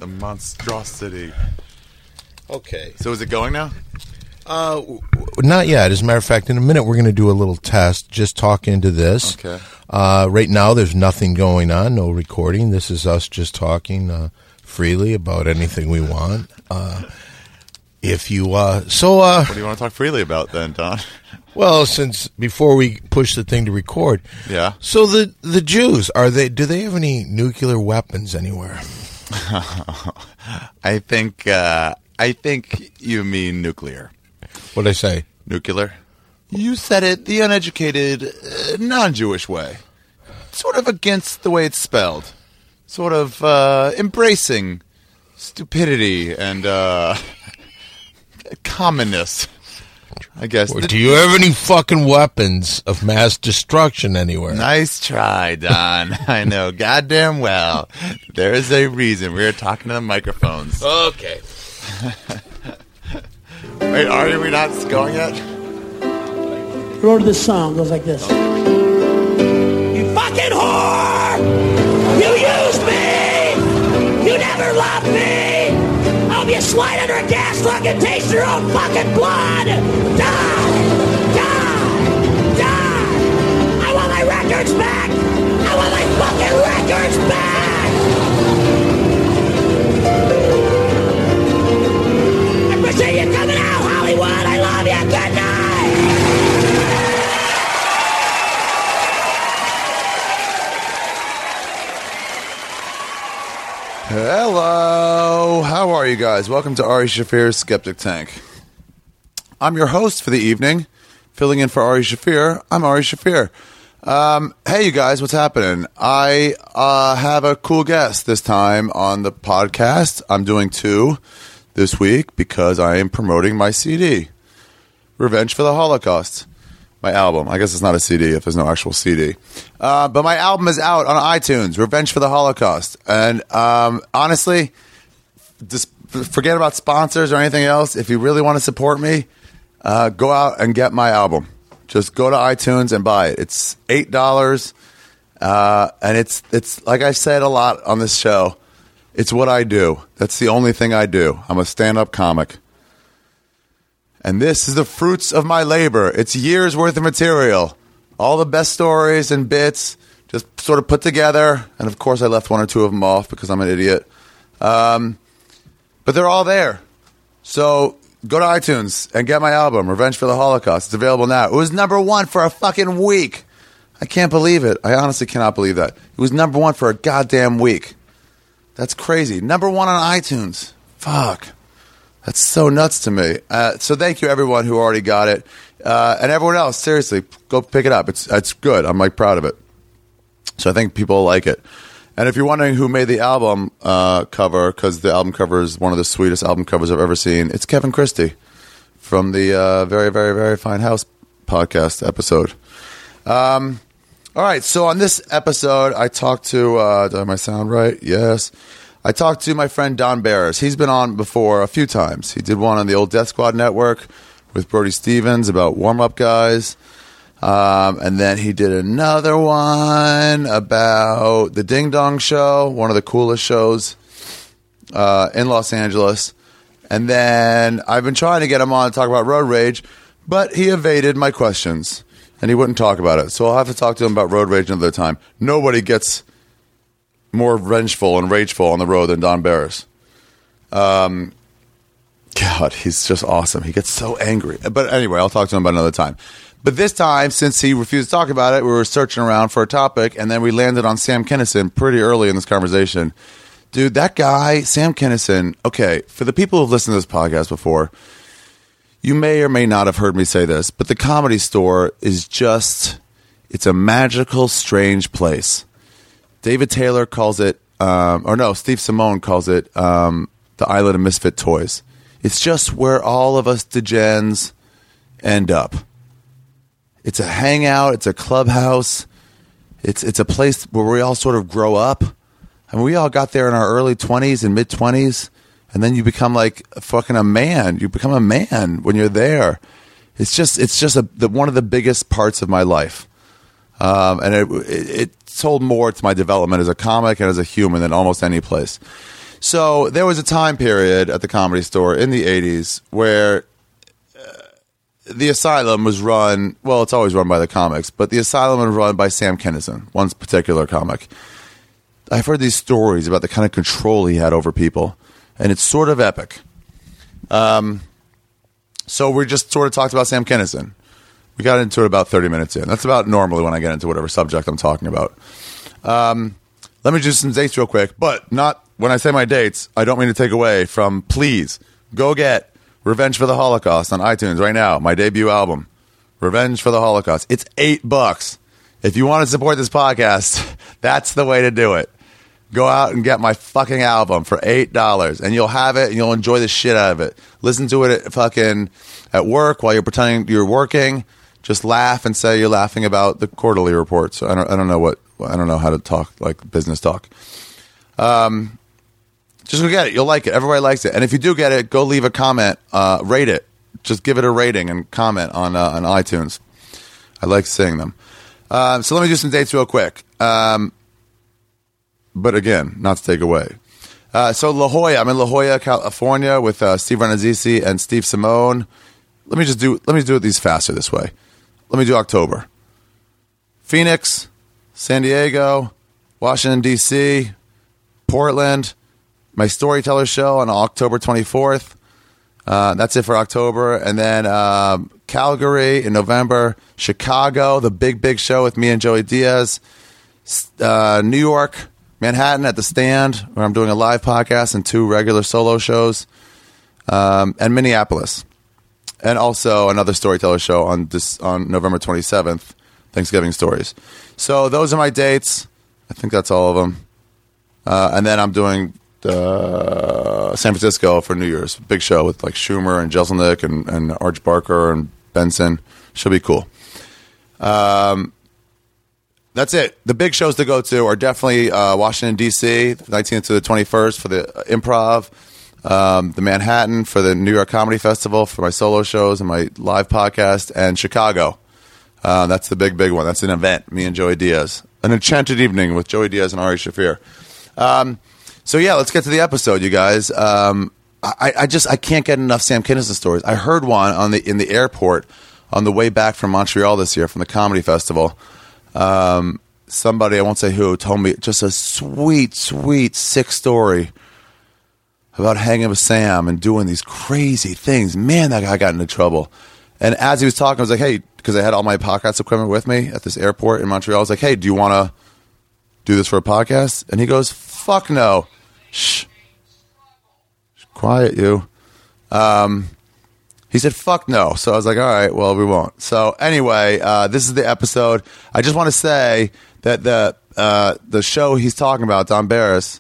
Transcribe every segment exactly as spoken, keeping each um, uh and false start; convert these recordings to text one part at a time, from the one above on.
The monstrosity. Okay. So is it going now? Uh, w- not yet. As a matter of fact, in a minute we're going to do a little test, just talk into this. Okay. Uh, right now there's nothing going on, no recording. This is us just talking uh, freely about anything we want. Uh, if you, uh, so, uh, What do you want to talk freely about then, Don? well, since before we push the thing to record. Yeah. So the, the Jews, are they, do they have any nuclear weapons anywhere? I think, uh, I think you mean nuclear. What'd I say? Nuclear? You said it the uneducated, uh, non-Jewish way. Sort of against the way it's spelled. Sort of uh, embracing stupidity and uh, commonness, I guess. Or do you have any fucking weapons of mass destruction anywhere? Nice try, Don. I know goddamn well. There is a reason we're talking to the microphones. Okay. Wait, are we not going yet? I wrote this song. It goes like this. You fucking whore! You used me! You never loved me! I hope you slide under a gas truck and taste your own fucking blood! Die! Die! Die! I want my records back! I want my fucking records back! I appreciate you coming out, Hollywood! I love you! Good night! Hello. How are you guys? Welcome to Ari Shafir's Skeptic Tank. I'm your host for the evening. Filling in for Ari Shafir, I'm Ari Shafir. Um, hey, you guys, what's happening? I uh, have a cool guest this time on the podcast. I'm doing two this week because I am promoting my C D, Revenge for the Holocaust. My album. I guess it's not a C D if there's no actual C D. Uh, but my album is out on iTunes, Revenge for the Holocaust. And um, honestly, just forget about sponsors or anything else. If you really want to support me, uh, go out and get my album. Just go to iTunes and buy it. It's eight dollars. Uh, and it's, it's like I've said a lot on this show, it's what I do. That's the only thing I do. I'm a stand-up comic. And this is the fruits of my labor. It's years worth of material. All the best stories and bits just sort of put together. And of course I left one or two of them off because I'm an idiot. Um, but they're all there. So go to iTunes and get my album, Revenge for the Holocaust. It's available now. It was number one for a fucking week. I can't believe it. I honestly cannot believe that. It was number one for a goddamn week. That's crazy. Number one on iTunes. Fuck. That's so nuts to me. Uh, so thank you, everyone who already got it. Uh, and everyone else, seriously, go pick it up. It's it's good. I'm, like, proud of it. So I think people like it. And if you're wondering who made the album uh, cover, because the album cover is one of the sweetest album covers I've ever seen, it's Kevin Christie from the uh, Very, Very, Very Fine House podcast episode. Um, all right, so on this episode, I talked to, uh, did I have my sound right? Yes. I talked to my friend Don Barris. He's been on before a few times. He did one on the old Death Squad Network with Brody Stevens about warm-up guys. Um, and then he did another one about the Ding Dong Show, one of the coolest shows uh, in Los Angeles. And then I've been trying to get him on to talk about Road Rage, but he evaded my questions, and he wouldn't talk about it. So I'll have to talk to him about Road Rage another time. Nobody gets more vengeful and rageful on the road than Don Barris. Um, God, he's just awesome. He gets so angry. But anyway, I'll talk to him about another time. But this time, since he refused to talk about it, we were searching around for a topic, and then we landed on Sam Kinison pretty early in this conversation. Dude, that guy, Sam Kinison, okay, for the people who've listened to this podcast before, you may or may not have heard me say this, but the Comedy Store is just, it's a magical, strange place. David Taylor calls it, um, or no, Steve Simone calls it um, the Island of Misfit Toys. It's just where all of us degens end up. It's a hangout. It's a clubhouse. It's it's a place where we all sort of grow up. I mean, we all got there in our early twenties and mid-twenties, and then you become like fucking a man. You become a man when you're there. It's just it's just a, the, one of the biggest parts of my life. Um, and it, it, it told more to my development as a comic and as a human than almost any place. So there was a time period at the Comedy Store in the eighties where uh, the Asylum was run, well, it's always run by the comics, but the Asylum was run by Sam Kinison, one particular comic. I've heard these stories about the kind of control he had over people, and it's sort of epic. Um, so we just sort of talked about Sam Kinison. We got into it about thirty minutes in. That's about normally when I get into whatever subject I'm talking about. Um, let me do some dates real quick, but not when I say my dates, I don't mean to take away from, please, go get Revenge for the Holocaust on iTunes right now, my debut album, Revenge for the Holocaust. It's eight bucks. If you want to support this podcast, that's the way to do it. Go out and get my fucking album for eight dollars, and you'll have it, and you'll enjoy the shit out of it. Listen to it at fucking at work while you're pretending you're working. Just laugh and say you're laughing about the quarterly reports. I don't, I don't know what, I don't know how to talk like business talk. Um, just go get it. You'll like it. Everybody likes it. And if you do get it, go leave a comment, uh, rate it. Just give it a rating and comment on uh, on iTunes. I like seeing them. Um, so let me do some dates real quick. Um, but again, not to take away. Uh, so La Jolla, I'm in La Jolla, California, with uh, Steve Renazzisi and Steve Simone. Let me just do. Let me do these faster this way. Let me do October. Phoenix, San Diego, Washington D C, Portland. My Storyteller show on October twenty-fourth. Uh, that's it for October, and then um, Calgary in November. Chicago, the big big show with me and Joey Diaz. Uh, New York. Manhattan at the Stand, where I'm doing a live podcast and two regular solo shows, um, and Minneapolis, and also another Storyteller show on this on November twenty-seventh, Thanksgiving Stories. So those are my dates. I think that's all of them, uh, and then I'm doing uh, San Francisco for New Year's, big show with like Schumer and Jeselnik and, and Arch Barker and Benson. Should be cool. Um. That's it. The big shows to go to are definitely uh, Washington, D C, nineteenth to the twenty-first for the Improv, um, the Manhattan for the New York Comedy Festival for my solo shows and my live podcast, and Chicago. Uh, that's the big, big one. That's an event, me and Joey Diaz. An enchanted evening with Joey Diaz and Ari Shaffir. Um, so, yeah, let's get to the episode, you guys. Um, I, I just I can't get enough Sam Kinison stories. I heard one on the in the airport on the way back from Montreal this year from the Comedy Festival. Um, somebody, I won't say who, told me just a sweet, sweet, sick story about hanging with Sam and doing these crazy things. Man, that guy got into trouble. And as he was talking, I was like, hey, because I had all my podcast equipment with me at this airport in Montreal. I was like, hey, do you want to do this for a podcast? And he goes, fuck no. Shh. Quiet, you. Um... He said, fuck no. So I was like, all right, well, we won't. So anyway, uh, this is the episode. I just want to say that the uh, the show he's talking about, Don Barris.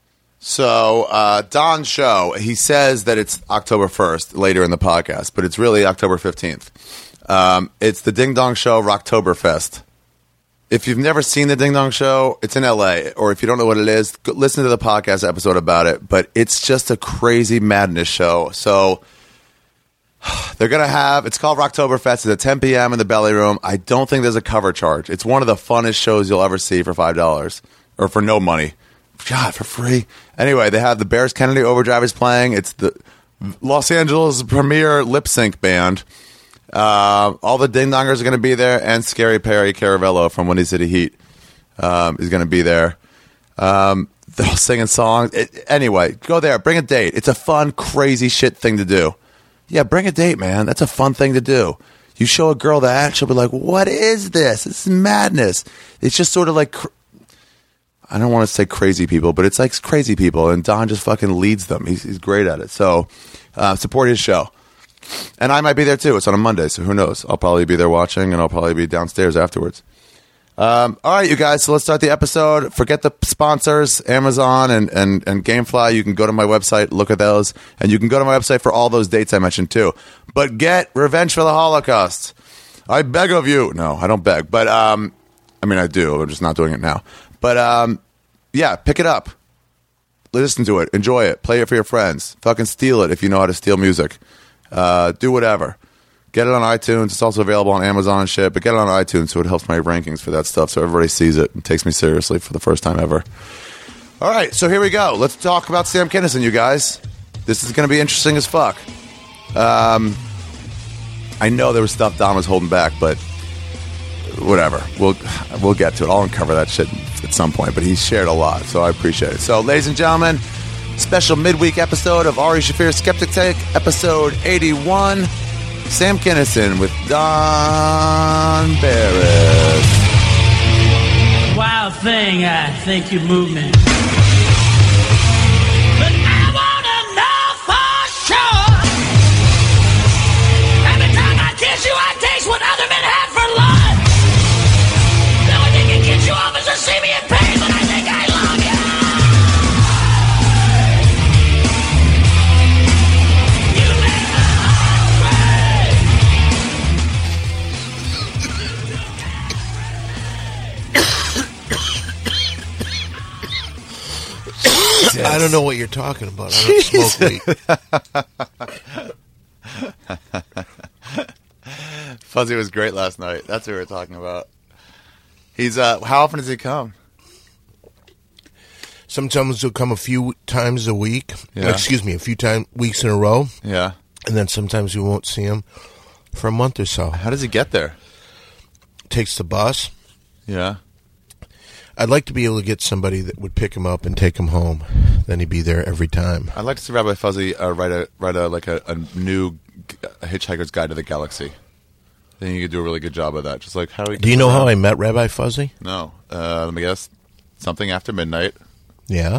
So uh, Don's show, he says that it's October first later in the podcast, but it's really October fifteenth. Um, it's the Ding Dong Show Rocktoberfest. If you've never seen the Ding Dong Show, it's in L A. Or if you don't know what it is, go listen to the podcast episode about it. But it's just a crazy madness show. So they're going to have, it's called Rocktoberfest. It's at ten p.m. in the Belly Room. I don't think there's a cover charge. It's one of the funnest shows you'll ever see for five dollars. Or for no money. God, for free. Anyway, they have the Bears Kennedy Overdrivers playing. It's the Los Angeles premier lip sync band. Uh, all the Ding Dongers are going to be there. And Scary Perry Caravello from Windy City Heat um, is going to be there. Um, they're all singing songs. It, anyway, go there. Bring a date. It's a fun, crazy shit thing to do. Yeah, bring a date, man. That's a fun thing to do. You show a girl that, she'll be like, what is this? This is madness. It's just sort of like, cr- I don't want to say crazy people, but it's like crazy people, and Don just fucking leads them. He's, he's great at it. So uh, support his show. And I might be there too. It's on a Monday, so who knows? I'll probably be there watching, and I'll probably be downstairs afterwards. Um, all right, you guys, so let's start the episode. Forget the sponsors, Amazon and, and, and Gamefly. You can go to my website, look at those, and you can go to my website for all those dates I mentioned too. But get Revenge for the Holocaust. I beg of you. No, I don't beg, but um, I mean, I do. I'm just not doing it now. But um, yeah, pick it up. Listen to it. Enjoy it. Play it for your friends. Fucking steal it if you know how to steal music. Uh, do whatever. Get it on iTunes. It's also available on Amazon and shit, but get it on iTunes so it helps my rankings for that stuff so everybody sees it and takes me seriously for the first time ever. All right, so here we go. Let's talk about Sam Kinison, you guys. This is going to be interesting as fuck. Um, I know there was stuff Don was holding back, but whatever. We'll we'll get to it. I'll uncover that shit at some point, but he shared a lot, so I appreciate it. So, ladies and gentlemen, special midweek episode of Ari Shaffir's Skeptic Take, episode eighty-one. Sam Kinison with Don Barris. Wild thing, I think you move me. But I wanna know for sure. Every time I kiss you, I taste what other men had for lunch. The only thing that gets you off is to see me in pain, but I think I love you. You make my heart break. I don't know what you're talking about. I don't smoke weed. Fuzzy was great last night. That's what we were talking about. He's uh how often does he come? Sometimes he'll come a few times a week. Yeah. Excuse me, a few time weeks in a row. Yeah. And then sometimes we won't see him for a month or so. How does he get there? Takes the bus. Yeah. I'd like to be able to get somebody that would pick him up and take him home. Then he'd be there every time. I'd like to see Rabbi Fuzzy uh, write a write a like a, a new a Hitchhiker's Guide to the Galaxy. I think you could do a really good job of that. Just like how he Do you know how I met Rabbi Fuzzy? No. Uh, let me guess. Something after midnight. Yeah.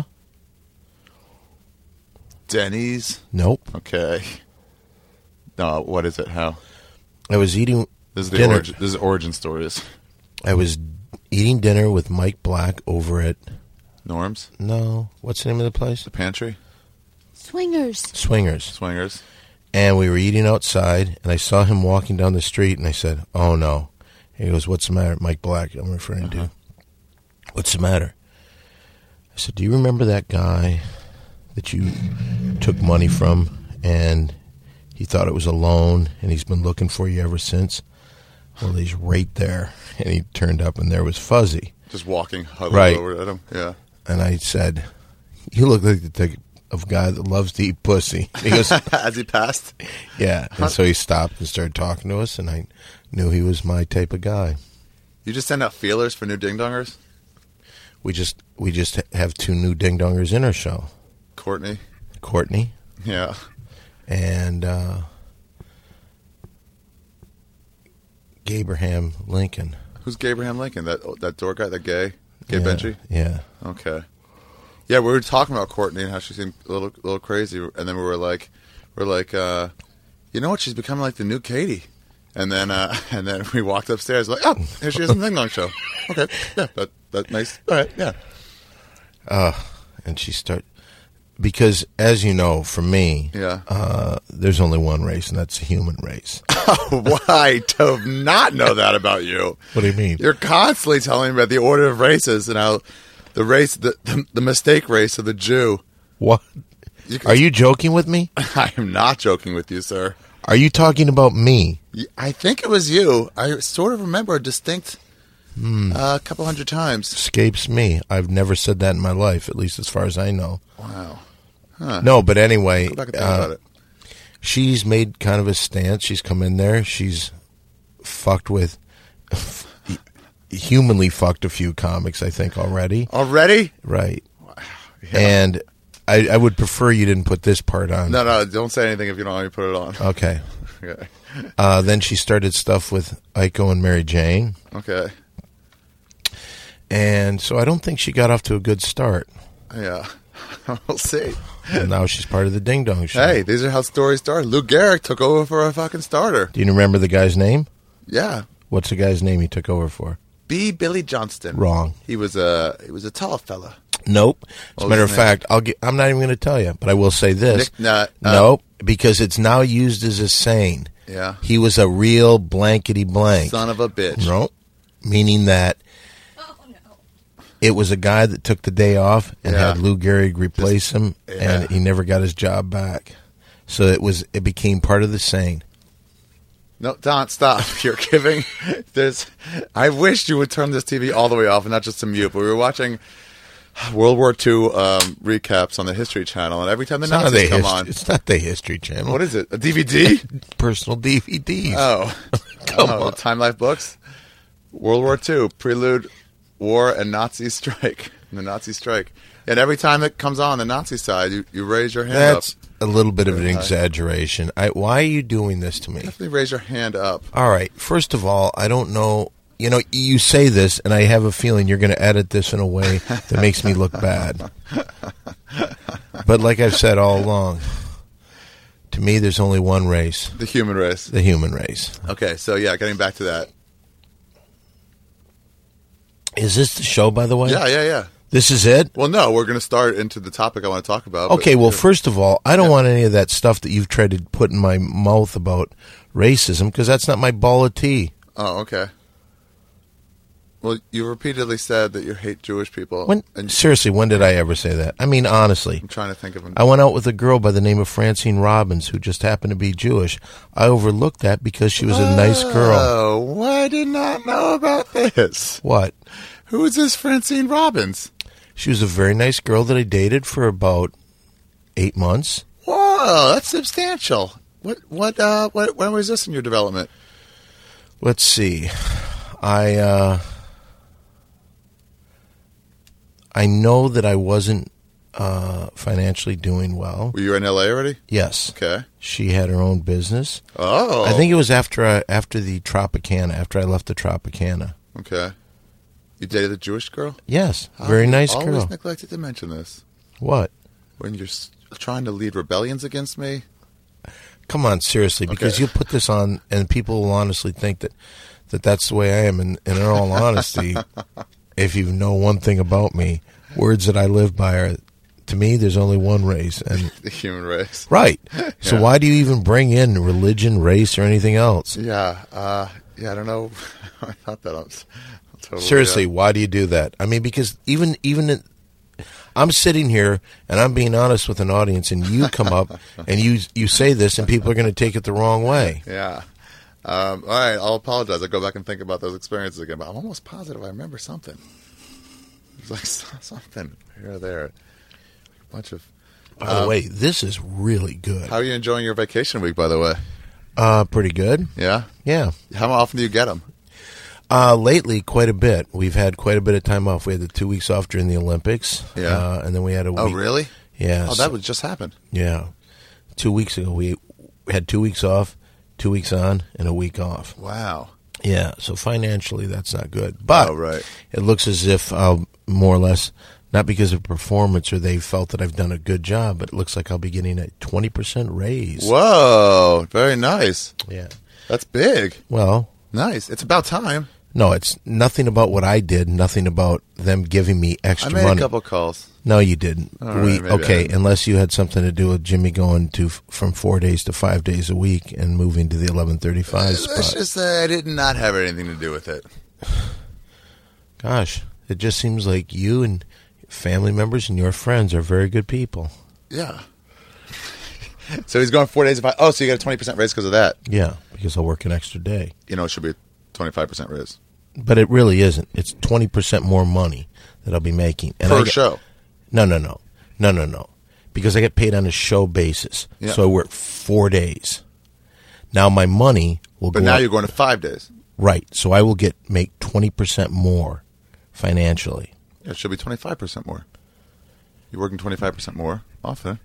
Denny's. Nope. Okay. No. What is it? How? I was eating This is the dinner. origin. This is origin stories. I was eating dinner with Mike Black over at Norms. no, what's the name of the place? The pantry. Swingers. Swingers. Swingers. And we were eating outside, and I saw him walking down the street, and I said, "Oh no!" He goes, "What's the matter?" Mike Black, I'm referring Uh-huh. to. What's the matter? I said, "Do you remember that guy that you took money from, and he thought it was a loan, and he's been looking for you ever since?" Well, he's right there, and he turned up, and there was Fuzzy. Just walking, huddled Right. over at him. Yeah. And I said, "You look like the type of guy that loves to eat pussy." He goes, As he passed. "Yeah." And so he stopped and started talking to us, and I knew he was my type of guy. You just send out feelers for new ding dongers. We just we just have two new ding dongers in our show, Courtney. Courtney Yeah. and uh, Gabraham Lincoln. Who's Gabraham Lincoln? That that door guy, that gay, gay yeah, Benji. Yeah. Okay. Yeah, we were talking about Courtney and how she seemed a little, little crazy, and then we were like, we're like, uh, you know what? She's becoming like the new Katie. And then, uh, and then we walked upstairs, like, oh, here she is in the Ding Dong Show. Okay, yeah, that that nice. All right, yeah. Uh, and she start because, as you know, for me, Yeah. uh, there's only one race, and that's the human race. Why to not know that about you? What do you mean? You're constantly telling me about the order of races and how the race, the the, the mistake race of the Jew. What? You can- Are you joking with me? I am not joking with you, sir. Are you talking about me? I think it was you. I sort of remember a distinct Hmm. uh, couple hundred times. Escapes me. I've never said that in my life, at least as far as I know. Wow. No, but anyway, Go back and think uh, about it. she's made kind of a stance. She's come in there. She's fucked with, humanly fucked a few comics, I think, already. Already? Right. And I, I would prefer you didn't put this part on. No, no, don't say anything if you don't want me to put it on. Okay. Okay. Uh, then she started stuff with Iko and Mary Jane. Okay. And so I don't think she got off to a good start. Yeah. We'll see. And now she's part of the Ding Dong Show. Hey, these are how stories start. Lou Gehrig took over for a fucking starter. Do you remember the guy's name? Yeah. What's the guy's name he took over for? B. Billy Johnston. Wrong. He was a he was a tall fella. Nope. As What a was matter of his name? fact, I'll get, I'm not even going to tell you, but I will say this. Nick Nut. Uh, no, because it's now used as a saying. Yeah. He was a real blankety blank. Son of a bitch. No, meaning that it was a guy that took the day off and Yeah. had Lou Gehrig replace him, yeah. and he never got his job back. So it was it became part of the saying. No, Don, stop. You're giving. There's. I wish you would turn this T V all the way off and not just to mute. But we were watching World War Two um, recaps on the History Channel, and every time the It's not, Nazis the come hist- on, it's not the History Channel. what is it? A D V D? Personal D V Ds. Oh, Come oh, on. Time Life books. World War Two, Prelude, War, and Nazi Strike. The Nazi Strike. And every time it comes on the Nazi side, you, you raise your hand That's up. a little bit of an Very high. exaggeration. I, why are you doing this to me? Definitely raise your hand up. All right. First of all, I don't know. You know, you say this, and I have a feeling you're going to edit this in a way that makes me look bad. But like I've said all along, to me, there's only one race, The human race. the human race. Okay, so yeah, getting back to that. Is this the show, by the way? Yeah, yeah, yeah. This is it? Well, no, we're going to start into the topic I want to talk about. but- Okay, well, first of all, I don't want any of that stuff that you've tried to put in my mouth about racism, because that's not my ball of tea. Oh, okay. Well, you repeatedly said that you hate Jewish people. When, and seriously, when did I ever say that? I mean, honestly. I'm trying to think of an... I went out with a girl by the name of Francine Robbins, who just happened to be Jewish. I overlooked that because she was a nice girl. Oh, I did not know about this. What? Who is this Francine Robbins? She was a very nice girl that I dated for about eight months. Whoa, that's substantial. What, what, uh, what, when was this in your development? Let's see. I, uh, I know that I wasn't uh, financially doing well. Were you in L A already? Yes. Okay. She had her own business. Oh. I think it was after I, after the Tropicana, after I left the Tropicana. Okay. You dated a Jewish girl? Yes. How Very have you nice always girl. neglected to mention this. What? When you're s- trying to lead rebellions against me? Come on, seriously, because Okay. you'll put this on and people will honestly think that, that that's the way I am. And, and in all honesty, if you know one thing about me, words that I live by are, to me, there's only one race. And The human race. right. So Yeah. why do you even bring in religion, race, or anything else? Yeah. Uh, yeah, I don't know. I thought that. I'm, I'm totally, Seriously, uh, why do you do that? I mean, because even even in, I'm sitting here and I'm being honest with an audience, and you come up and you you say this, and people are going to take it the wrong way. Yeah. Um, all right, I'll apologize. I'll go back and think about those experiences again. But I'm almost positive I remember something. It was like something here or there. A bunch of. By the Um, way, this is really good. How are you enjoying your vacation week, by the way? Uh, pretty good. Yeah. Yeah. How often do you get them? Uh, lately, quite a bit. We've had quite a bit of time off. We had the two weeks off during the Olympics. Yeah. Uh, and then we had a week. Oh, really? Yeah. Oh, so- that would just happen. yeah. Two weeks ago, we had two weeks off, two weeks on, and a week off. Wow. Yeah. So financially, that's not good. But Oh, right. it looks as if I'll more or less, not because of performance or they felt that I've done a good job, but it looks like I'll be getting a twenty percent raise. Whoa. Very nice. Yeah. That's big. Well, Nice. It's about time. no, it's nothing about what I did, nothing about them giving me I extra made money. a couple calls. No, you didn't. All right, we maybe I okay, didn't. unless you had something to do with Jimmy going to from four days to five days a week and moving to the eleven thirty-five Let's spot. just say I did not have anything to do with it. Gosh, it just seems like you and family members and your friends are very good people. Yeah. So he's going four days. If I, oh, so you got a twenty percent raise because of that. Yeah, because I'll work an extra day. You know, it should be a twenty-five percent raise. But it really isn't. It's twenty percent more money that I'll be making. And Per I get- show. No, no, no. No, no, no. Because I get paid on a show basis. Yeah. So I work four days. Now my money will But go now up. you're going to five days. Right. So I will get make twenty percent more financially. Yeah, it should be twenty-five percent more. You're working twenty-five percent more often.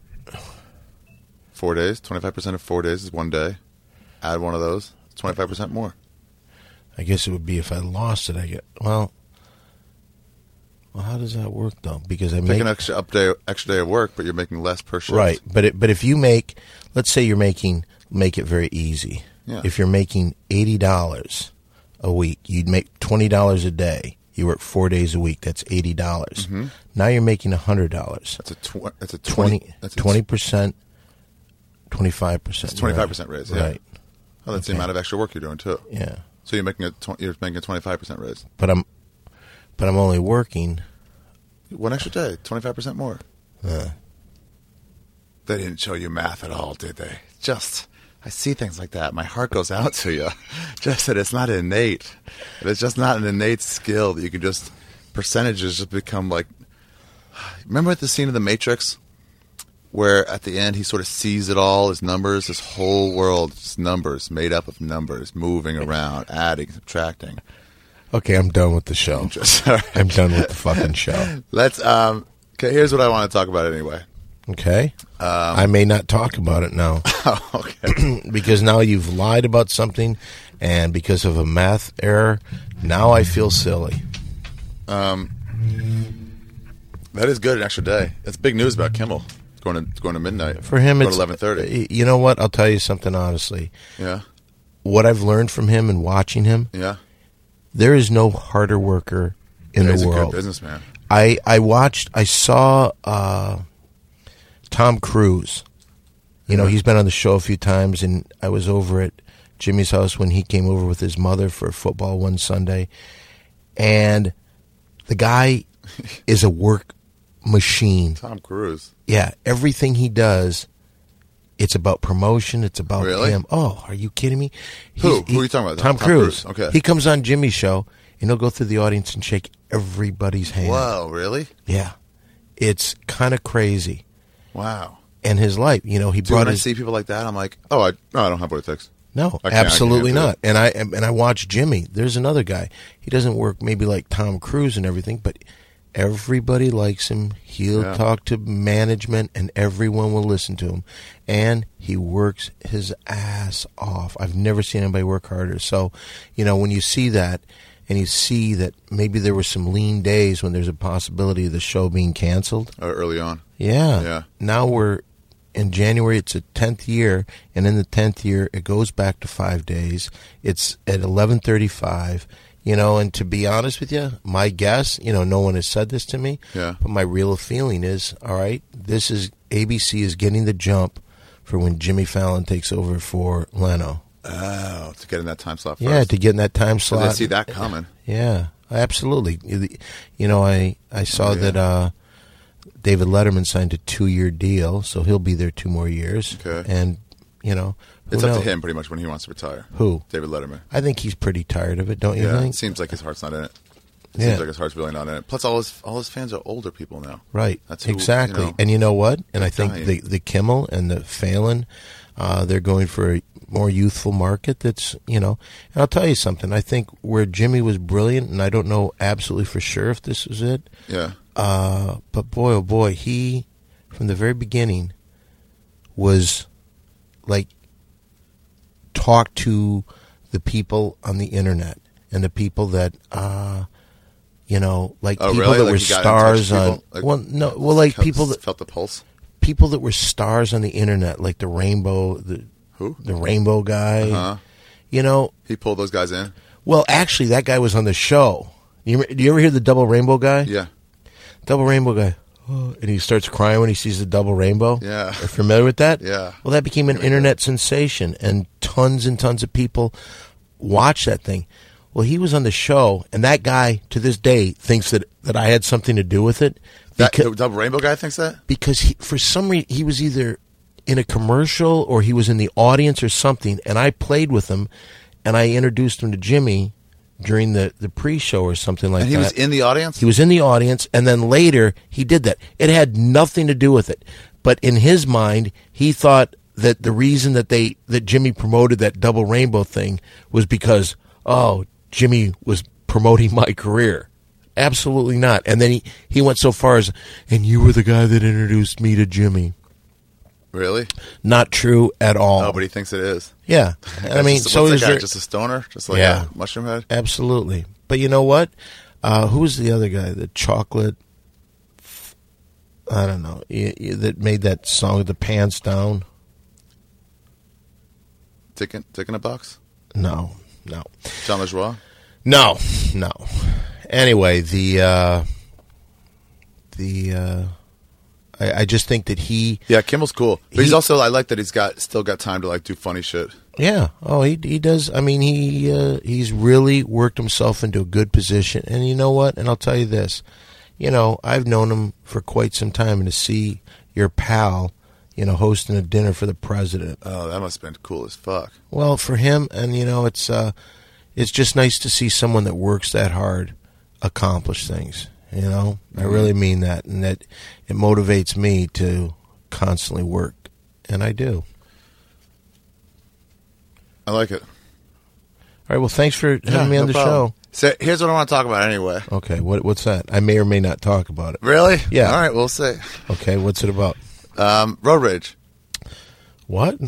Four days. twenty-five percent of four days is one day. Add one of those. twenty-five percent more. I guess it would be if I lost it, I get, well, well how does that work though? Because I Take make, an extra up day, extra day of work, but you're making less per shift. right. But it, but if you make, let's say you're making, make it very easy. Yeah. If you're making eighty dollars a week, you'd make twenty dollars a day. You work four days a week. That's eighty dollars. Mm-hmm. Now you're making one hundred dollars. That's a tw- that's a twenty. twenty, That's a twenty percent, twenty-five percent. It's twenty-five percent raise. Yeah. Right. Oh, that's the Okay. amount of extra work you're doing too. Yeah. So you're making a tw- you're making a twenty-five percent raise. But I'm, but I'm only working. One extra day, twenty-five percent more. Uh, They didn't show you math at all, did they? Just, I see things like that. My heart goes out to you. Just that it's not innate. It's just not an innate skill that you can just, percentages just become like Remember at the scene of The Matrix where at the end he sort of sees it all as numbers? This whole world is numbers, made up of numbers, moving around, adding, subtracting. Okay, I'm done with the show. Right. I'm done with the fucking show. Let's. Um, okay, here's what I want to talk about anyway. Okay? Um, I may not talk about it now. Oh, okay. Because now you've lied about something, and because of a math error, now I feel silly. Um, that is good, an extra day. That's big news about Kimmel. It's going to, it's going to midnight. For him, Going it's to eleven thirty. You know what? I'll tell you something honestly. Yeah. What I've learned from him and watching him, Yeah. there is no harder worker in Yeah, the he's a world. good businessman. I, I watched, I saw uh, Tom Cruise. You know, Yeah. he's been on the show a few times, and I was over at Jimmy's house when he came over with his mother for football one Sunday. And the guy is a work machine. Tom Cruise. Yeah, everything he does, it's about promotion. It's about Really? him. Oh, are you kidding me? Who? He's- Who are you talking about? Tom, Tom Cruise. Cruise. Okay. He comes on Jimmy's show, and he'll go through the audience and shake everybody's hand. Whoa, really? Yeah. It's kind of crazy. Wow. And his life, you know, he Dude, brought when I his... see people like that, I'm like, oh, I, no, I don't have what it takes. No, I can't- absolutely I can't not. And I and I watch Jimmy. There's another guy. He doesn't work maybe like Tom Cruise and everything, but everybody likes him. He'll Yeah. talk to management, and everyone will listen to him. And he works his ass off. I've never seen anybody work harder. So, you know, when you see that, and you see that maybe there were some lean days when there's a possibility of the show being canceled. Uh, early on. Yeah. Yeah. Now we're in January. It's a tenth year, and in the tenth year, it goes back to five days. It's at eleven thirty-five. You know, and to be honest with you, my guess, you know, no one has said this to me, Yeah. but my real feeling is, all right, this is A B C is getting the jump for when Jimmy Fallon takes over for Leno. Oh, to get in that time slot first. Yeah, to get in that time So slot. they see that coming. Yeah, absolutely. You know, I I saw Oh, yeah. that uh, David Letterman signed a two-year deal, so he'll be there two more years. Okay. And, you know, who It's up knows? to him pretty much when he wants to retire. Who? David Letterman. I think he's pretty tired of it, don't you Yeah, think? it seems like his heart's not in it. It Yeah. seems like his heart's really not in it. Plus, all his all his fans are older people now. Right. That's who, exactly. you know, and you know what? And I they're think dying. the, the Kimmel and the Fallon, uh, they're going for a more youthful market that's, you know, and I'll tell you something. I think where Jimmy was brilliant, and I don't know absolutely for sure if this is it, Yeah. Uh, but boy, oh boy, he, from the very beginning, was like, talk to the people on the internet and the people that, uh, you know, like Oh, people really? that Like were he got in touch stars with on, people? Like, well, no, well, like felt, people that, felt the pulse. people that were stars on the internet, like the Rainbow, the, Who? the Rainbow guy, Uh-huh. you know, He pulled those guys in. well, actually, that guy was on the show. You, do you ever hear the Double Rainbow guy? Yeah. Double Rainbow guy. Oh, and he starts crying when he sees the double rainbow. Yeah. Are you familiar with that? Yeah. Well, that became an Yeah. internet sensation, and tons and tons of people watch that thing. Well, he was on the show, and that guy, to this day, thinks that, that I had something to do with it. That, Beca- the double rainbow guy thinks that? because he, for some reason, he was either in a commercial or he was in the audience or something, and I played with him, and I introduced him to Jimmy during the, the pre-show or something like And he that. was in the audience? He was in the audience, and then later he did that. It had nothing to do with it, but in his mind, he thought that the reason that they that Jimmy promoted that double rainbow thing was because oh, Jimmy was promoting my career. Absolutely not. And then he, he went so far as, and you were the guy that introduced me to Jimmy. Really? Not true at all. Oh, but he thinks it is. Yeah, I mean, Just- so what's is that guy? there. Just a stoner? Just like Yeah. a mushroom head? Absolutely. But you know what? Uh, who's the other guy? The chocolate. I don't know. y- y- That made that song, "The Pants Down." Dick in, Dick in a box? No, no, John LeJoie? no, no. Anyway, the uh, the uh, I, I just think that he. Yeah, Kimmel's cool. But He- he's also, I like that he's got still got time to like do funny shit. Yeah. Oh, he he does. I mean, he uh, he's really worked himself into a good position. And you know what? And I'll tell you this. You know, I've known him for quite some time, and to see your pal, you know, hosting a dinner for the president. Oh, that must have been cool as fuck. Well, for him, and you know, it's uh, it's just nice to see someone that works that hard accomplish things. You know, I really mean that, and that it motivates me to constantly work, and I do. I like it. All right. Well, thanks for having Yeah, me on no the problem. show. So here's what I want to talk about anyway. Okay. What What's that? I may or may not talk about it. Really? Yeah. All right, we'll see. Okay. What's it about? Um, road rage. What?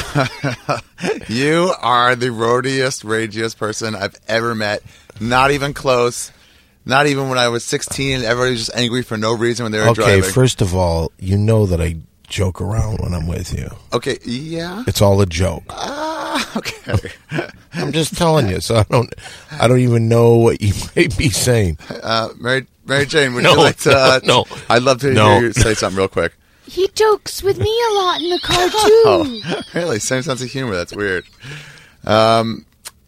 You are the roadiest, ragiest person I've ever met. Not even close. Not even when I was sixteen and everybody was just angry for no reason when they were Okay. driving. First of all, you know that I joke around when I'm with you. Okay, yeah. It's all a joke. Ah, okay. I'm just telling you. So I don't. I don't even know what you might be saying. Uh, Mary, Mary Jane, would No, you like to? Uh, no, no. I'd love to No. hear you say something real quick. He jokes with me a lot in the car, too. Oh, really? Same sense of humor. That's weird. Um,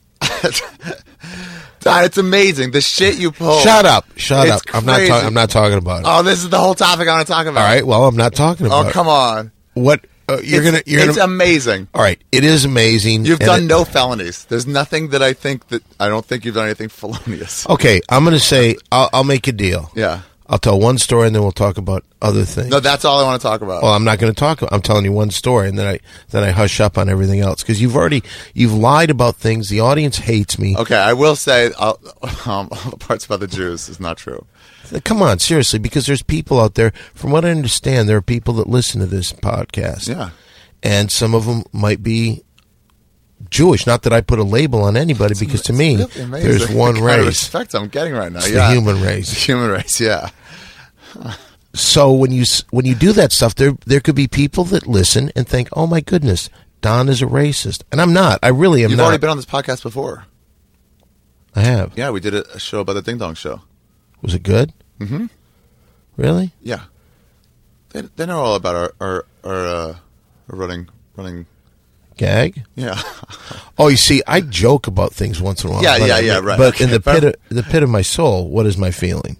Don, it's amazing the shit you pull. Shut up. Shut It's up. I'm not. crazy. Ta- I'm not talking about it. Oh, this is the whole topic I want to talk about. All right. Well, I'm not talking about Oh, it. come on. What? Uh, you're it's, gonna. You're it's gonna. amazing. All right. It is amazing. You've and done it- no felonies. There's nothing that I think that I don't think you've done anything felonious. Okay. I'm gonna say. I'll, I'll make a deal. Yeah. I'll tell one story and then we'll talk about other things. No, that's all I want to talk about. Well, I'm not going to talk. I'm telling you one story, and then I then I hush up on everything else because you've already you've lied about things. The audience hates me. Okay, I will say uh, um, all the parts about the Jews is not true. Come on, seriously, because there's people out there. From what I understand, there are people that listen to this podcast. Yeah. And some of them might be Jewish. Not that I put a label on anybody, because to me, Really amazing. there's one the kind of race. respect I'm getting right now. It's yeah. the human The race. human race, yeah. So when you s- when you do that stuff, there there could be people that listen and think, "Oh my goodness, Don is a racist," and I'm not. I really am You've not. already been on this podcast before. I have. Yeah, we did a, a show about the Ding Dong Show. Was it good? Mm-hmm. Really? Yeah. They, they know all about our our, our, uh, our running running. Gag? Yeah. Oh, you see, I joke about things once in a while. Yeah, but yeah, I- yeah, right. But in Okay, the pit, of, the pit of my soul, what is my feeling?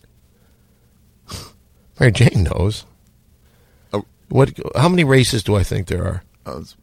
Mary Jane knows. Oh. What? How many races do I think there are? Oh, it's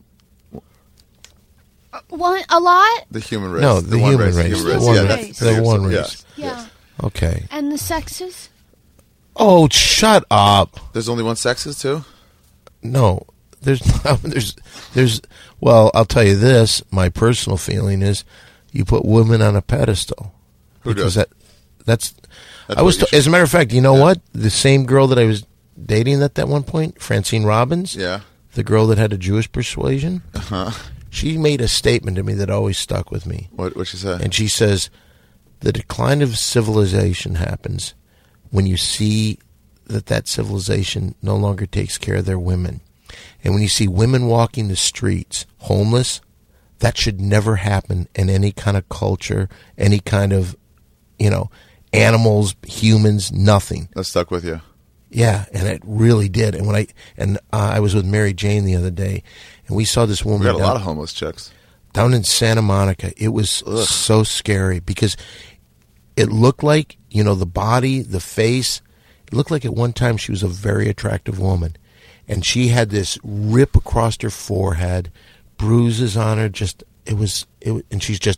One, a lot? the human race. No, the one human race. The race. human The race. one Yeah, race. that's The the one yeah. race. Yeah. Okay. And the sexes? Oh, shut up! There's only one sexes too. No, there's there's there's. Well, I'll tell you this. My personal feeling is, you put women on a pedestal. Who because does? that that's. That's I was. what you T- as a matter of fact, you know Yeah. what? The same girl that I was dating at that one point, Francine Robbins. Yeah. The girl that had a Jewish persuasion. Uh-huh. She made a statement to me that always stuck with me. What what she say? And she says, the decline of civilization happens when you see that that civilization no longer takes care of their women. And when you see women walking the streets, homeless, that should never happen in any kind of culture, any kind of, you know, animals, humans, nothing. That stuck with you. Yeah, and it really did. And when I and uh, I was with Mary Jane the other day, and we saw this We woman got a down- lot of homeless chicks. down in Santa Monica. It was Ugh. so scary because it looked like, you know, the body, the face, it looked like at one time she was a very attractive woman. And she had this rip across her forehead, bruises on her, just, it was, it was, and she's just,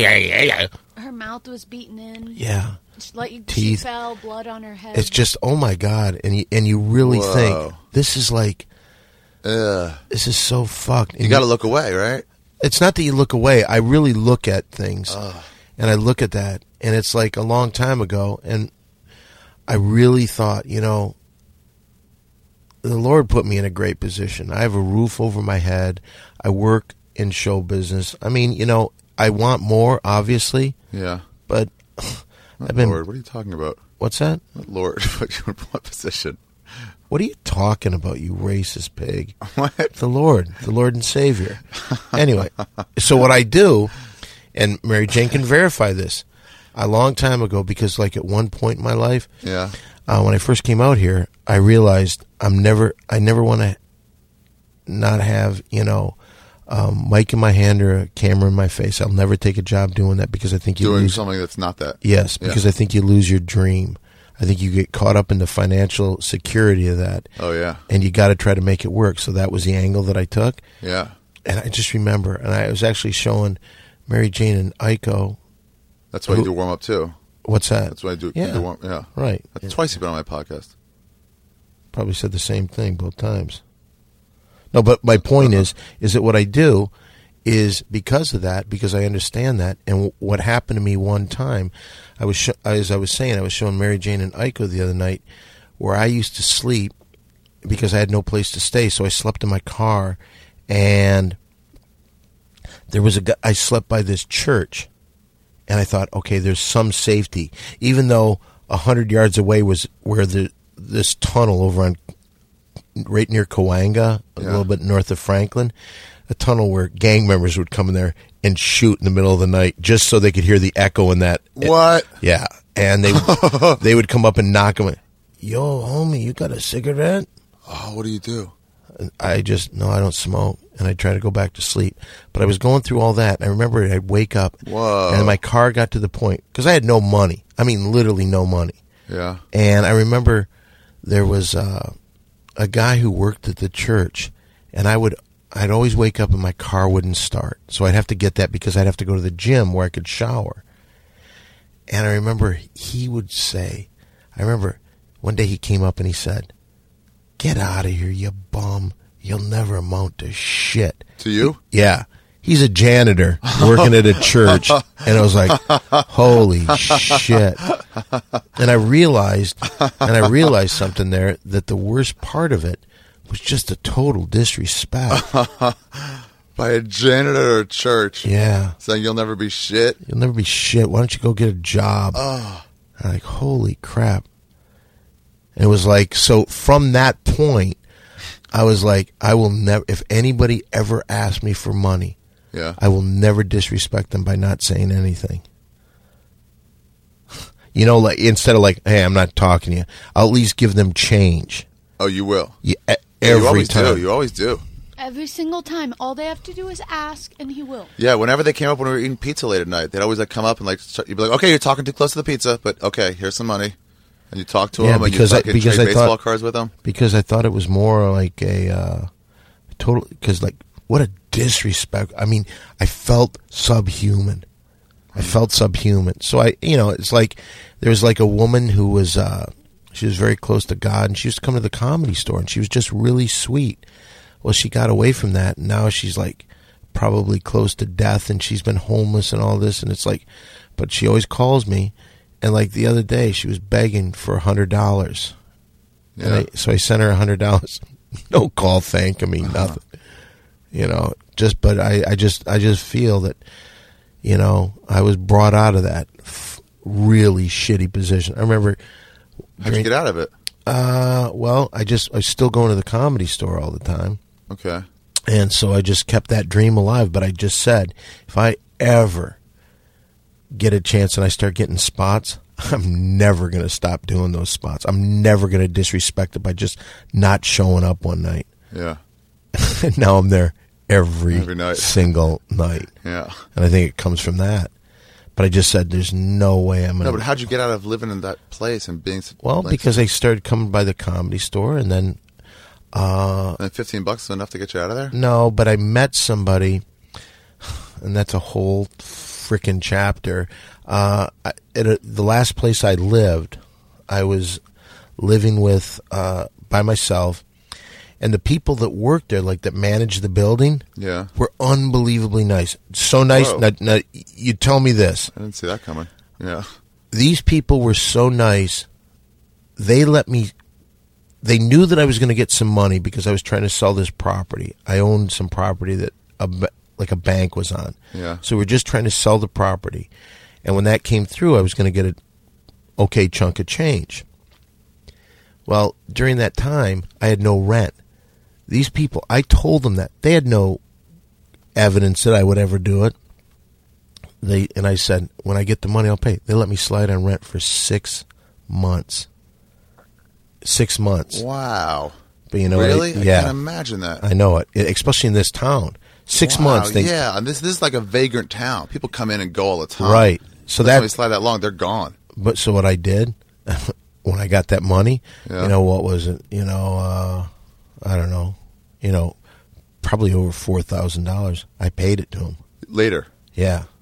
Her mouth was beaten in. yeah. She, like, she Teeth. fell, blood on her head. It's just, oh my God. And you, and you really Whoa. think, this is like, Ugh. this is so fucked. And You got to look away, right? It's not that you look away. I really look at things, and I look at that, and it's like a long time ago, and I really thought, you know, the Lord put me in a great position. I have a roof over my head. I work in show business. I mean, you know, I want more, obviously, Yeah. but Not I've been. Lord, what are you talking about? What's that? Not Lord, put you in what position? What are you talking about, you racist pig? What? The Lord, the Lord and Savior. Anyway, so what I do, and Mary Jane can verify this, a long time ago, because like at one point in my life, Yeah. uh, when I first came out here, I realized I'm never, I never want to not have, you know, um, mic in my hand or a camera in my face. I'll never take a job doing that because I think you Doing lose. something that's not that. Yes, Yeah. because I think you lose your dream. I think you get caught up in the financial security of that. Oh, yeah. And you got to try to make it work. So that was the angle that I took. Yeah. And I just remember, and I was actually showing Mary Jane and Iko. That's why you Who- do warm up too. What's that? That's what I do. Yeah. do one, yeah. Right. That's Yeah. twice you've been on my podcast. Probably said the same thing both times. No, but my point is, is that what I do is because of that, because I understand that, and w- what happened to me one time, I was sh- as I was saying, I was showing Mary Jane and Iko the other night, where I used to sleep because I had no place to stay, so I slept in my car, and there was a guy, I slept by this church, and I thought, okay, there's some safety, even though a hundred yards away was where the this tunnel over on right near Coanga, a Yeah. little bit north of Franklin, a tunnel where gang members would come in there and shoot in the middle of the night just so they could hear the echo in that. What? Yeah, and they they would come up and knock them. Yo, homie, you got a cigarette? Oh, what do you do? I just, no, I don't smoke. And I try to go back to sleep. But I was going through all that. And I remember I'd wake up. Whoa. And my car got to the point, because I had no money. I mean, literally no money. Yeah. And I remember there was uh, a guy who worked at the church. And I would, I'd always wake up and my car wouldn't start. So I'd have to get that because I'd have to go to the gym where I could shower. And I remember he would say, I remember one day he came up and he said, "Get out of here, you bum. You'll never amount to shit." To you? Yeah. He's a janitor working at a church. And I was like, holy shit. And I realized, and I realized something there, that the worst part of it was just a total disrespect. By a janitor at a church. Yeah. Saying you'll never be shit. You'll never be shit. Why don't you go get a job? Oh. I'm like, holy crap. And it was like, so from that point, I was like, I will never, if anybody ever asks me for money, Yeah. I will never disrespect them by not saying anything. You know, like, instead of like, hey, I'm not talking to you, I'll at least give them change. Oh, you will. Yeah, e- Yeah, every you always time. do. You always do. Every single time. All they have to do is ask, and he will. Yeah, whenever they came up when we were eating pizza late at night, they'd always like come up and like start, you'd be like, "Okay, you're talking too close to the pizza, but okay, here's some money," and you talk to Yeah, them and you because I- fucking because trade I baseball thought- cards with them. Because I thought it was more like a uh, total, because like, what a disrespect. I mean, I felt subhuman. I felt subhuman. So I, you know, it's like, there was like a woman who was, uh, she was very close to God, and she used to come to the Comedy Store, and she was just really sweet. Well, she got away from that, and now she's like probably close to death, and she's been homeless and all this, and it's like, but she always calls me, and like the other day, she was begging for a hundred dollars. Yeah. And I, so I sent her a hundred dollars. No call, thank. I mean, nothing. You know, just, but I, I just, I just feel that, you know, I was brought out of that f- really shitty position. I remember. How'd you drink- get out of it? Uh, well, I just, I was still going to the Comedy Store all the time. Okay. And so I just kept that dream alive. But I just said, if I ever get a chance and I start getting spots, I'm never going to stop doing those spots. I'm never going to disrespect it by just not showing up one night. Yeah. And now I'm there every, Every night. single night. Yeah. And I think it comes from that. But I just said, there's no way I'm going No, to. but how'd you get out of living in that place and being so- Well, like, because I started coming by the Comedy Store, and then uh, and fifteen bucks is enough to get you out of there? no, but I met somebody, and that's a whole freaking chapter. Uh, I- at a, the last place I lived, I was living with uh, by myself, and the people that worked there, like that managed the building, Yeah. were unbelievably nice. So nice. Whoa. Now, now, you tell me this. I didn't see that coming. Yeah. These people were so nice. They let me. They knew that I was going to get some money because I was trying to sell this property. I owned some property that a, ba- like a bank was on. Yeah. So we're just trying to sell the property, and when that came through, I was going to get an okay chunk of change. Well, during that time, I had no rent. These people, I told them that they had no evidence that I would ever do it. They and I said, when I get the money, I'll pay. They let me slide on rent for six months. Six months. Wow. But you know, Really? I, I yeah, can't imagine that. I know it, especially in this town. Six Wow, months. They, yeah, and this this is like a vagrant town. People come in and go all the time. right. So That's why they that, slide that long. They're gone. but so what I did when I got that money, Yeah. you know, what was it? You know, uh, I don't know. You know, probably over four thousand dollars. I paid it to him. Later. Yeah.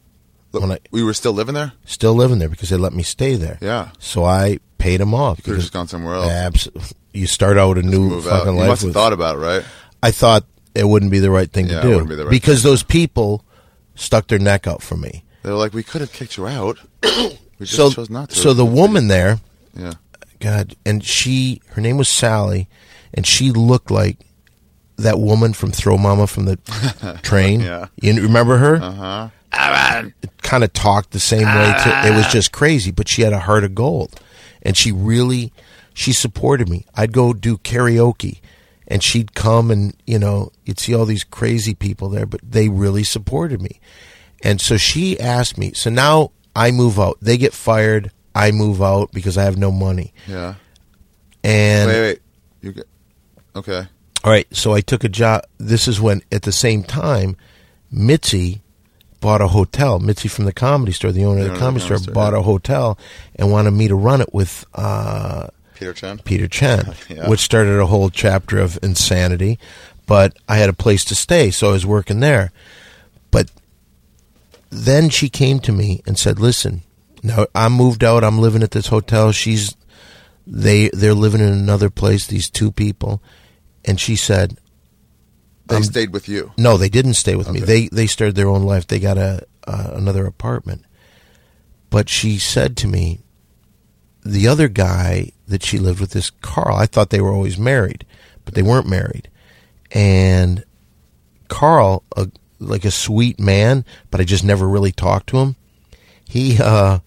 Look, when I we were still living there? still living there because they let me stay there. Yeah. So I paid them off. You could have just gone somewhere else. Abs- you start out a new Move out. fucking You life. must have with- thought about it, right? I thought it wouldn't be the right thing Yeah, to it do wouldn't be the right because those people stuck their neck out for me. They were like, we could have kicked you out. We just So, chose not to. so the woman there, Yeah. God, and she, her name was Sally, and she looked like that woman from Throw Mama from the train. Yeah. You remember her? Uh-huh. Kind of talked the same way. To, it was just crazy, but she had a heart of gold, and she really, she supported me. I'd go do karaoke, and she'd come, and you know, you'd see all these crazy people there, but they really supported me. And so she asked me. So now I move out. They get fired. I move out because I have no money. Yeah. And Wait, wait. You get, okay. all right, so I took a job. This is when, at the same time, Mitzi bought a hotel. Mitzi from the Comedy Store, the owner of the Comedy Store, bought yeah. a hotel and wanted me to run it with uh, Peter Chen? Peter Chen, Yeah. which started a whole chapter of insanity. But I had a place to stay, so I was working there. But then she came to me and said, "Listen, now I'm moved out. I'm living at this hotel. She's they they're living in another place. These two people." And she said, They Um, stayed with you. "No, they didn't stay with me. Okay. They they started their own life. They got a uh, another apartment." But she said to me, the other guy that she lived with, this Carl, I thought they were always married, but they weren't married. And Carl, a, like a sweet man, but I just never really talked to him. He uh,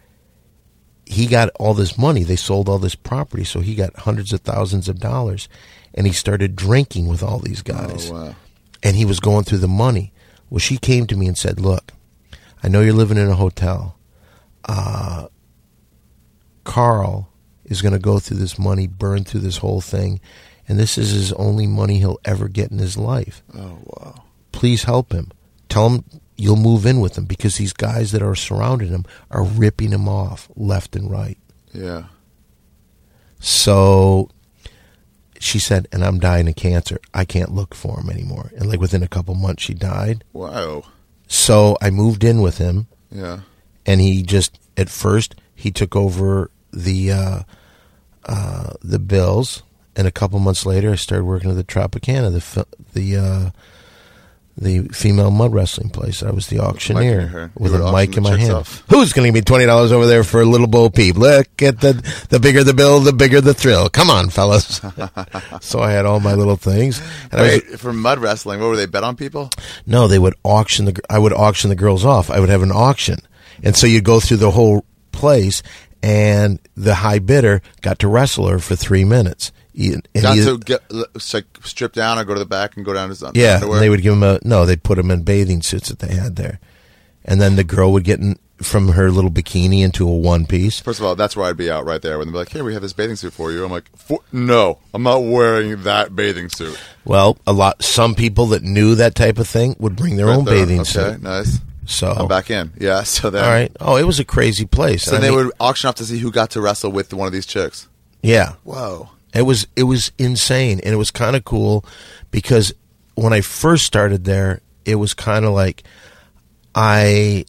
he got all this money. They sold all this property, so he got hundreds of thousands of dollars. And he started drinking with all these guys. Oh, wow. And he was going through the money. Well, she came to me and said, "Look, I know you're living in a hotel. Uh, Carl is going to go through this money, burn through this whole thing, and this is his only money he'll ever get in his life. Oh, wow. Please help him. Tell him you'll move in with him because these guys that are surrounding him are ripping him off left and right." Yeah. So she said, "And I'm dying of cancer. I can't look for him anymore." And like within a couple months, she died. Wow. So I moved in with him. Yeah. And he just, at first, he took over the uh, uh, the bills, and a couple months later, I started working at the Tropicana, the fi- the uh, the female mud wrestling place. I was the auctioneer your hand. with You a would mic auction in the my chicks hand. off. Who's going to give me twenty dollars over there for a little Bo Peep? Look at the the bigger the bill, the bigger the thrill. Come on, fellas. So I had all my little things. And I was, Wait, for mud wrestling, what were they, bet on people? no, they would auction the. I would auction the girls off. I would have an auction, and so you'd go through the whole place, and the high bidder got to wrestle her for three minutes. And Got either- to get it's like strip down or go to the back and go down to his un- yeah, underwear? and they would give him a no. They'd put him in bathing suits that they had there, and then the girl would get in, from her little bikini into a one piece. First of all, that's where I'd be out right there when they'd be like, "Here, we have this bathing suit for you." I'm like, for, "No, I'm not wearing that bathing suit." Well, a lot. Some people that knew that type of thing would bring their Right own there. bathing okay, suit. nice. So I'm back in. Yeah, so then all right. Oh, it was a crazy place. So I they mean, would auction off to see who got to wrestle with one of these chicks. yeah. Whoa. It was it was insane, and it was kind of cool because when I first started there, it was kind of like I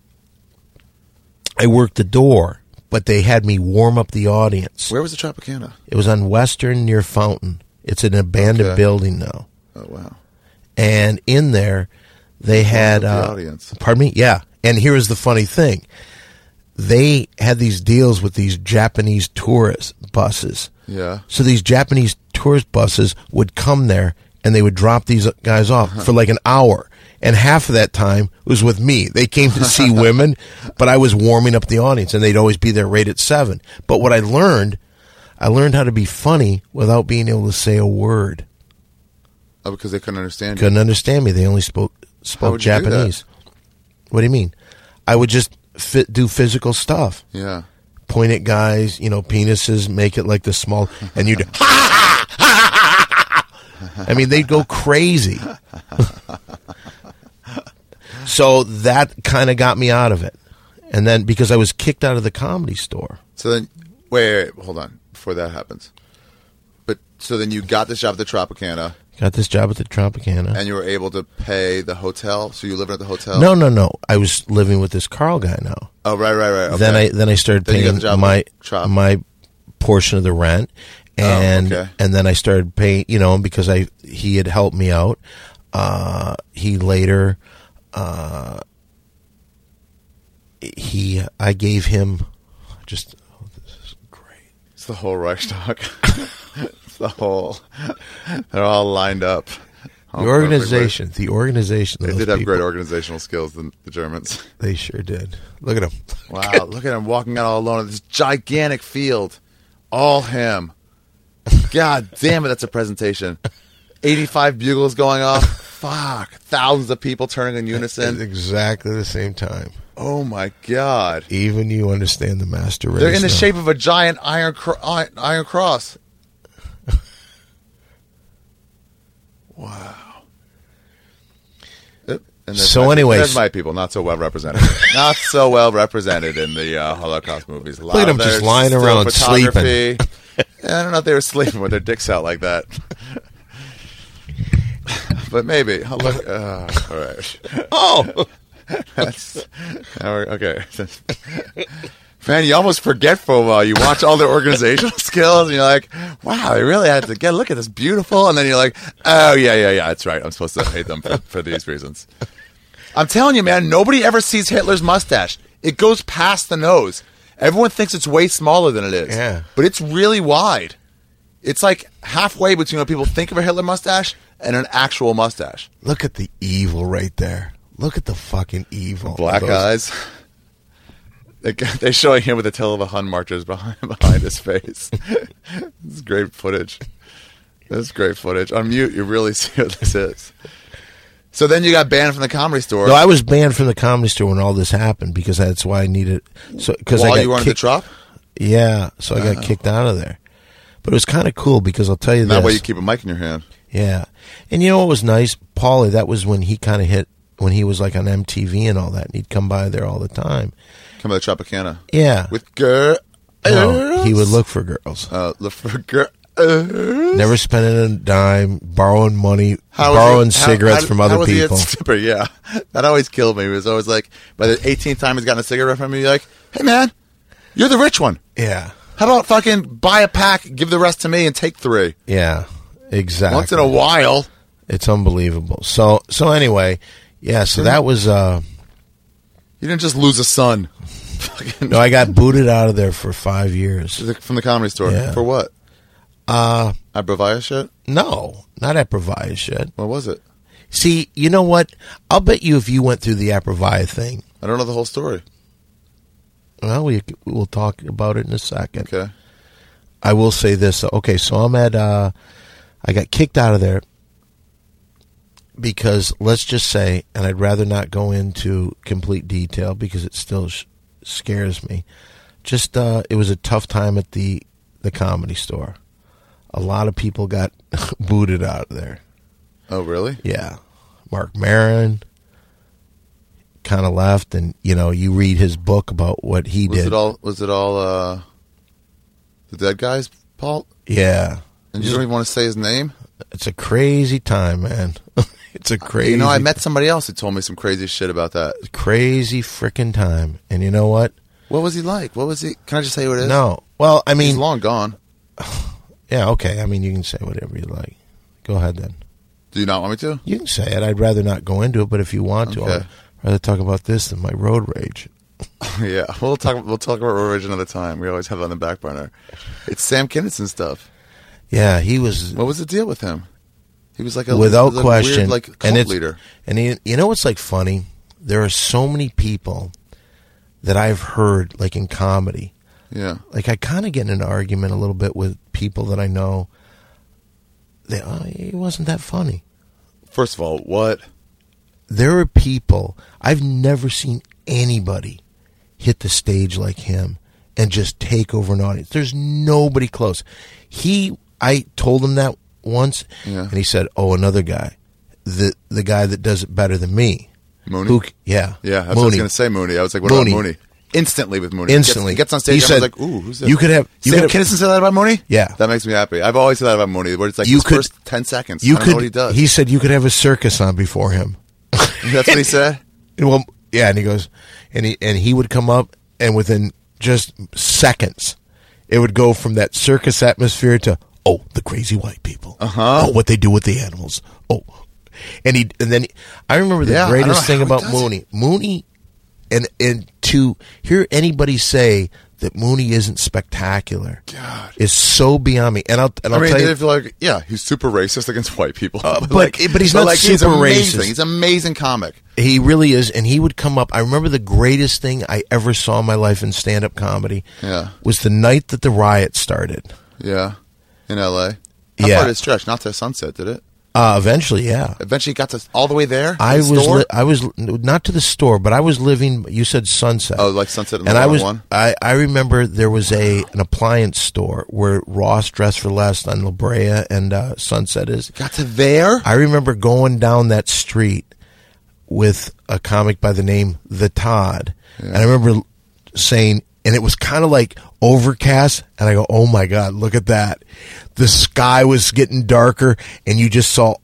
I worked the door, but they had me warm up the audience. Where was the Tropicana? It was on Western near Fountain. It's an abandoned Okay. building now, Oh, wow. and in there they had up the uh, audience. Pardon me, yeah. And here was the funny thing: they had these deals with these Japanese tourist buses. Yeah. So these Japanese tourist buses would come there and they would drop these guys off for like an hour. And half of that time was with me. They came to see women, but I was warming up the audience and they'd always be there right at seven. But what I learned, I learned how to be funny without being able to say a word. Oh, because they couldn't understand you. Couldn't understand me. They only spoke spoke would you do that? Japanese. What do you mean? I would just fit, do physical stuff. Yeah. Point at guys, you know, penises, make it like the small, and you'd, I mean, they'd go crazy. So that kind of got me out of it. And then, because I was kicked out of the Comedy Store. So then, wait, wait, wait, hold on, before that happens. But, so then you got the job at the Tropicana. Got this job at the Tropicana. And you were able to pay the hotel, so you living at the hotel? No, no, no. I was living with this Carl guy now. Oh, right, right, right. Okay. Then I then I started Then you got paying the job my at the Trop. my portion of the rent, and Oh, okay. and then I started paying. You know, because I he had helped me out. Uh, he later, uh, he I gave him just. Oh, this is great. It's the whole Reichstag. It's the whole. They're all lined up. The organization, the organization. Of They those did have people, great organizational skills, the, the Germans. They sure did. Look at him. Wow, look at him walking out all alone in this gigantic field. All him. God damn it, that's a presentation. eighty-five bugles going off. Fuck. Thousands of people turning in At unison. exactly the same time. Oh my God. Even you understand the master race. They're in the now. shape of a giant iron cro- iron, iron cross. Wow. Yep. And there's So my, anyways- there's my people, not so well represented. Not so well represented in the uh, Holocaust movies. A lot Look at of them just their lying still around photography. Yeah, I don't know if they were sleeping with their dicks out like that. But maybe. I'll look. Uh, all right. Oh, That's, now we're- okay. Man, you almost forget for a while. You watch all their organizational skills, and you're like, wow, they really had to get, look at this beautiful. And then you're like, oh, yeah, yeah, yeah, that's right. I'm supposed to hate them for, for these reasons. I'm telling you, man, nobody ever sees Hitler's mustache. It goes past the nose. Everyone thinks it's way smaller than it is. Yeah. But it's really wide. It's like halfway between what people think of a Hitler mustache and an actual mustache. look at the evil right there. Look at the fucking evil. Black Those- eyes. They- They're showing him with the tail of a Hun marchers behind behind his face. This is great footage. This is great footage. On mute, you really see what this is. So then you got banned from the Comedy Store. No, I was banned from the Comedy Store when all this happened because that's why I needed. So because while I got you were in the kicked, Trop. Yeah, so I got kicked out of there. But it was kind of cool because I'll tell you That this. way you keep a mic in your hand. Yeah, and you know what was nice, Paulie? That was when he kind of hit when he was like on M T V and all that, and he'd come by there all the time. Come to the Tropicana. Yeah, With girls. no, he would look for girls. Uh, look for girls. Never spending a dime, borrowing money, How was borrowing he- how- cigarettes how- from how other was he at people. Stipper? Yeah, that always killed me. It was always like, by the eighteenth time he's gotten a cigarette from me, you're like, hey man, you're the rich one. Yeah, How about fucking buy a pack, give the rest to me, and take three? yeah, exactly. Once in a while. It's unbelievable. So, so anyway, yeah. So that was. uh You didn't just lose a son. No, I got booted out of there for five years. From the Comedy Store. Yeah. For what? Uh I Bravia shit? no, not at Provia shit. What was it? See, you know what? I'll bet you if you went through the Aprovia thing. I don't know the whole story. Well, we we'll talk about it in a second. Okay. I will say this. Okay, so I'm at. Uh, I got kicked out of there because let's just say, and I'd rather not go into complete detail because it still sh- scares me. Just uh, it was a tough time at the the Comedy Store. A lot of people got booted out of there. Oh, really? Yeah, Mark Maron kind of left, and you know, you read his book about what he Was did. it all, was it all, uh, the dead guys, Paul? Yeah, And you don't even want to say his name? it's a crazy time, man. It's a crazy. You know, I met somebody else who told me some crazy shit about that. crazy freaking time, and you know what? What was he like? What was he? Can I just say what it is? No, well, I He's mean, long gone. yeah, okay. I mean, you can say whatever you like. Go ahead, then. Do you not want me to? You can say it. I'd rather not go into it, but if you want to, Okay. I'd rather talk about this than my road rage. Yeah, we'll talk. We'll talk about Rage another time. We always have it on the back burner. It's Sam Kinison stuff. Yeah, he was What was the deal with him? He was like a without he was a question, weird, like cult and it's leader. and he, you know what's like funny? There are so many people that I've heard like in comedy. Yeah, Like I kind of get in an argument a little bit with people that I know. They, oh, he wasn't that funny. First of all, what? There are people, I've never seen anybody hit the stage like him and just take over an audience. There's nobody close. He, I told him that once, Yeah. and he said, "Oh, another guy, the the guy that does it better than me." Mooney? Who? Yeah, Yeah, that's what I was Mooney. going to say, Mooney. I was like, what Mooney. about Mooney? instantly with Mooney. Instantly. He gets, he gets on stage. He and said, I was like, "Ooh, who's this?" You could have. You Sam could have Kinison said that about Mooney. Yeah. That makes me happy. I've always said that about Mooney. Where it's like You his could- first ten seconds. you I don't could. know what he does. He said you could have a circus on before him. That's what he said. Well, yeah, and he goes, and he and he would come up, and within just seconds, it would go from that circus atmosphere to oh, the crazy white people. Uh-huh. Oh, what they do with the animals. Oh, and he and then he, I remember the Yeah, I don't know greatest thing how he about does it. Mooney. Mooney, and and to hear anybody say that Mooney isn't spectacular God. is so beyond me. And I'll and I I'll mean, tell you, they feel like, yeah, he's super racist against white people. Uh, but- but he's not like, super he's amazing. racist. He's an amazing comic. he really is, and he would come up. I remember the greatest thing I ever saw in my life in stand-up comedy Yeah. was the night that the riot started. Yeah, in L A. How Yeah. far did it stretch? Not to Sunset, did it? Uh, eventually, yeah. Eventually got to all the way there? I To the was store? li- I was not to the store, but I was living. You said Sunset. Oh, like Sunset and and I was. one. I, I remember there was a an appliance store where Ross Dress for Less on La Brea and uh, Sunset is. Got to there? I remember going down that street with a comic by the name The Todd, and I remember saying, and it was kind of like overcast, and I go, oh my God, look at that. The sky was getting darker, and you just saw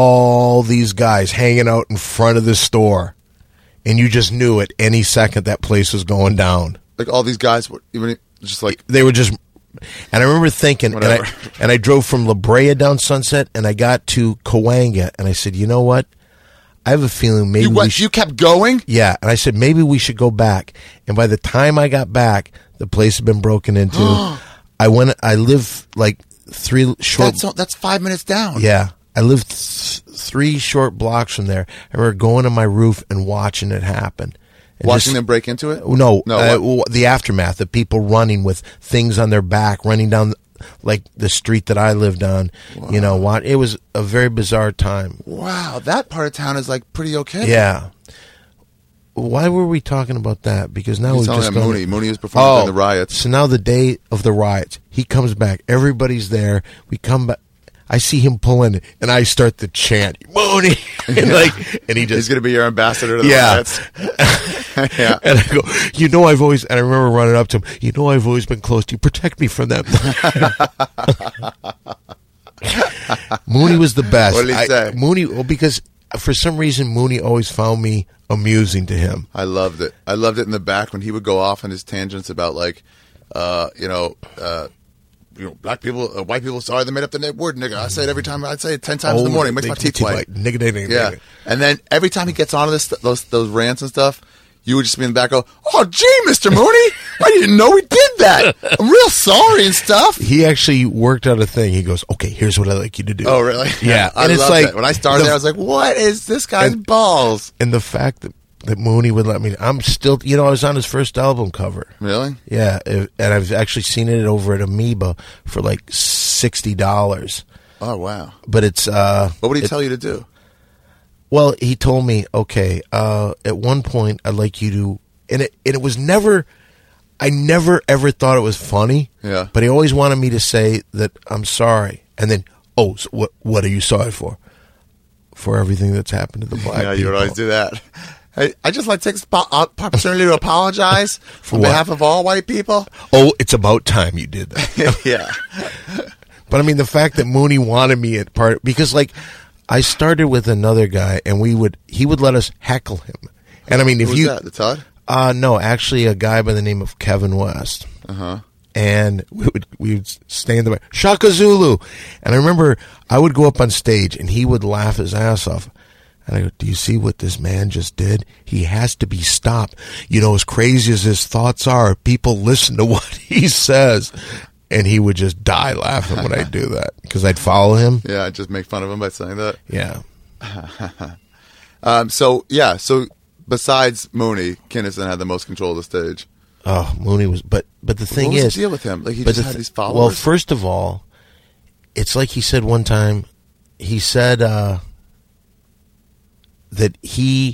all these guys hanging out in front of the store, and you just knew at any second that place was going down. Like all these guys were even just like, They were just, and I remember thinking, and I, Whatever. and I drove from La Brea down Sunset, and I got to Cahuenga, and I said, you know what? I have a feeling maybe you we went, should. you kept going? Yeah, and I said maybe we should go back. And by the time I got back, the place had been broken into. I went. I live like three short. That's, that's five minutes down. Yeah, I lived th- three short blocks from there. I remember going to my roof and watching it happen. And Watching just- them break into it? No, No, uh, what? w- the aftermath, the people running with things on their back, running down like the street that I lived on. You know what? It was a very bizarre time. Wow, that part of town is like pretty okay. Yeah. Why were we talking about that? Because now He's we've telling just him gone- Mooney. Mooney was performing during the riots. So now the day of the riots, he comes back. Everybody's there. We come back. I see him pull in, and I start to chant Mooney, and like, and he He's just going to be your ambassador to the Yeah. riots. Yeah. and I go, you know, I've always, and I remember running up to him. You know, I've always been close to you. Protect me from them. Mooney was the best. What did he I- say? Mooney, well, because for some reason Mooney always found me amusing to him. I loved it. I loved it in the back when he would go off on his tangents about like, uh, you know, uh, you know, black people, uh, white people. Sorry, they made up the word, nigga. I say it every time. I say it ten times in the morning. It makes my teeth white. Nigga, nigga, nigga, Yeah, nigga. and then every time he gets onto this, those those rants and stuff, you would just be in the back, go, "Oh, gee, Mister Mooney, I didn't know he did that. I'm real sorry and stuff." He actually worked out a thing. He goes, "Okay, here's what I'd like you to do." Oh, really? Yeah, I and it's loved like it. When I started the- there, I was like, "What is this guy's And- balls?" and the fact that that Mooney would let me. I'm still, you know, I was on his first album cover. Really? Yeah, it- and I've actually seen it over at Amoeba for like sixty dollars. Oh, wow. But it's uh, What would he it- tell you to do? Well, he told me, okay, uh, at one point I'd like you to, and it and it was never, I never ever thought it was funny. Yeah. But he always wanted me to say that I'm sorry, and then, oh, so what what are you sorry for? For everything that's happened to the black Yeah, people. you would always do that. Hey, I just like to take this po- uh, opportunity to apologize on what? behalf of all white people. Oh, it's about time you did that. Yeah. But I mean, the fact that Mooney wanted me at part, because like I started with another guy, and we would he would let us heckle him. And I mean, if Who was you that? The Todd? uh no, actually a guy by the name of Kevin West. Uh huh. And we would we would stay in the back, Shaka Zulu. And I remember I would go up on stage, and he would laugh his ass off. And I go, do you see what this man just did? He has to be stopped. You know, as crazy as his thoughts are, people listen to what he says. And he would just die laughing when I do that, because I'd follow him. Yeah, I just make fun of him by saying that. Yeah. Um, so, yeah, so besides Mooney, Kinison had the most control of the stage. Oh, Mooney was, but but the thing what was is, the deal with him? Like, he but just the had th- these followers? Well, first of all, it's like he said one time. He said uh, that he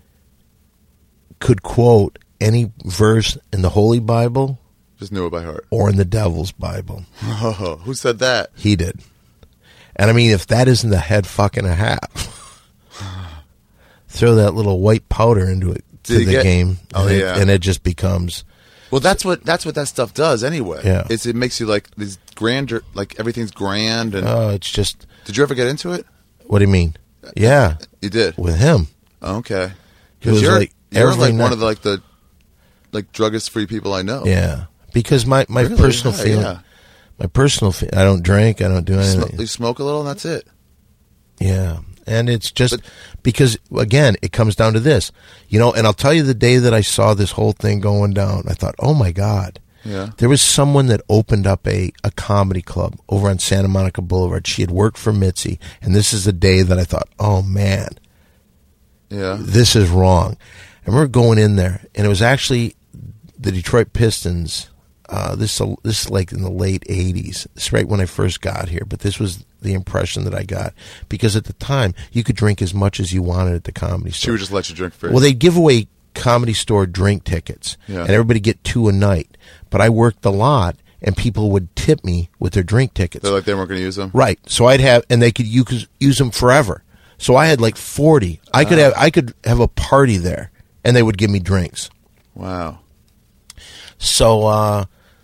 could quote any verse in the Holy Bible Just knew it by heart. or in the Devil's Bible. Oh, who said that? He did, and I mean, if that isn't a head fucking a half, throw that little white powder into it Did to you the get- game, Oh, and, it, yeah. and it just becomes. Well, that's what that's what that stuff does anyway. Yeah. It's, it makes you like these grander, like everything's grand. And Oh, it's just. did you ever get into it? What do you mean? Yeah, You did. with him. Okay. It Because was you're like you're every like night. one of the like the like druggist free people I know. Yeah, because my, my Really? personal Yeah, feeling, yeah. my personal, fe- I don't drink, I don't do You, sm- anything. you smoke a little and that's it. Yeah. And it's just But- because, again, it comes down to this, you know, and I'll tell you the day that I saw this whole thing going down, I thought, oh my God. Yeah. There was someone that opened up a, a comedy club over on Santa Monica Boulevard. She had worked for Mitzi. And this is the day that I thought, oh man, Yeah. this is wrong. I remember going in there, and it was actually the Detroit Pistons. Uh, this this is like in the late eighties. It's right when I first got here, but this was the impression that I got because at the time you could drink as much as you wanted at the comedy She store. would just let you drink free. Well, they'd give away comedy store drink tickets, Yeah. and everybody get two a night. But I worked a lot, and people would tip me with their drink tickets. They're like they weren't going to use them. Right. So I'd have, and they could use, use them forever. So I had like forty. I could have, I could have a party there, and they would give me drinks. Wow. So, uh,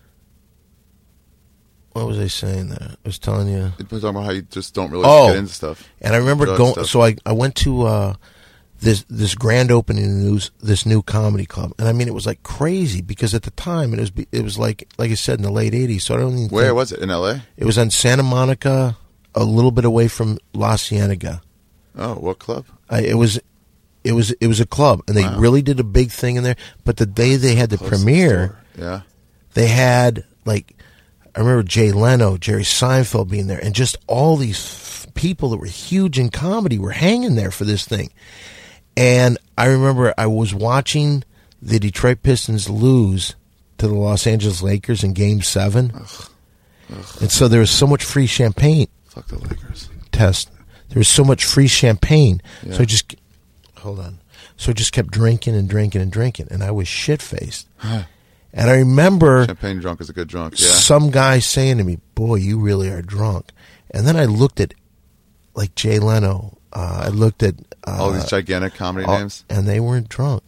what was I saying there? I was telling you. You're talking about how you just don't really Oh. get into stuff. And I remember Drug going. stuff. So I, I went to uh, this this grand opening news this new comedy club, and I mean it was like crazy because at the time it was it was like like I said in the late eighties. So I don't even Where think, was it? In L A? it was on Santa Monica, a little bit away from La Cienega. Oh, what club? I, it was it was it was a club, and they Wow. really did a big thing in there. But the day they had the Close to the premiere, store. Yeah. they had like I remember Jay Leno, Jerry Seinfeld being there, and just all these f- people that were huge in comedy were hanging there for this thing. And I remember I was watching the Detroit Pistons lose to the Los Angeles Lakers in Game Seven, and so there was so much free champagne. Fuck the Lakers. Test. There was so much free champagne, Yeah. so I just hold on. So I just kept drinking and drinking and drinking, and I was shit faced. And I remember Champagne drunk is a good drunk. Yeah. some guy saying to me, "Boy, you really are drunk." And then I looked at like Jay Leno. Uh, I looked at uh, All these gigantic comedy all- names. and they weren't drunk.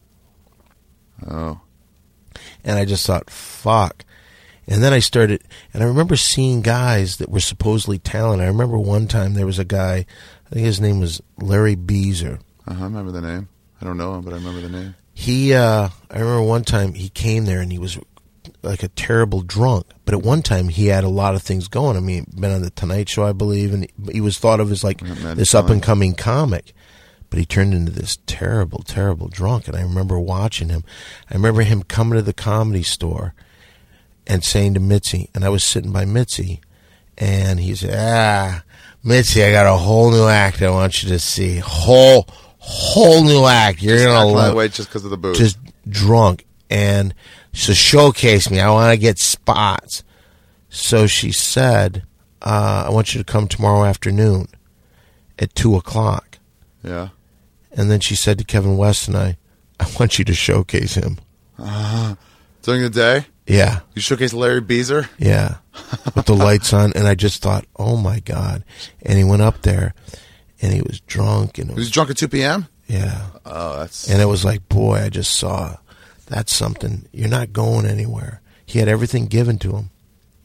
Oh. And I just thought, "Fuck." And then I started, and I remember seeing guys that were supposedly talented. I remember one time there was a guy, I think his name was Larry Beezer. Uh-huh, I remember the name. I don't know him, but I remember the name. He, uh, I remember one time he came there and he was like a terrible drunk. But at one time he had a lot of things going. I mean, been on the Tonight Show, I believe, and he was thought of as like Yeah, man, this fine. up and coming comic. But he turned into this terrible, terrible drunk. And I remember watching him. I remember him coming to the Comedy Store and saying to Mitzi, and I was sitting by Mitzi, and he said, "Ah, Mitzi, I got a whole new act I want you to see. Whole, whole new act. You're Just gonna acting love that way just because of the booze. just drunk." And so showcase me. I want to get spots. So she said, uh, "I want you to come tomorrow afternoon at two o'clock." Yeah. And then she said to Kevin West and I, "I want you to showcase him." During the day, Yeah. you showcase Larry Beezer. Yeah, with the lights on, and I just thought, "Oh my God!" And he went up there, and he was drunk, and it He was was, drunk at two p.m.? yeah, Oh, that's... and it was like, boy, I just saw that's something. You're not going anywhere. He had everything given to him.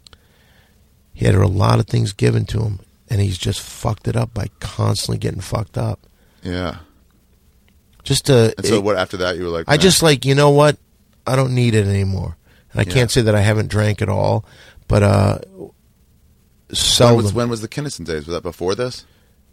He had a lot of things given to him, and he's just fucked it up by constantly getting fucked up. Yeah. Just to, And so it- what, after that, you were like... I "Nah." just like, you know what? I don't need it anymore. And I Yeah. can't say that I haven't drank at all, but uh, When seldom. was, when was the Kinnison days? Was that before this?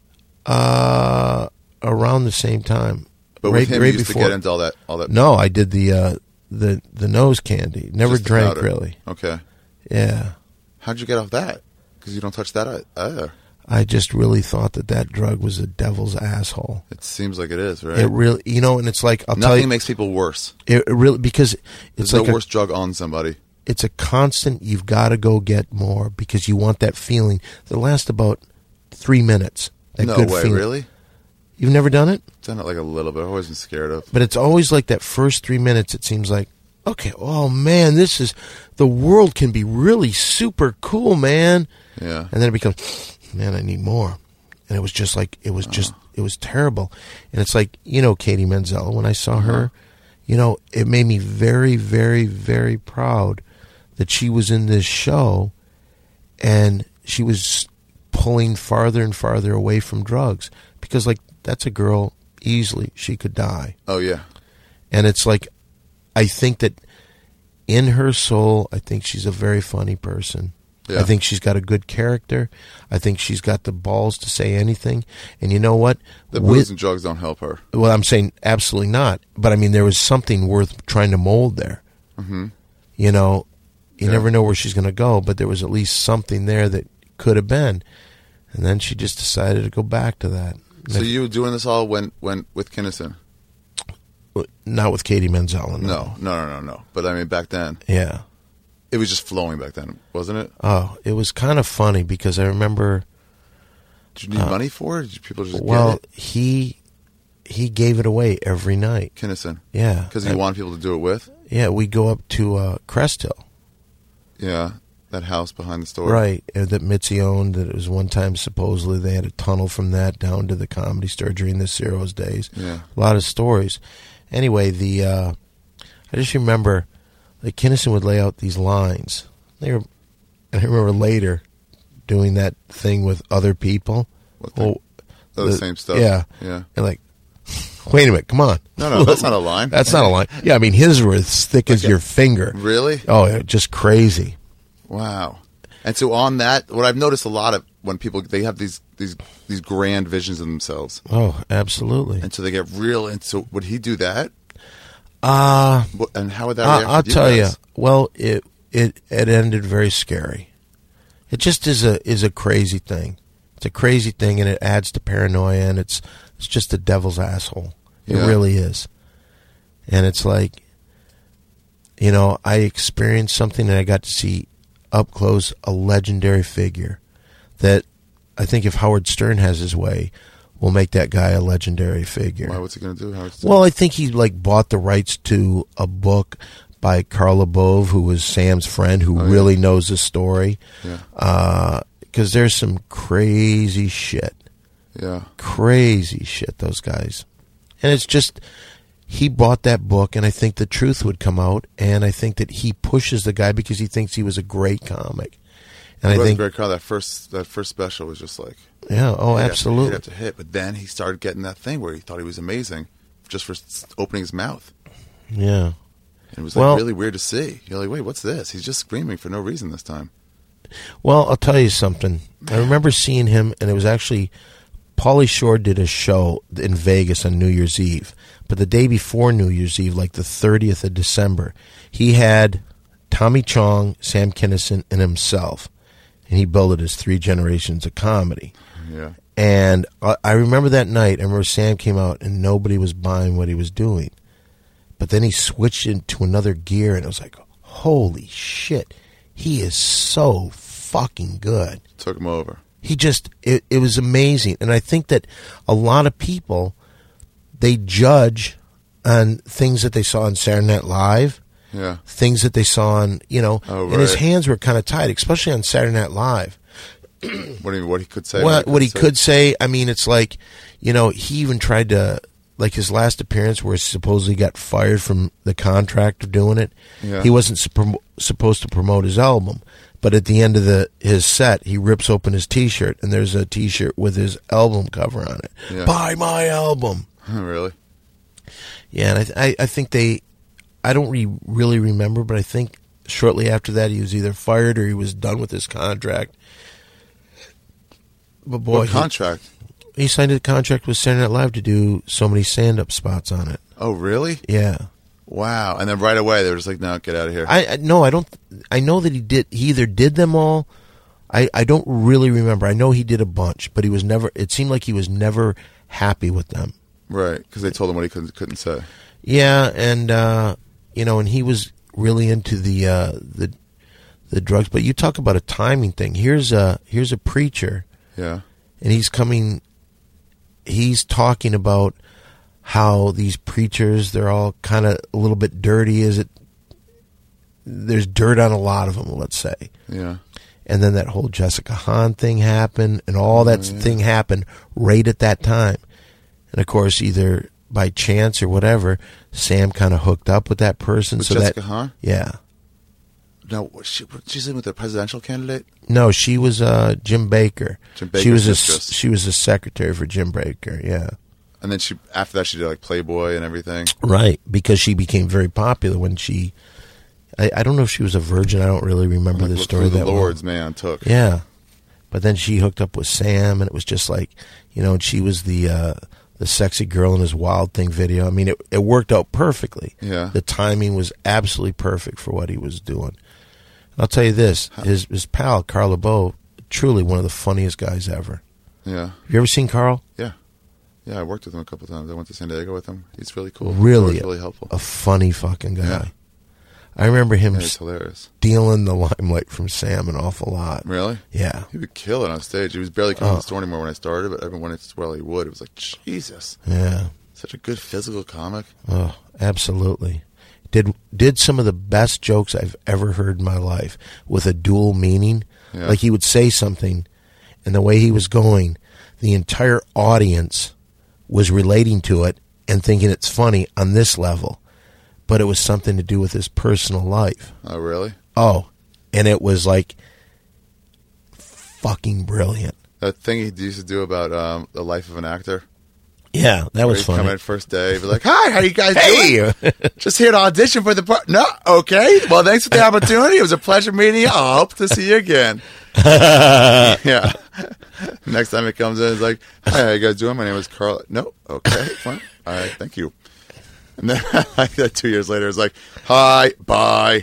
Uh, around the same time. But right, with him, right you used before. to get into all that... All that No, I did the uh, the the nose candy. Never just the drank powder. really. Okay. Yeah, How'd you get off that? Because you don't touch that ei- either. I just really thought that that drug was a devil's asshole. It seems like it is, right? It really, you know, and it's like I'll tell Nothing you, makes people worse. it, it really because There's it's no like a, worse drug on somebody. it's a constant. You've got to go get more because you want that feeling that lasts about three minutes. That No good way, feeling. really? You've never done it? Done it like a little bit. I've always been scared of. But it's always like that first three minutes, it seems like, okay, oh man, this is, the world can be really super cool, man. Yeah. And then it becomes, man, I need more. And it was just like, it was just, it was terrible. And it's like, you know, Katie Menzel, when I saw her, you know, it made me very, very, very proud that she was in this show and she was pulling farther and farther away from drugs. Because, like, that's a girl, easily, she could die. Oh, yeah. And it's like, I think that in her soul, I think she's a very funny person. Yeah. I think she's got a good character. I think she's got the balls to say anything. And you know what? The With- booze and drugs don't help her. Well, I'm saying absolutely not. But I mean, there was something worth trying to mold there. Mm-hmm. You know, you Yeah. never know where she's going to go, but there was at least something there that could have been. And then she just decided to go back to that. So you were doing this all when, when with Kinnison? Not with Katie Menzel. No, no, no, no, no. But I mean, back then, Yeah. it was just flowing back then, wasn't it? Oh, it was kind of funny because I remember. Did you need money for it? Did people just Well, get it? he he gave it away every night. Kinnison. Yeah, Because he I- wanted people to do it with? Yeah, we go up to uh, Crest Hill, Yeah. That house behind the store. right? uh, That Mitzi owned. That it was one time supposedly they had a tunnel from that down to the Comedy Store during the Zeros days. Yeah. A lot of stories. Anyway, the uh, I just remember like Kinnison would lay out these lines. They were, and I remember later doing that thing with other people. What thing? Oh, the same stuff? Yeah, Yeah. And like, wait a minute, come on. No, no, that's not a line. That's not a line. Yeah, I mean his were as thick as your finger. Really? Oh, yeah, just crazy. Wow. And so on that, what I've noticed a lot of when people, they have these, these, these grand visions of themselves. Oh, absolutely. And so they get real into, would he do that? Uh, What- And how would that I, react I'll with tell you. guys? Well, it it it ended very scary. It just is a is a crazy thing. It's a crazy thing, and it adds to paranoia, and it's it's just the devil's asshole. It Yeah. really is. And it's like, you know, I experienced something, and I got to see up close a legendary figure that I think if Howard Stern has his way, will make that guy a legendary figure. Why, what's he going to do? Howard Stern? Well, I think he like bought the rights to a book by Carl Labove, who was Sam's friend, who Oh, yeah. really knows the story. Yeah. Because there's some crazy shit, Yeah. crazy shit. Those guys, and it's just he bought that book, and I think the truth would come out, and I think that he pushes the guy because he thinks he was a great comic, and It I wasn't think very crowded. That first, that first special was just like, yeah, oh, hit absolutely, after hit after hit. But then he started getting that thing where he thought he was amazing just for s- opening his mouth. yeah. And it was like Well- really weird to see. You're like, wait, what's this? He's just screaming for no reason this time. Well, I'll tell you something. I remember seeing him, and it was actually Pauly Shore did a show in Vegas on New Year's Eve. But the day before New Year's Eve, like the thirtieth of December, he had Tommy Chong, Sam Kinison, and himself. And he billed it as three generations of comedy. Yeah. And I I remember that night, I remember Sam came out, and nobody was buying what he was doing. But then he switched into another gear, and it was like, holy shit, he is so fucking good. Took him over. He just, it, it was amazing. And I think that a lot of people, they judge on things that they saw on Saturday Night Live, Yeah. things that they saw on, you know, Oh, and his right. hands were kind of tied, especially on Saturday Night Live. What do you, what he could say? What, what he say? could say, I mean, it's like, you know, he even tried to, like his last appearance where he supposedly got fired from the contract of doing it. Yeah. He wasn't supp- supposed to promote his album, but at the end of the his set, he rips open his T-shirt, and there's a T-shirt with his album cover on it. Yeah. Buy my album. Really? Yeah, and I, th- I, I think they, I don't re- really remember, but I think shortly after that he was either fired or he was done with his contract. But boy, What he- contract? He signed a contract with Saturday Night Live to do so many stand-up spots on it. Oh, really? Yeah, Wow. And then right away they were just like, no, get out of here. I, I no, I don't. I know that he did. He either did them all. I, I don't really remember. I know he did a bunch, but he was never. It seemed like he was never happy with them. Right. Because they told him what he couldn't, couldn't say. Yeah, and uh, you know, and he was really into the uh, the the drugs. But you talk about a timing thing. Here's a here's a preacher, Yeah. and he's coming. He's talking about how these preachers, they're all kind of a little bit dirty. Is it? There's dirt on a lot of them, let's say. Yeah. And then that whole Jessica Hahn thing happened, and all that Oh, yeah. thing happened right at that time. And of course, either by chance or whatever, Sam kind of hooked up with that person. With so Jessica that, Hahn? Yeah. No, she, she's in with the presidential candidate? No, she was uh, Jim Baker. Jim Baker's she was a, mistress. she was a secretary for Jim Baker, yeah. And then she after that she did like Playboy and everything. Right, because she became very popular when she I, I don't know if she was a virgin. I don't really remember Like, the look story who the that well. Lord's man took. Yeah. But then she hooked up with Sam, and it was just like, you know, and she was the uh, the sexy girl in his Wild Thing video. I mean, it it worked out perfectly. Yeah. The timing was absolutely perfect for what he was doing. I'll tell you this, his his pal, Carl LeBeau, truly one of the funniest guys ever. Yeah. Have you ever seen Carl? Yeah. Yeah, I worked with him a couple of times. I went to San Diego with him. He's really cool. Really, He's really helpful. A funny fucking guy. Yeah. I remember him Yeah, he's hilarious. stealing the limelight from Sam an awful lot. Really? Yeah. He would kill it on stage. He was barely coming Oh. to the store anymore when I started, but everyone it's well he would. It was like, Jesus. Yeah. Such a good physical comic. Oh, absolutely. Did did some of the best jokes I've ever heard in my life with a dual meaning. Yeah. Like he would say something, and the way he was going, the entire audience was relating to it and thinking it's funny on this level, but it was something to do with his personal life. Oh, really? Oh, and it was like fucking brilliant. That thing he used to do about um, the life of an actor. Yeah, that Where was he'd come funny. in first day, be like, "Hi, how you guys Hey! doing? Just here to audition for the part." No, okay. Well, thanks for the opportunity. It was a pleasure meeting you. I hope to see you again. Yeah. Next time he comes in, it's like, "Hi, how you guys doing? My name is Carl." No, okay, fine. All right, thank you. And then like that, two years later, it's like, "Hi, bye."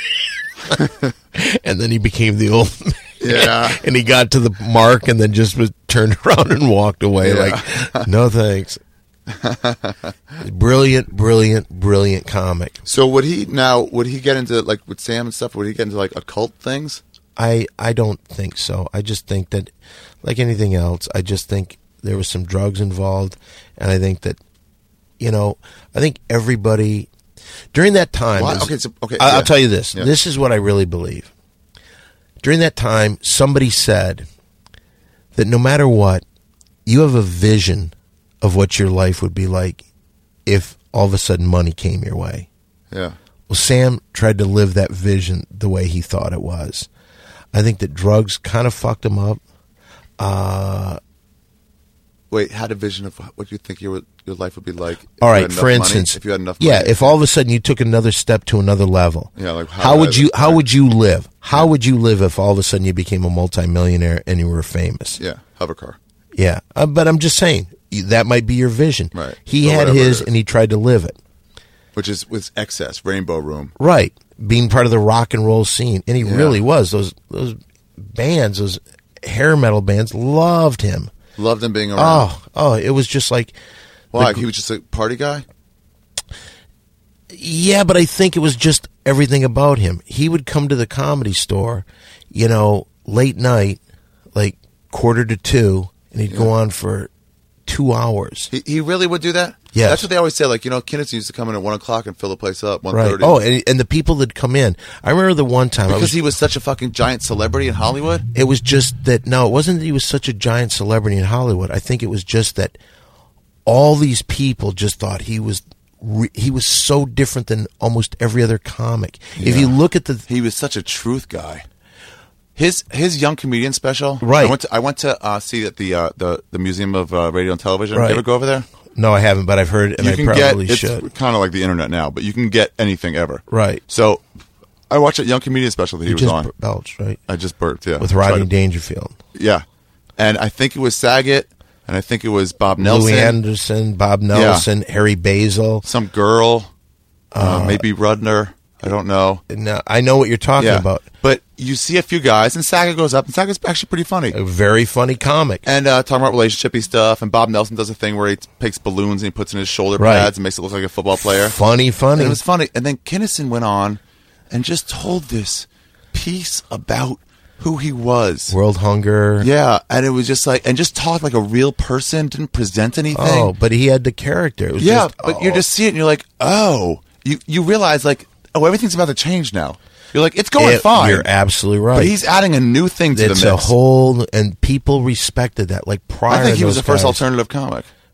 And then he became the old man. Yeah. And he got to the mark and then just was turned around and walked away Yeah. like, no thanks. Brilliant, brilliant, brilliant comic. So would he now? Would he get into like with Sam and stuff? Would he get into like occult things? I, I don't think so. I just think that, like anything else, I just think there was some drugs involved. And I think that, you know, I think everybody, during that time, Why? is- Okay, so- okay, I, yeah. I'll tell you this. Yeah. This is what I really believe. During that time, somebody said that no matter what, you have a vision of what your life would be like if all of a sudden money came your way. Yeah. Well, Sam tried to live that vision the way he thought it was. I think that drugs kind of fucked him up. Uh, Wait, had a vision of what you think your your life would be like. If all you right, had enough for money? instance, if you had enough, yeah, money, if all of a sudden you took another step to another level, Yeah, like, how how, would would I- you how right. would you live? How would you live if all of a sudden you became a multimillionaire and you were famous? yeah, hover car. Yeah, uh, but I'm just saying you- that might be your vision. Right. He Or had whatever it his, is. and he tried to live it. Which is with excess, Rainbow Room. Right, being part of the rock and roll scene, and he Yeah. really was. Those those bands, those hair metal bands, loved him. Loved him being around. Oh, oh, it was just like, Why? the- He was just a party guy? yeah, but I think it was just everything about him. He would come to the Comedy Store, you know, late night, like quarter to two, and he'd go on for two hours. He, he really would do that? Yes. That's what they always say. Like, you know, Kinnison used to come in at one o'clock and fill the place up, one Right. thirty. Oh, and, and the people that come in. I remember the one time I because was, he was such a fucking giant celebrity in Hollywood? it was just that, no, it wasn't that he was such a giant celebrity in Hollywood. I think it was just that all these people just thought he was, re- he was so different than almost every other comic. If you look at the, He was such a truth guy. His his young comedian special. Right. I went to I went to uh, see at the uh, the the Museum of uh, Radio and Television. Right. You ever go over there? no, I haven't, but I've heard, and you I can probably get should. it's kind of like the internet now, but you can get anything ever. Right. So I watched that young comedian special that he You was just on. bur- belched, right? I just burped. Yeah, With Tried Rodney to- Dangerfield. Yeah, and I think it was Saget, and I think it was Bob Nelson, Louis Anderson, Bob Nelson, Harry Basil. some girl, uh, maybe Rudner. I don't know. Now, I know what you're talking Yeah, about. but you see a few guys, and Saget goes up, and Saget's actually pretty funny. A very funny comic. And uh, talking about relationshipy stuff, and Bob Nelson does a thing where he takes balloons and he puts in his shoulder Right. pads and makes it look like a football player. Funny, funny. And it was funny. And then Kinnison went on and just told this piece about who he was. World Hunger. Yeah, and it was just like, and just talked like a real person, didn't present anything. Oh, but he had the character. It was yeah, just, but oh. you just see it and you're like, oh, you you realize like, oh, everything's about to change now. You're like, it's going It- fine. You're absolutely right. But he's adding a new thing to it's the a mix. whole, and people respected that. Like prior, I think he to was the those first guys- alternative comic.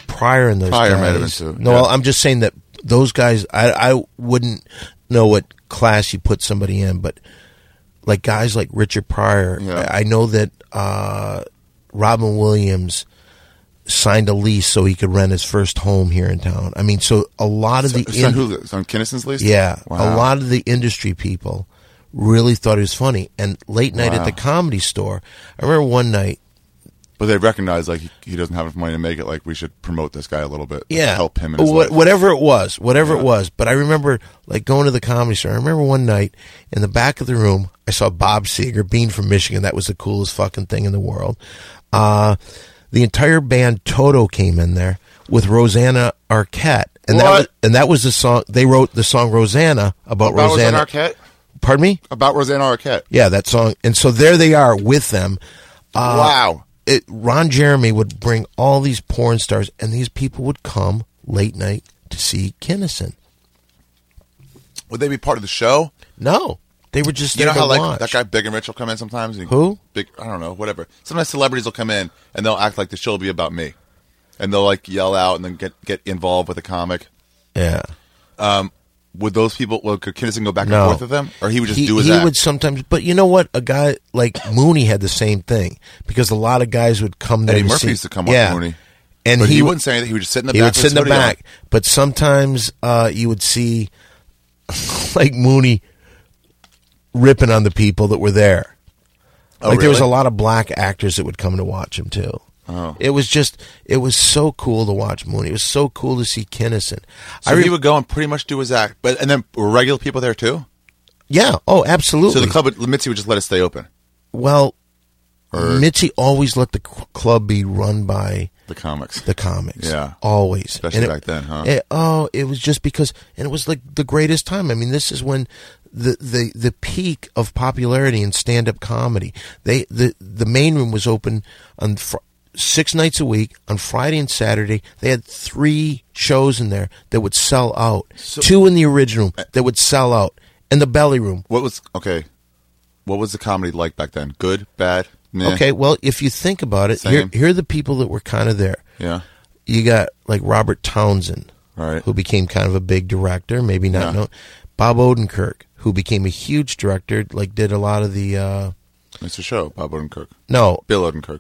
Pryor and those Pryor guys. might have been too, No, yeah. I'm just saying that those guys. I I wouldn't know what class you put somebody in, but like guys like Richard Pryor, Yeah. I, I know that uh, Robin Williams signed a lease so he could rent his first home here in town. I mean, so a lot of So, the so in- who, so on Kinnison's lease? yeah, Wow. a lot of the industry people really thought it was funny. And late night Wow. at the Comedy Store, I remember one night. But they recognize like he, he doesn't have enough money to make it. Like we should promote this guy a little bit. Yeah, help him in his What, life. whatever it was, whatever Yeah. it was. But I remember like going to the Comedy Store. I remember one night in the back of the room, I saw Bob Seger, being from Michigan. That was the coolest fucking thing in the world. Uh, the entire band Toto came in there with Rosanna Arquette, and that What? was, and that was the song they wrote. The song Rosanna about, About Rosanna. Rosanna Arquette? Pardon me? About Rosanna Arquette. Yeah, that song. And so there they are with them. Uh, Wow. It, Ron Jeremy would bring all these porn stars, and these people would come late night to see Kinnison. Would they be part of the show? No, they were just You there know how to like watch. that guy Big and Rich will come in sometimes. And Who? Big? I don't know. Whatever. Sometimes celebrities will come in and they'll act like the show will be about me, and they'll like yell out and then get get involved with the comic. Yeah. Would those people? Well, could Kinnison go back No. and forth with them, or he would just he, do his he act? would sometimes, but you know what? A guy like Mooney had the same thing because a lot of guys would come there. Eddie to Murphy see, used to come watch yeah. Mooney, and but he, he, would- wouldn't say anything. He would just sit in the He back. would sit in the with his hoodie on. back, but sometimes uh, you would see like Mooney ripping on the people that were there. Oh, Like there was a really? lot of black actors that would come to watch him too. Oh. It was just, it was so cool to watch Mooney. It was so cool to see Kinnison. So I re- he would go and pretty much do his act, but and then were regular people there too. yeah, oh, absolutely. So the club, would, Mitzi would just let it stay open. well, Or- Mitzi always let the c- club be run by The comics. the comics. Yeah. Always. Especially And it- back then, huh? it- oh, it was just because, and it was like the greatest time. I mean, this is when the, the, the peak of popularity in stand-up comedy. They, the, the main room was open on fr- six nights a week on Friday and Saturday. They had three shows in there that would sell out. Two in the original that would sell out. And the belly room. What was okay? What was the comedy like back then? Good, bad? Meh? Okay, well, if you think about it, here, Same. here are the people that were kind of there. Yeah. You got like Robert Townsend, Right. who became kind of a big director, maybe not Yeah. known. Bob Odenkirk, who became a huge director, like did a lot of the uh, Mister Show, Bob Odenkirk, no Bill Odenkirk.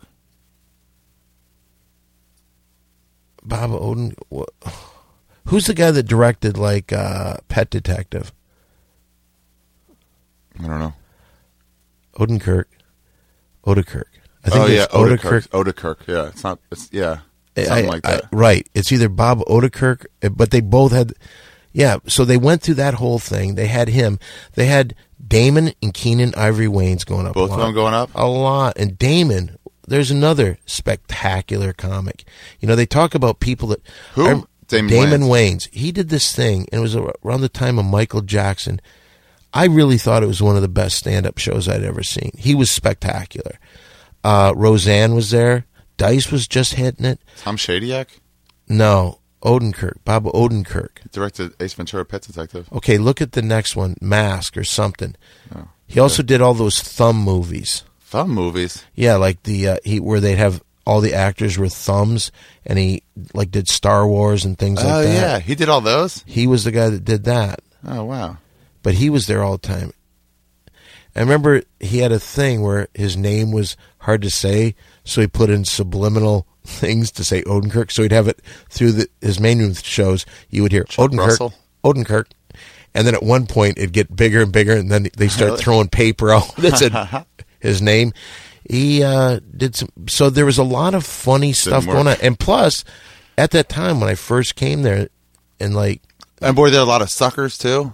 Bob Oden. wha- Who's the guy that directed like uh, Pet Detective? I don't know. Odenkirk, Odekirk. I think Oh yeah, it's Odenkirk. Odenkirk. Yeah, it's not. It's yeah, I- something I- like I- that. right. It's either Bob Odenkirk, but they both had. Yeah, so they went through that whole thing. They had him. They had Damon and Keenan Ivory Wayans going up. Both a of lot. them going up? A lot. And Damon, there's another spectacular comic. You know, they talk about people that. Who? I- Damon Damon Wayans. He did this thing, and it was around the time of Michael Jackson. I really thought it was one of the best stand-up shows I'd ever seen. He was spectacular. Uh, Roseanne was there. Dice was just hitting it. Tom Shadyac No, Odenkirk, Bob Odenkirk. directed Ace Ventura: Pet Detective. Okay, look at the next one, Mask or something. Oh, He also did all those thumb movies. Thumb movies. Yeah, like the uh, he where they'd have all the actors with thumbs, and he like did Star Wars and things Oh like that. yeah, he did all those. He was the guy that did that, Oh wow. but he was there all the time. I remember he had a thing where his name was hard to say, so he put in subliminal things to say Odenkirk. So he'd have it through the, his main room shows. You would hear Chuck Odenkirk, Russell? Odenkirk, and then at one point it'd get bigger and bigger, and then they start Really? throwing paper out that said his name. He uh, did some. So there was a lot of funny stuff work. going on, and plus, at that time when I first came there, and like, And were there a lot of suckers too?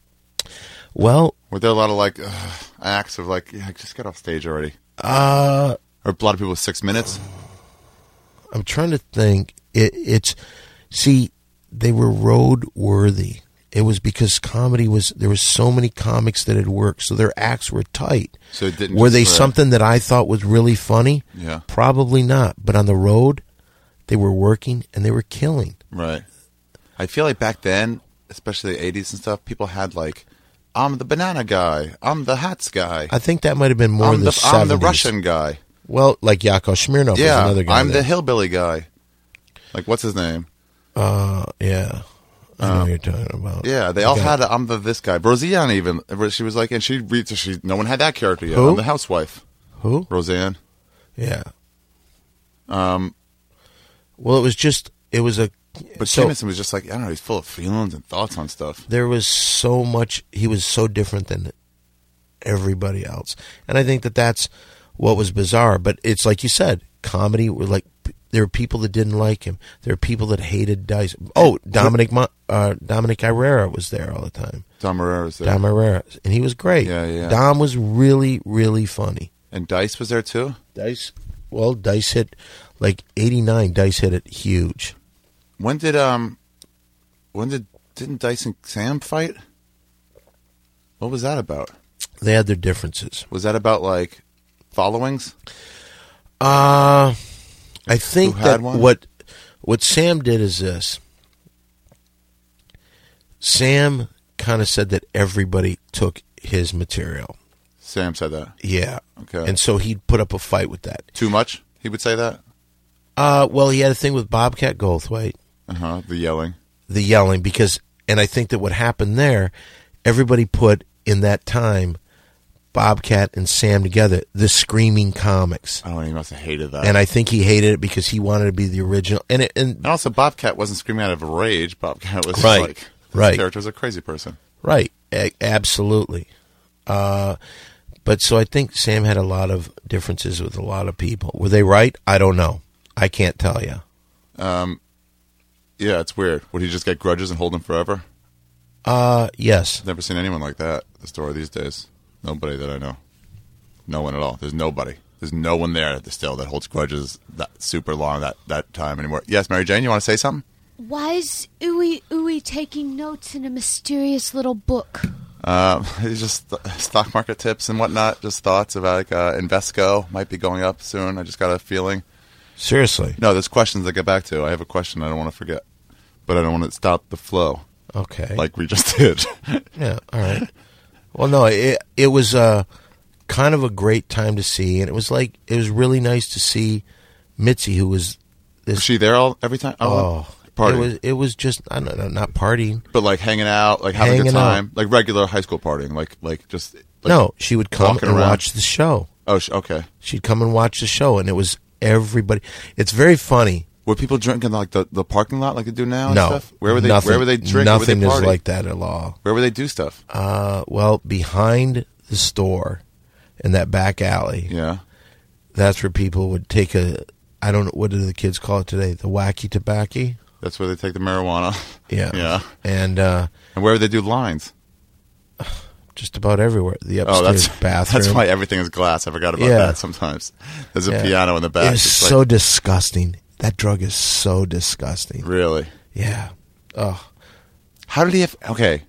well, Were there a lot of like ugh, acts of like, yeah, just get off stage already? uh. Or a lot of people with six minutes? I'm trying to think. It, it's see, they were road worthy. It was because comedy was there was so many comics that had worked, so their acts were tight. So it didn't Were just, they uh, something that I thought was really funny? Yeah. Probably not. But on the road, they were working and they were killing. Right. I feel like back then, especially the eighties and stuff, people had like, I'm the banana guy. I'm the hats guy. I think that might have been more I'm the, the, seventies. I'm the Russian guy. Well, like Yakov Smirnoff was Yeah, another guy. I'm there. the hillbilly guy. Like, what's his name? Uh, yeah. I know what you're talking about. Yeah, they all Okay. had a, I'm the this guy. Roseanne even. She was like, and she reads, she, no one had that character yet. Who? I'm the housewife. Who? Roseanne. Yeah. Um, Well, it was just, it was a, but so Jameson was just like, I don't know, he's full of feelings and thoughts on stuff. there was so much, he was so different than everybody else. And I think that that's what was bizarre. But it's like you said, comedy were like, there were people that didn't like him. There were people that hated Dice. Oh, Dominic Mo- uh, Dominic Herrera was there all the time. Dom Herrera was there. Dom Herrera. And he was great. Yeah, yeah. Dom was really, really funny. And Dice was there too? Dice, well, Dice hit, like eighty-nine, Dice hit it huge. When did, um, when did, didn't Dice and Sam fight? What was that about? They had their differences. Was that about, like, followings? Uh, I think Who had that one? what what Sam did is this. Sam kind of said that everybody took his material. Sam said that. Yeah. Okay. And so he'd put up a fight with that. Too much? He would say that? Uh, well, he had a thing with Bobcat Goldthwait, Uh-huh, the yelling. the yelling, because, and I think that what happened there, everybody put in that time Bobcat and Sam together, the Screaming Comics. Oh, he must have hated that. And I think he hated it because he wanted to be the original. And it, and And also, Bobcat wasn't screaming out of rage. Bobcat was Right, like, this right. character was a crazy person. right, a- absolutely. Uh, but so I think Sam had a lot of differences with a lot of people. Were they right? I don't know. I can't tell you. Yeah, it's weird. Would he just get grudges and hold them forever? Uh, yes. Never seen anyone like that at the store these days. Nobody that I know. No one at all. There's nobody. There's no one there at the still that holds grudges that super long that, that time anymore. Yes, Mary Jane, you want to say something? Why is Ooey Ooey taking notes in a mysterious little book? Um, it's just th- stock market tips and whatnot. Just thoughts about like uh, Invesco might be going up soon. I just got a feeling. Seriously. No, there's questions to get back to. I have a question I don't want to forget, but I don't want to stop the flow Okay. like we just did. Yeah, all right. Well, no, it it was uh, kind of a great time to see, and it was like it was really nice to see Mitzi, who was this. Was she there all every time? oh, party. it was it was just I don't know, not partying. But like hanging out, like having a good Hanging out. time, like regular high school partying, like like just like, No, she would come walking and around. watch the show. Oh, sh- okay. She'd come and watch the show, and it was everybody. It's very funny. Were people drinking like the, the parking lot like they do now? And No, stuff? Where were they? Nothing, where were they drinking? Nothing where were is they partying? like that at all. Where would they do stuff? Uh, well, behind the store, in that back alley, Yeah. that's where people would take a. I don't know, what do the kids call it today? The wacky tobacco. That's where they take the marijuana. Yeah, Yeah. and uh, And where would they do lines? just about everywhere. The Oh, upstairs that's bathroom. That's why everything is glass. I forgot about Yeah. that sometimes. There's a Yeah. piano in the back. It's It's so like, disgusting. That drug is so disgusting. really? Yeah. Oh, How did he have... Okay.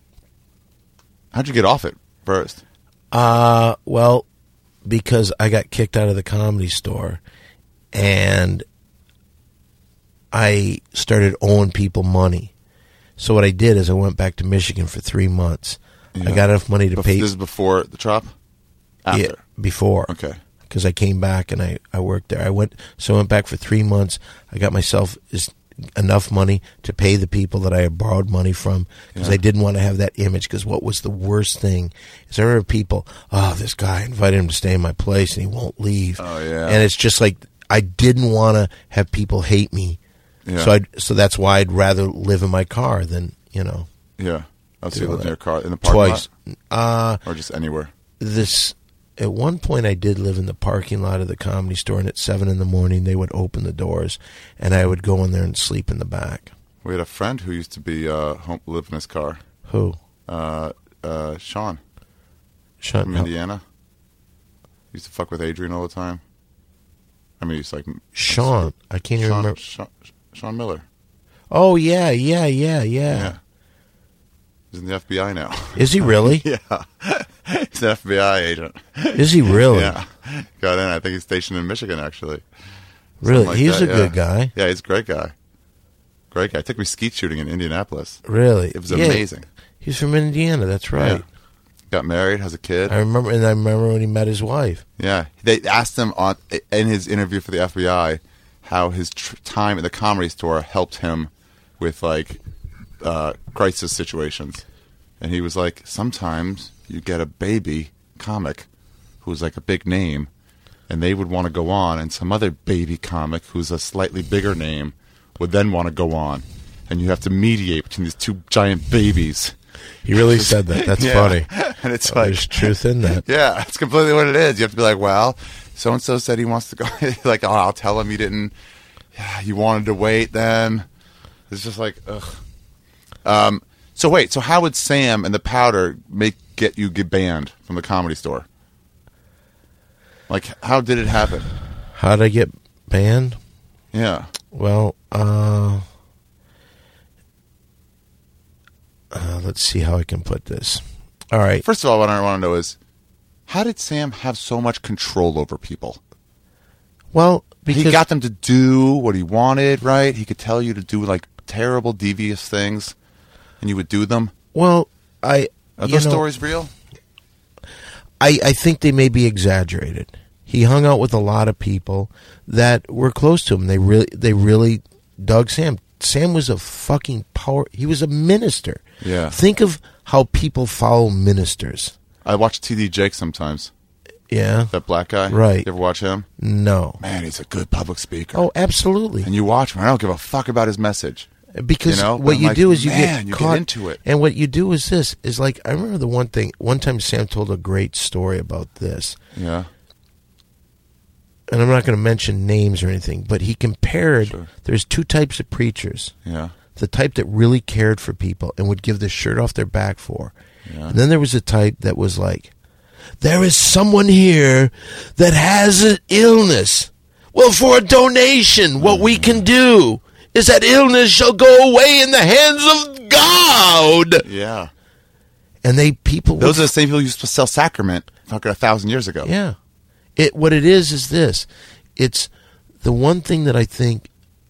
How'd you get off it first? Uh, well, because I got kicked out of the Comedy Store, and I started owing people money. So what I did is I went back to Michigan for three months. I Yeah. got enough money to Bef- pay This is before the Trop? After? Yeah, before. Okay. Because I came back and I, I worked there. I went so I went back for three months. I got myself is enough money to pay the people that I had borrowed money from because Yeah. I didn't want to have that image. Because what was the worst thing is I remember people, oh, this guy invited him to stay in my place and he won't leave. Oh, yeah. And it's just like I didn't want to have people hate me. Yeah. So I so that's why I'd rather live in my car than you know Yeah. Oh, so Do you lived that. in your car in the parking twice. Uh, lot? Or just anywhere? this at one point I did live in the parking lot of the Comedy Store, and at seven in the morning they would open the doors and I would go in there and sleep in the back. We had a friend who used to be uh, home, live in his car. Who? Uh, uh, Sean Shut from up. Indiana. He used to fuck with Adrian all the time. I mean, he's like Sean. I can't even Sean, remember. Sean, Sean Miller. Oh yeah, yeah, yeah, yeah. Yeah. He's in the F B I now. Is he really? Yeah. He's an F B I agent. Is he really? Yeah. Got in. I think he's stationed in Michigan, actually. Really? Something like He's that, a yeah. good guy. Yeah, he's a great guy. Great guy. I think we skeet shooting in Indianapolis. Really? It was Yeah, amazing. He's from Indiana. That's right. Yeah. Got married, has a kid. I remember, and I remember when he met his wife. Yeah. They asked him on in his interview for the F B I how his tr- time at the Comedy Store helped him with like uh, crisis situations, and he was like, sometimes you get a baby comic who's like a big name, and they would want to go on, and some other baby comic who's a slightly bigger name would then want to go on, and you have to mediate between these two giant babies. He really said that. That's Yeah. funny. And it's Oh, like, there's truth in that. yeah, that's completely what it is. You have to be like, well, so and so said he wants to go. Like, oh, I'll tell him you didn't. You wanted to wait. Then it's just like, ugh. Um. So wait. So how would Sam and the Powder make get you get banned from the Comedy Store? Like, how did it happen? How did I get banned? Yeah. Well, uh, uh, let's see how I can put this. All right. First of all, what I want to know is, how did Sam have so much control over people? Well, because He got them to do what he wanted, right? He could tell you to do like terrible, devious things, and you would do them. well, I Are you those know, stories real? I, I think they may be exaggerated. He hung out with a lot of people that were close to him. They really they really dug Sam. Sam was a fucking power. He was a minister. Yeah. Think of how people follow ministers. I watch T D Jake sometimes. Yeah. That black guy. Right. You ever watch him? No. Man, he's a good public speaker. Oh, absolutely. And you watch him. I don't give a fuck about his message. Because You know? But what I'm you like, do is you man, get you get caught into it. And what you do is this is like I remember the one thing. One time Sam told a great story about this. Yeah. And I'm not going to mention names or anything, but he compared. Sure. There's two types of preachers. Yeah. The type that really cared for people and would give the shirt off their back for. Yeah. And then there was a type that was like, there is someone here that has an illness. Well, for a donation, what we can do is that illness shall go away in the hands of God. Yeah. And they people Those would, are the same people who used to sell sacrament fucking a thousand years ago. yeah. It what it is is this. It's the one thing that I think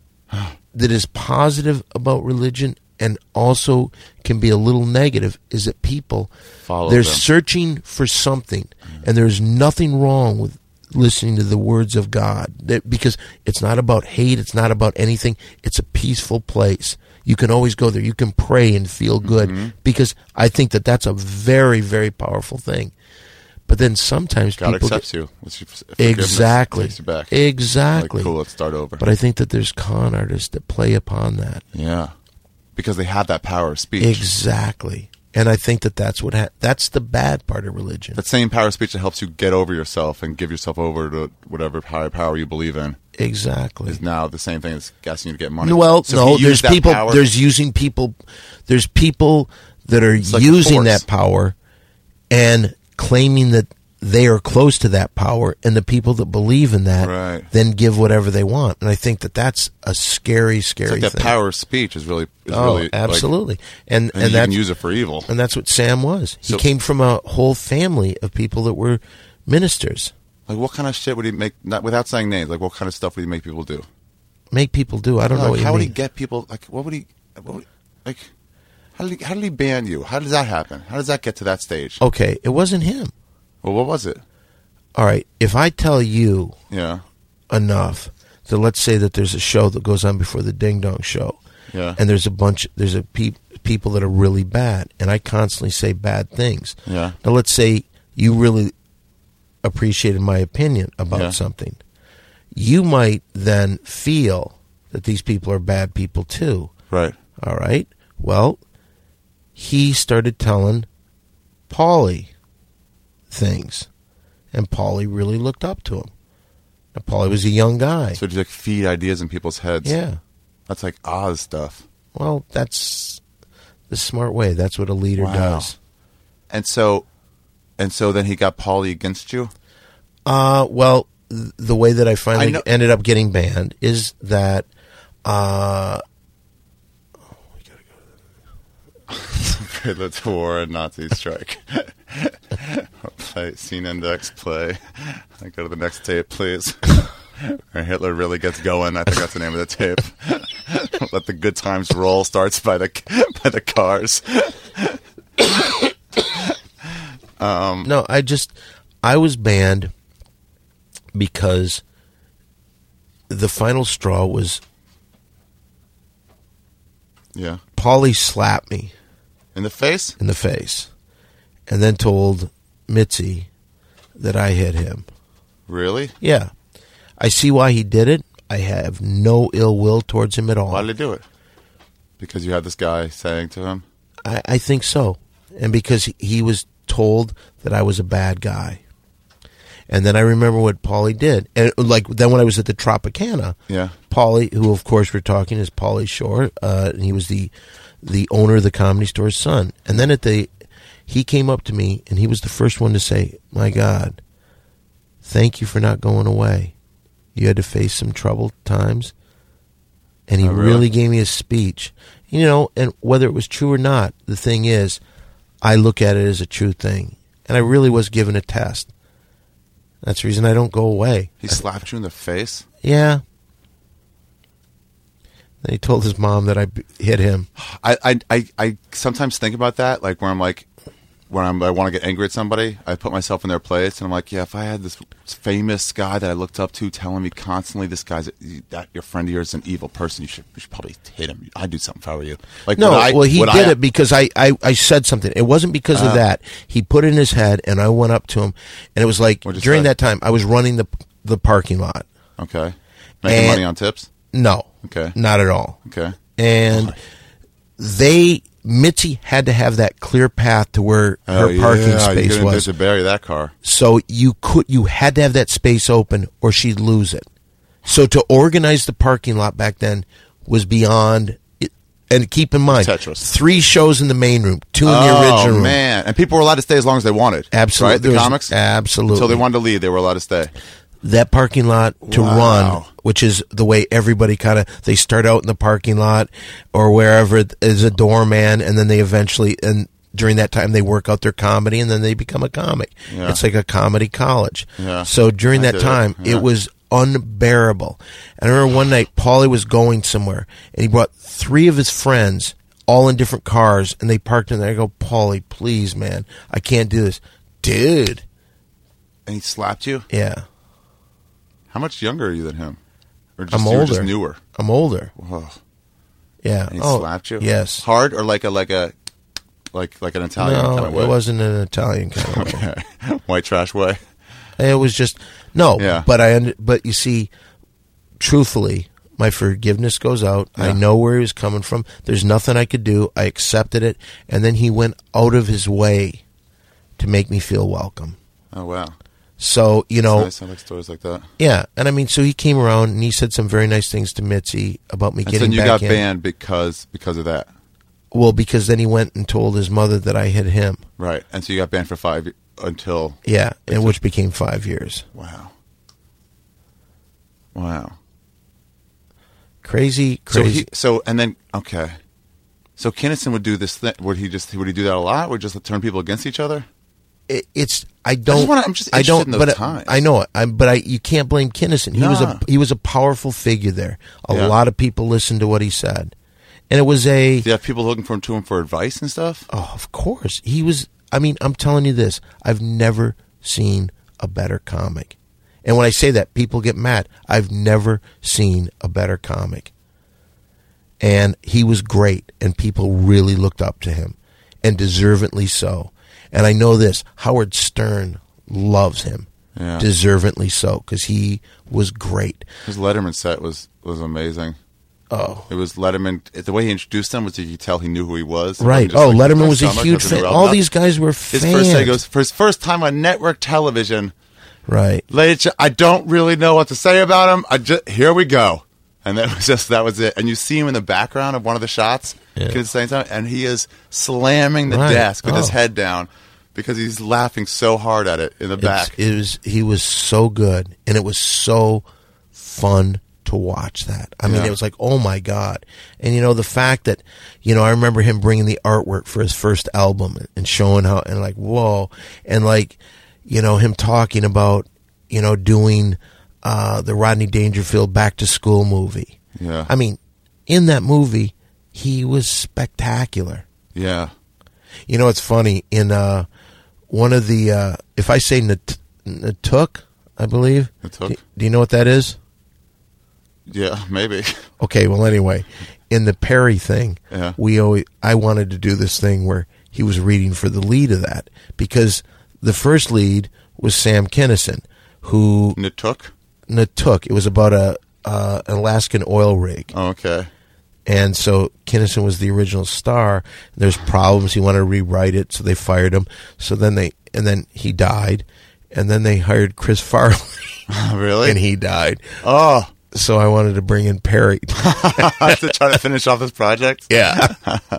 that is positive about religion and also can be a little negative is that people Follow they're them. searching for something, and there's nothing wrong with listening to the words of God that, because it's not about hate, it's not about anything. It's a peaceful place. You can always go there. You can pray and feel good Mm-hmm. because I think that that's a very, very powerful thing. But then sometimes God people accepts get, you. With your forgiveness, exactly, Takes you back. exactly. Like, cool, let's start over. But I think that there's con artists that play upon that. Yeah. Because they have that power of speech. Exactly. And I think that that's what ha- that's the bad part of religion. That same power of speech that helps you get over yourself and give yourself over to whatever higher power you believe in Exactly. is now the same thing as asking you to get money. Well, So if no, you use there's that people. power- There's using people. There's people that are like a using force. that power and claiming that they are close to that power, and the people that believe in that Right. then give whatever they want. And I think that that's a scary, It's scary like that thing. power of speech is really, is oh, really like- absolutely. and and, and you can that's use it for evil. and that's what Sam was. He So- came from a whole family of people that were ministers. Like, what kind of shit would he make? Not without saying names. Like, what kind of stuff would he make people do? Make people do. I don't know Like, what you how would mean. he get people? Like, what would he? What would, like, how did he? How did he ban you? How does that happen? How does that get to that stage? Okay, it wasn't him. Well, what was it? All right, if I tell you Yeah, enough that let's say that there's a show that goes on before the Ding Dong Show, yeah, and there's a bunch, there's a pe- people that are really bad, and I constantly say bad things. yeah. Now let's say you really appreciated my opinion about Yeah. something. You might then feel that these people are bad people too. Right. All right. Well, he started telling Paulie things, and Paulie really looked up to him. Now, Paulie was a young guy. So just like feed ideas in people's heads. Yeah. That's like Oz stuff. Well, that's the smart way. That's what a leader Wow. does. And so, and so then he got Paulie against you. Uh, well, th- the way that I finally I know- ended up getting banned is that uh, Predator and Nazi strike. Play scene index. Play. I go to the next tape, please. Where Hitler really gets going. I think that's the name of the tape. Let the good times roll. Starts by the by the Cars. um, no, I just I was banned because the final straw was Yeah. Paulie slapped me In the face? in the face and then told Mitzi that I hit him. Really? Yeah. I see why he did it. I have no ill will towards him at all. Why did he do it? Because you had this guy saying to him? I, I think so. And because he was told that I was a bad guy. And then I remember what Paulie did. And like then when I was at the Tropicana, Yeah. Paulie, who of course we're talking is Paulie Shore, uh, and he was the the owner of the Comedy Store's son. And then at the he came up to me and he was the first one to say, "My God, thank you for not going away. You had to face some troubled times." And he Oh, really? really gave me a speech. You know, and whether it was true or not, the thing is, I look at it as a true thing. And I really was given a test. That's the reason I don't go away. He slapped you in the face? Yeah. Then he told his mom that I b- hit him. I, I, I, I sometimes think about that, like where I'm like, when I'm, I want to get angry at somebody, I put myself in their place, and I'm like, yeah, if I had this famous guy that I looked up to telling me constantly, this guy's that your friend of yours is an evil person, you should, you should probably hit him. I'd do something if I were you. Like, No, would I, well, he would did I, it because I, I, I said something. It wasn't because Uh. of that. He put it in his head, and I went up to him, and it was like, What'd you during say? that time, I was running the the parking lot. Okay. Making And- money on tips? No. Okay. Not at all. Okay. And they, Mitzi had to have that clear path to where her Oh, parking yeah, space you're gonna, was. there's a bury that car. So you could you had to have that space open or she'd lose it. So to organize the parking lot back then was beyond it, and keep in mind Tetris. three shows in the main room, two in the Oh, original room. man. And people were allowed to stay as long as they wanted. Absolutely. Right? The There was- comics? absolutely. Until they wanted to leave, they were allowed to stay. That parking lot to Wow. run, which is the way everybody kind of they start out in the parking lot or wherever as a doorman, and then they eventually and during that time they work out their comedy and then they become a comic. Yeah. It's like a comedy college. Yeah. So during I that did it. time, Yeah. it was unbearable. And I remember one night Paulie was going somewhere and he brought three of his friends all in different cars and they parked in there. I go, Paulie, please, man, I can't do this, dude. And he slapped you? Yeah, How much younger are you than him? Or just, I'm you were older. just newer? I'm older. Whoa. Yeah. And he oh, slapped you? Yes. Hard or like a like a like like an Italian No, kind of way? it wasn't an Italian kind of way. Okay. White trash way. It was just no. Yeah. But I. und- But you see, truthfully, my forgiveness goes out. I Yeah. know where he was coming from. There's nothing I could do. I accepted it, and then he went out of his way to make me feel welcome. Oh wow. So you know, It's nice. I like stories like that. yeah. And I mean, so he came around and he said some very nice things to Mitzi about me And getting then you back got in. banned because because of that. Well, because then he went and told his mother that I hit him. Right. And so you got banned for five y- until Yeah, and which became five years. wow. Wow. Crazy, So crazy. he so and then okay. So Kinnison would do this thing. Would he just would he do that a lot? Would he just turn people against each other? it, it's I don't. wanna- I'm just I don't. interested in those but I- times. I know it. I, but I you can't blame Kinnison. He was Nah. a he was a powerful figure there. A Yeah. lot of people listened to what he said, and it was a. Do you have people looking for him to him for advice and stuff? Oh, of course, he was. I mean, I'm telling you this. I've never seen a better comic, and when I say that, people get mad. I've never seen a better comic, and he was great, and people really looked up to him, and deservedly so. And I know this: Howard Stern loves him, Yeah. deservedly so, because he was great. His Letterman set was was amazing. Oh, It was Letterman. The way he introduced him was you could tell he knew who he was. It right. wasn't just Oh, like, Letterman "Nice was a comic, huge nothing fan. to All rub." these guys were His fans. first day goes for his first time on network television. Right. Ladies, I don't really know what to say about him. I just here we go, and that was just that was it. And you see him in the background of one of the shots, Yeah. at the same time, and he is slamming the Right. desk with his Oh. head down because he's laughing so hard at it in the It's- back. It was he was so good, and it was so fun to watch that. I mean, Yeah. it was like, oh my god! And you know, the fact that you know, I remember him bringing the artwork for his first album and showing how, and like, whoa, and like, you know, him talking about, you know, doing uh, the Rodney Dangerfield Back to School movie. Yeah. I mean, in that movie, he was spectacular. Yeah, You know, it's funny in uh, one of the uh, if I say Nat- Natuk, I believe. Natuk? Do, do you know what that is? Yeah, maybe. Okay, well, anyway, in the Perry thing, Yeah. we always, I wanted to do this thing where he was reading for the lead of that, because the first lead was Sam Kinison, who Natook? Natook. It was about a uh, an Alaskan oil rig. Oh, okay. And so Kinison was the original star. There's problems. He wanted to rewrite it, so they fired him. So then they, and then he died. And then they hired Chris Farley. Really? And he died. Oh. So I wanted to bring in Perry. To try to finish off this project? Yeah.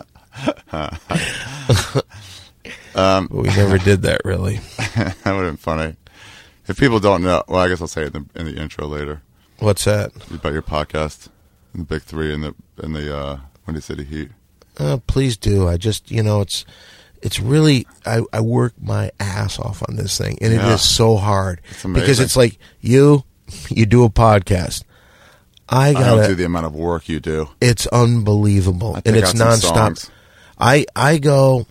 um, but we never did that, really. That would have been funny. If people don't know, well, I guess I'll say it in the, in the intro later. What's that? About your podcast, the Big Three, and the and the uh, Windy City Heat. Uh, please do. I just, you know, it's it's really, I, I work my ass off on this thing, and Yeah. it is so hard. It's amazing. Because it's like, you, you do a podcast. I I gotta, don't do the amount of work you do. it's unbelievable, I and pick it's out some nonstop. songs. I I go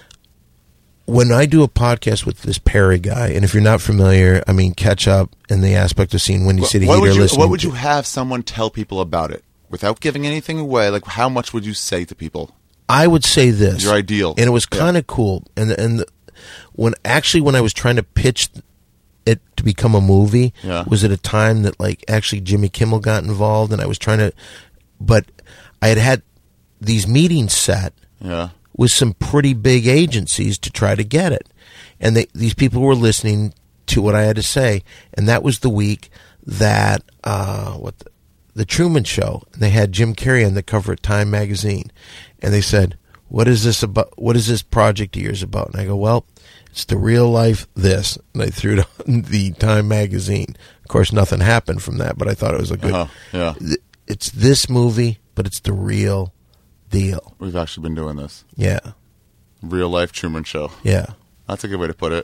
when I do a podcast with this Perry guy, and if you're not familiar, I mean, catch up in the aspect of seeing Windy City What Heat would or you listening. What would you to- have someone tell people about it without giving anything away? Like, how much would you say to people? I would say this. Your ideal. And it was Yeah. kind of cool. And and the, when actually when I was trying to pitch it to become a movie, Yeah. was at a time that like actually Jimmy Kimmel got involved, and I was trying to, but I had had these meetings set Yeah. with some pretty big agencies to try to get it, and they, these people were listening to what I had to say, and that was the week that uh, what the, the Truman Show. And they had Jim Carrey on the cover of Time magazine, and they said, "What is this about? What is this project of yours about?" And I go, "Well, it's the real life this." And I threw it on the Time magazine. Of course, nothing happened from that, but I thought it was a good. Uh-huh. Yeah. Th- It's this movie, but it's the real deal. We've actually been doing this. Yeah, Real life Truman Show. yeah. That's a good way to put it.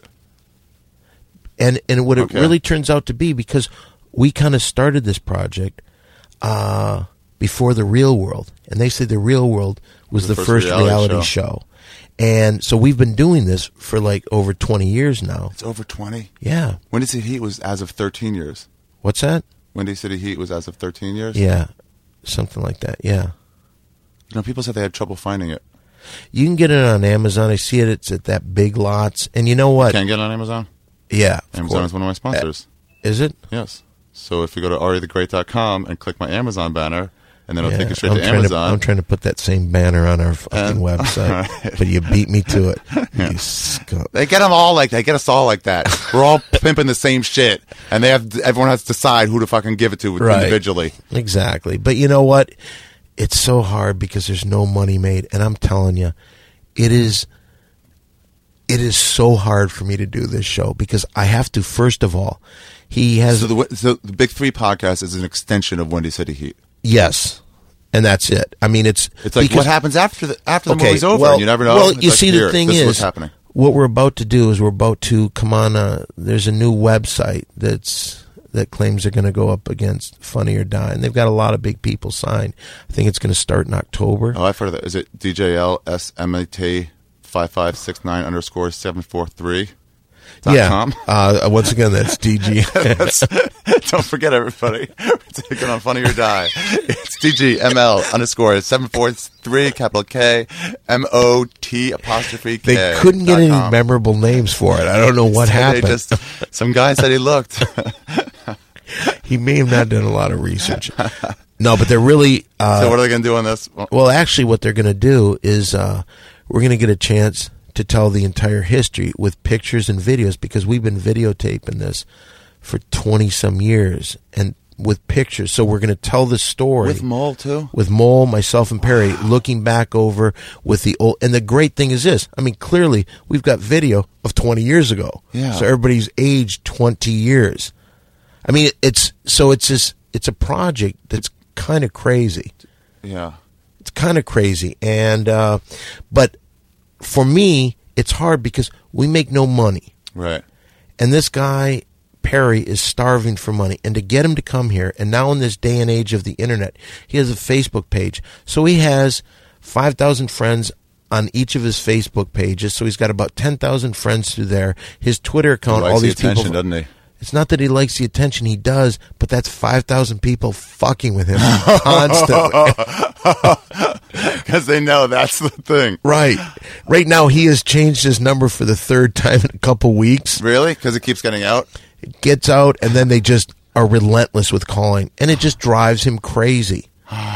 And and what Okay. it really turns out to be, because we kind of started this project uh, before The Real World, and they say The Real World was The the, first first, reality reality, show. show. And so we've been doing this for like over twenty years now. It's over twenty. Yeah. Windy City Heat was as of thirteen years. What's that? Windy City Heat was as of thirteen years. Yeah. Something like that. Yeah. You know, people said they had trouble finding it. You can get it on Amazon. I see it. It's at that Big Lots. And you know what? Can get it on Amazon. Yeah. of Amazon course. is one of my sponsors. Is it? Yes. So if you go to ari the great dot com and click my Amazon banner, and then it'll Yeah, take you straight I'm to trying Amazon. I'm trying to put that same banner on our fucking And- website, but you beat me to it. You scum. They get them all like they get us all like that. We're all pimping the same shit, and they have everyone has to decide who to fucking give it to Right. individually. Exactly. But you know what? It's so hard because there's no money made, and I'm telling you, it is. It is so hard for me to do this show because I have to. First of all, he has So the so the Big Three podcast is an extension of Windy City Heat. yes, and that's it. I mean, it's It's like because- what happens after the after the okay, movie's over. well, and you never know. Well, It's you like, see, here, the thing this is, what's happening. what we're about to do is we're about to come on. A, there's a new website that's that claims they're going to go up against Funny or Die, and they've got a lot of big people signed. I think it's going to start in October. Oh, I've heard of that. Is it D J L S M A T five five six nine underscore seven four three? yeah. Com? Uh, once again, that's D G. Don't forget, everybody. We're taking on Funny or Die. It's D G M L underscore seven four three capital K M O T apostrophe K. They couldn't get dot any com. memorable names for it. I don't know what So they happened. just- some guy said he looked. He may have not done a lot of research. No, but they're really. Uh, So what are they going to do on this? Well, Well, actually, what they're going to do is uh, we're going to get a chance to tell the entire history with pictures and videos because we've been videotaping this for twenty some years and with pictures. So we're going to tell the story with Mole, too? with Mole, myself, and Perry, looking back over with the old. And the great thing is this: I mean, clearly we've got video of twenty years ago. Yeah. So everybody's aged twenty years. I mean, it's so it's this. It's a project that's kind of crazy. Yeah. It's kind of crazy, and uh, but for me, it's hard because we make no money, Right. and this guy Perry is starving for money, and to get him to come here, and now in this day and age of the internet, he has a Facebook page, so he has five thousand friends on each of his Facebook pages, so he's got about ten thousand friends through there. His Twitter account, He likes all the these attention, people, doesn't he? It's not that he likes the attention. He does, but that's five thousand people fucking with him constantly. Because they know that's the thing. Right. Right now, he has changed his number for the third time in a couple weeks. Really? Because it keeps getting out? It gets out, and then they just are relentless with calling, and it just drives him crazy.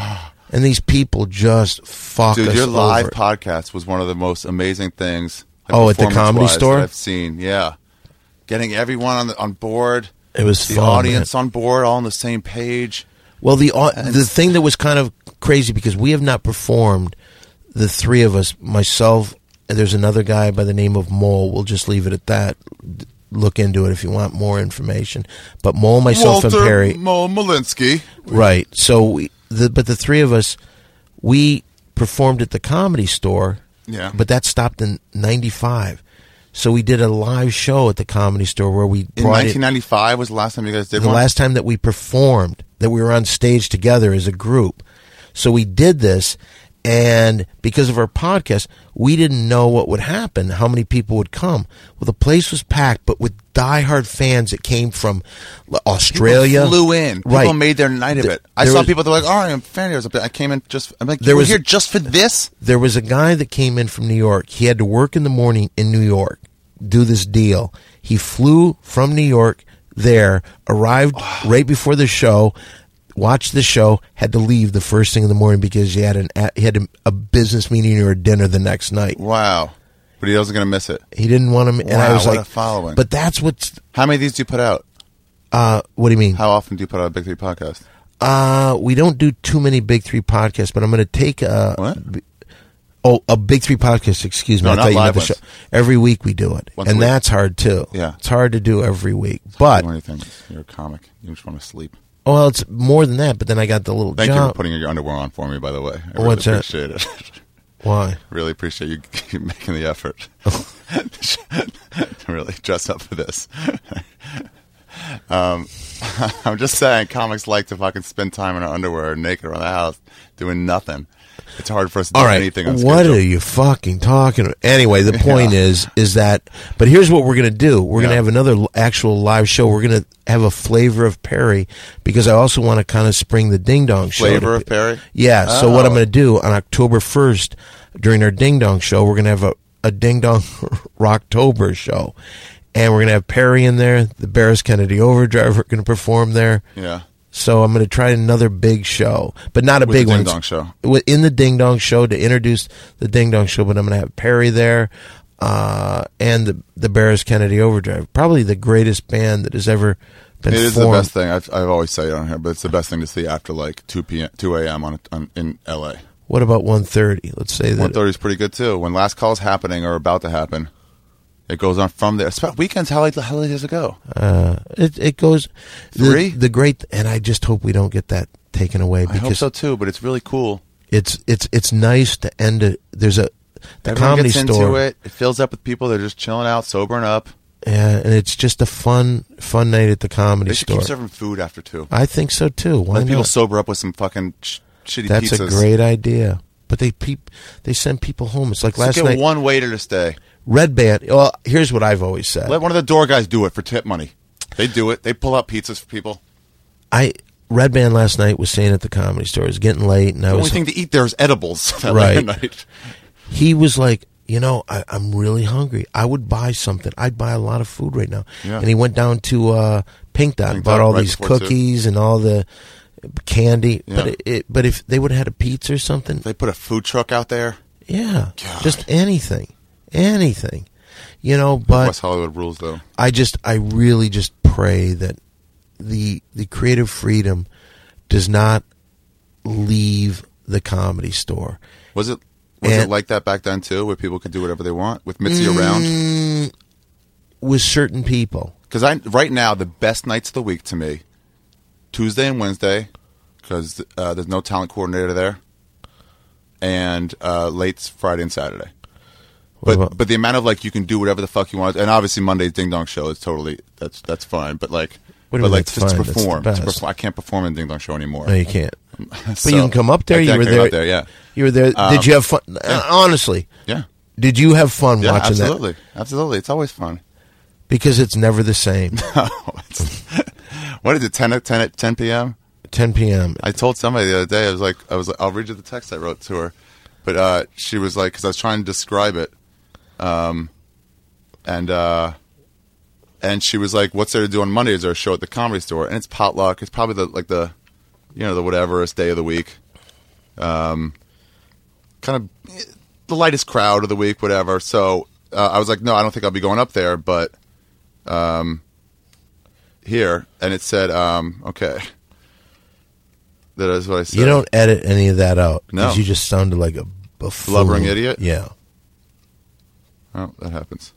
And these people just fuck Dude, us your live over. podcast was one of the most amazing things. Like, Oh, at the Comedy performance-wise, Store? that I've seen. Yeah, getting everyone on the, on board. It was the fun, audience man. on board, all on the same page. Well, the au- the thing that was kind of crazy, because we have not performed, the three of us, myself, and there's another guy by the name of Mole. We'll just leave it at that. D- Look into it if you want more information. But Mole, myself, Walter and Perry. Mo- Malinsky. Right. So, we, the, but the three of us, we performed at the Comedy Store. Yeah. But that stopped in ninety-five. So we did a live show at the Comedy Store where we In brought it. nineteen ninety-five was the last time you guys did The one? last time that we performed, that we were on stage together as a group. So we did this, and because of our podcast, we didn't know what would happen, how many people would come. Well, the place was packed, but with diehard fans that came from Australia. People flew in. People Right. made their night of Th- it. I there saw was- people that were like, all right, I'm a fan of yours. I came in just, I'm like, There you were was- here just for this? There was a guy that came in from New York. He had to work in the morning in New York, do this deal. He flew from New York there, arrived right before the show, watched the show, had to leave the first thing in the morning because he had an he had a, a business meeting or a dinner the next night. Wow. But he wasn't going to miss it. He didn't want to, and I Wow, was what like, a following. But that's what's. How many of these do you put out? Uh, what do you mean? How often do you put out a Big Three podcast? Uh, we don't do too many Big Three podcasts, but I'm going to take a. What? b- Oh, a Big Three podcast. Excuse me. No, I not thought you live meant the ones. show. Every week we do it, Once a and week. that's hard too. Yeah. it's hard to do every week. But What do you think? You're a comic. You just want to sleep. well, it's more than that. But then I got the little Thank you job. for putting your underwear on for me, by the way. I What's really that? appreciate it. Why? Really appreciate you, you making the effort to really dress up for this. um, I'm just saying, comics like to fucking spend time in our underwear naked around the house doing nothing. It's hard for us to All do right. anything on What schedule. are you fucking talking about? Anyway, the point Yeah. is, is that, but here's what we're going to do. We're going to Yeah. have another l- actual live show. We're going to have a flavor of Perry because I also want to kind of spring the Ding Dong show. Flavor to- of Perry? Yeah. So what I'm Oh. going to do on October first during our Ding Dong show, we're going to have a, a Ding Dong Rocktober show. And we're going to have Perry in there. The Barris Kennedy Overdrive are going to perform there. Yeah. So I'm going to try another big show, but not a With big the one. Ding Dong show. Wi- In the Ding Dong show to introduce the Ding Dong show, but I'm going to have Perry there uh, and the the Barris Kennedy Overdrive. Probably the greatest band that has ever been It is the formed. best thing. I've, I've always said it on here, but it's the best thing to see after like two p.m., two a.m. on, on in L A. What about one thirty? Let's say that. one thirty is pretty good too. When last call is happening or about to happen, it goes on from there. It's about weekends. How late, how late does it go? Uh, it it goes Three? The, the great, and I just hope we don't get that taken away I hope because so too, but it's really cool. it's it's it's nice to end it. There's a the Everyone Comedy gets Store. into it. It fills up with people. They're just chilling out, sobering up. Yeah, and it's just a fun fun night at the Comedy They should Store. keep serving food after two. I think so too. Why Let people not? sober up with some fucking sh- shitty That's pizzas. a great idea. But they peep, they send people home. It's like Let's last get night. one waiter to stay. Red Band. Well, here's what I've always said. Let one of the door guys do it for tip money. They do it. They pull out pizzas for people. I Red Band last night was saying at the Comedy Store. It was getting late, and I The was. only thing to eat there is edibles. That Right. late night. He was like, you know, I, I'm really hungry. I would buy something. I'd buy a lot of food right now. Yeah. And he went down to uh, Pink Dot, Pink bought Dot all right these before two. cookies and all the candy. Yeah. But it, it, but if they would have had a pizza or something, They put a food truck out there. yeah, God. just anything, anything, you know. But West Hollywood rules, though. I just, I really just pray that the the creative freedom does not leave the Comedy Store. Was it was And- it like that back then too, where people could do whatever they want with Mitzi around? Mm, with certain people. Because I right now the best nights of the week to me, Tuesday and Wednesday, because uh, there's no talent coordinator there, and uh, late Friday and Saturday. What But about- but the amount of like you can do whatever the fuck you want, and obviously Monday's Ding Dong Show is totally that's that's fine. But like, What do but you mean like that's just to fine? That's the perform, to best. perform, I can't perform in Ding Dong Show anymore. No, you can't. So, But you can come up there. I You can't were come there. up there. Yeah, You were there. Um, Did you have fun? Uh, honestly, yeah, did you have fun yeah. watching Absolutely, absolutely. It's always fun. Because it's never the same. No, it's, what is it? ten at ten at ten p.m. ten p.m. I told somebody the other day. I was like, I was like, I'll read you the text I wrote to her, but uh, she was like, because I was trying to describe it, um, and uh, and she was like, "What's there to do on Monday? Is there a show at the Comedy Store?" And it's potluck. It's probably the like the, you know, the whateverest day of the week, um, kind of the lightest crowd of the week, whatever. So uh, I was like, "No, I don't think I'll be going up there," but. Um, here, and it said, um, okay. That is what I said. You don't edit any of that out. No. Because you just sounded like a buffoon. Blubbering idiot? Yeah. Oh, that happens.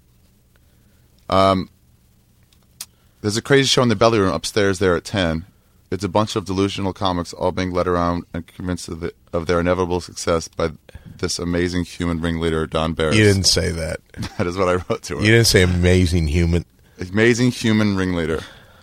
Um, there's a crazy show in the Belly Room upstairs there at ten. It's a bunch of delusional comics all being led around and convinced of, the, of their inevitable success by this amazing human ringleader, Don Barris. You didn't say that. That is what I wrote to her. You didn't say amazing human. Amazing human ringleader.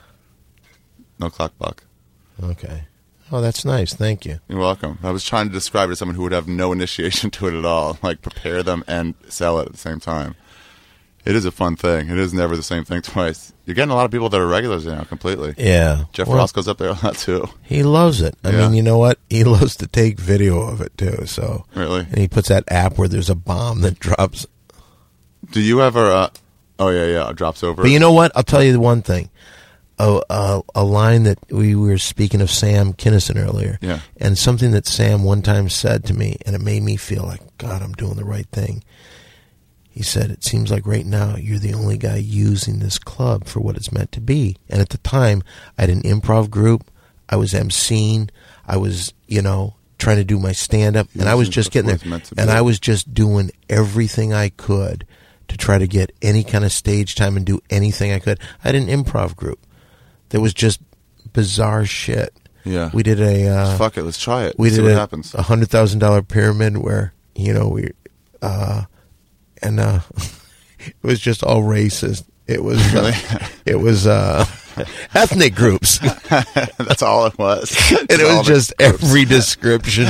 No clock block. Okay. Oh, that's nice. Thank you. You're welcome. I was trying to describe it to someone who would have no initiation to it at all, like prepare them and sell it at the same time. It is a fun thing. It is never the same thing twice. You're getting a lot of people that are regulars now completely. Yeah. Jeff well, Ross goes up there a lot too. He loves it. I Yeah. mean, you know what? He loves to take video of it too. So Really? And he puts that app where there's a bomb that drops. Do you ever... Uh, oh, yeah, yeah. It drops over. But you know what? I'll tell you the one thing. A, a, a line that we were speaking of Sam Kinison earlier. Yeah. And something that Sam one time said to me, and it made me feel like, God, I'm doing the right thing. He said, it seems like right now you're the only guy using this club for what it's meant to be. And at the time, I had an improv group. I was emceeing. I was, you know, trying to do my stand-up. And I was just getting there. And I was just doing everything I could to try to get any kind of stage time and do anything I could. I had an improv group. There was just bizarre shit. Yeah. We did a... Uh, Fuck it. Let's try it. We See did what a happens. one hundred thousand dollars pyramid where, you know, we... Uh, and uh, it was just all racist. It was... Really? Uh, it was uh, ethnic groups. That's all it was. And it was just every description.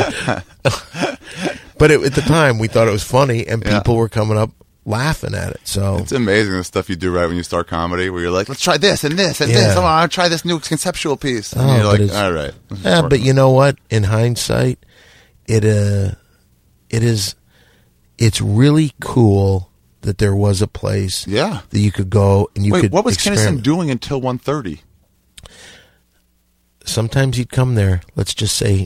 But it, at the time, we thought it was funny, and Yeah. people were coming up laughing at it. So It's amazing the stuff you do right when you start comedy, where you're like, let's try this and this and Yeah. this. I want to try this new conceptual piece. And Oh, you're but like, it's- all right. this is yeah, working. but you know what? In hindsight, it uh, it is, it's really cool that there was a place Yeah. that you could go and you Wait, could what was experiment. Kinison doing until one thirty? Sometimes he'd come there, let's just say,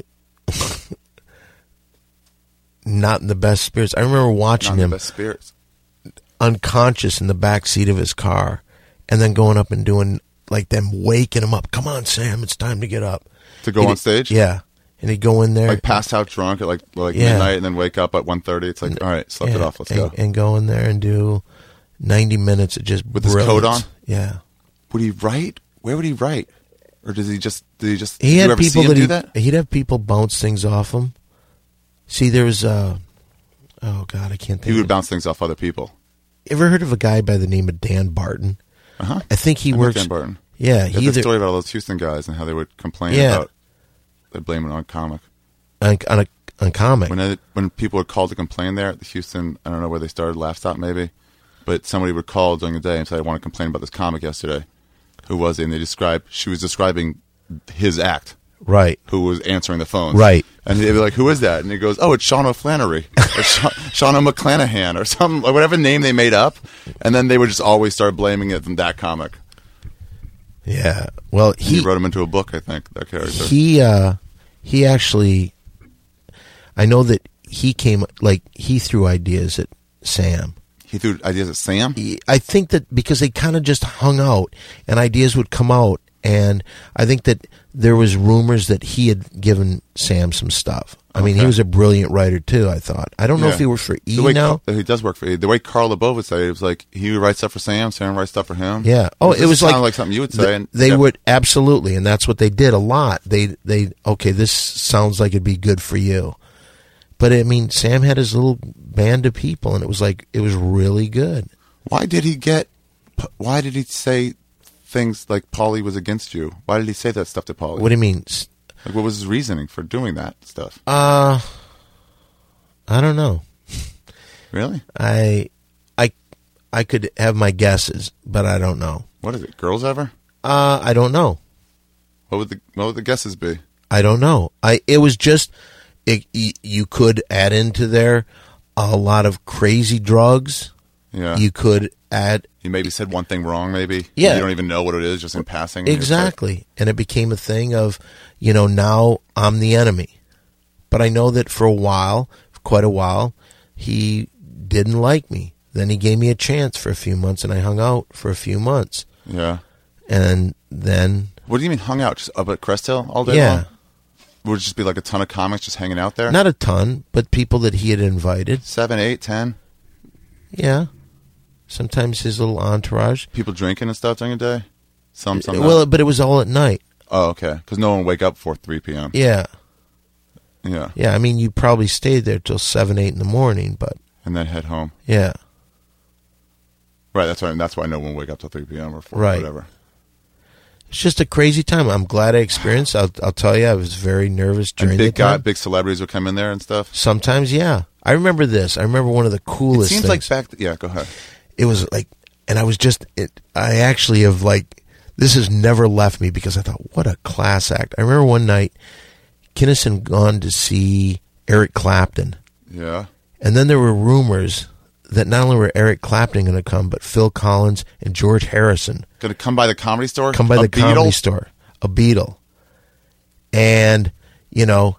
not in the best spirits. I remember watching Not in him the best spirits. unconscious in the back seat of his car and then going up and doing, like, them waking him up. Come on, Sam, it's time to get up. To go He'd- on stage? Yeah. And he'd go in there. Like passed out drunk at like like Yeah. midnight and then wake up at one thirty. It's like, all right, slept it Yeah, off. Let's and, go. and go in there and do ninety minutes of just With his coat brilliance. on? Yeah. Would he write? Where would he write? Or does he just, did he just, He did had you ever see people him that, do he, that? he'd have people bounce things off him. See, there was uh oh God, I can't think. He of would it. bounce things off other people. Ever heard of a guy by the name of Dan Barton? Uh-huh. I think he I know works. Dan Barton. Yeah, He he had either the story about all those Houston guys and how they would complain Yeah. about, they'd blame it on comic. on, on a on comic. When I, when people would call to complain there at the Houston, I don't know where they started, Laugh Stop maybe, but somebody would call during the day and say, I want to complain about this comic yesterday. Who was it? And they described, she was describing his act, Right. who was answering the phones. Right. And they'd be like, who is that? And he goes, oh, it's Sean O'Flannery, or Sean, Sean O'McClanahan, or some, or whatever name they made up. And then they would just always start blaming it on that comic. Yeah. Well, He, he wrote him into a book, I think, that character. he uh he actually, I know that he came, like, he threw ideas at Sam. He threw ideas at Sam? He- I think that because they kind of just hung out and ideas would come out, and I think that there was rumors that he had given Sam some stuff. I mean, he Okay. was a brilliant writer too, I thought. I don't know Yeah. if he works for E The way now. Car- he does work for E. The way Carl LeBeau would say it, it was like he would write stuff for Sam, Sam would write stuff for him. Yeah. Oh, it was sounded like, like something you would say. th- and, they yeah. would absolutely, and that's what they did a lot. They they okay, this sounds like it'd be good for you, but I mean, Sam had his little band of people, and it was like it was really good. Why did he get? Why did he say things like Paulie was against you? Why did he say that stuff to Paulie? What do you mean? S- Like, what was his reasoning for doing that stuff? Uh, I don't know. Really? I I I could have my guesses, but I don't know. What is it? Girls Ever? Uh, I don't know. What would the What would the guesses be? I don't know. I it was just it, you could add into there a lot of crazy drugs. Yeah. You could add. You maybe said one thing wrong. Maybe. Yeah. You don't even know what it is, just in passing. Exactly, and it became a thing of, you know, now I'm the enemy. But I know that for a while, for quite a while, he didn't like me. Then he gave me a chance for a few months, and I hung out for a few months. Yeah. And then... What do you mean hung out? Just up at Crest Hill all day yeah. long? Would it just be like a ton of comics just hanging out there? Not a ton, but people that he had invited. Seven, eight, ten? Yeah. Sometimes his little entourage. People drinking and stuff during the day? Some, some Well, not. but it was all at night. Oh, okay. Because no one would wake up before three p.m. Yeah. Yeah. Yeah, I mean, you probably stayed there till seven, eight in the morning, but... And then head home. Yeah. Right, that's why That's why no one would wake up till three p.m. or four, Right. whatever. It's just a crazy time. I'm glad I experienced. I'll, I'll tell you, I was very nervous during And big the time. guy, big celebrities would come in there and stuff. Sometimes, yeah. I remember this. I remember one of the coolest It seems things. like back... Th- yeah, go ahead. It was like, and I was just, it, I actually have like, this has never left me because I thought, what a class act. I remember one night, Kinnison gone to see Eric Clapton. Yeah. And then there were rumors that not only were Eric Clapton going to come, but Phil Collins and George Harrison. Going to come by the Comedy Store? Come by A the Beatle? Comedy Store. A Beatle. And, you know,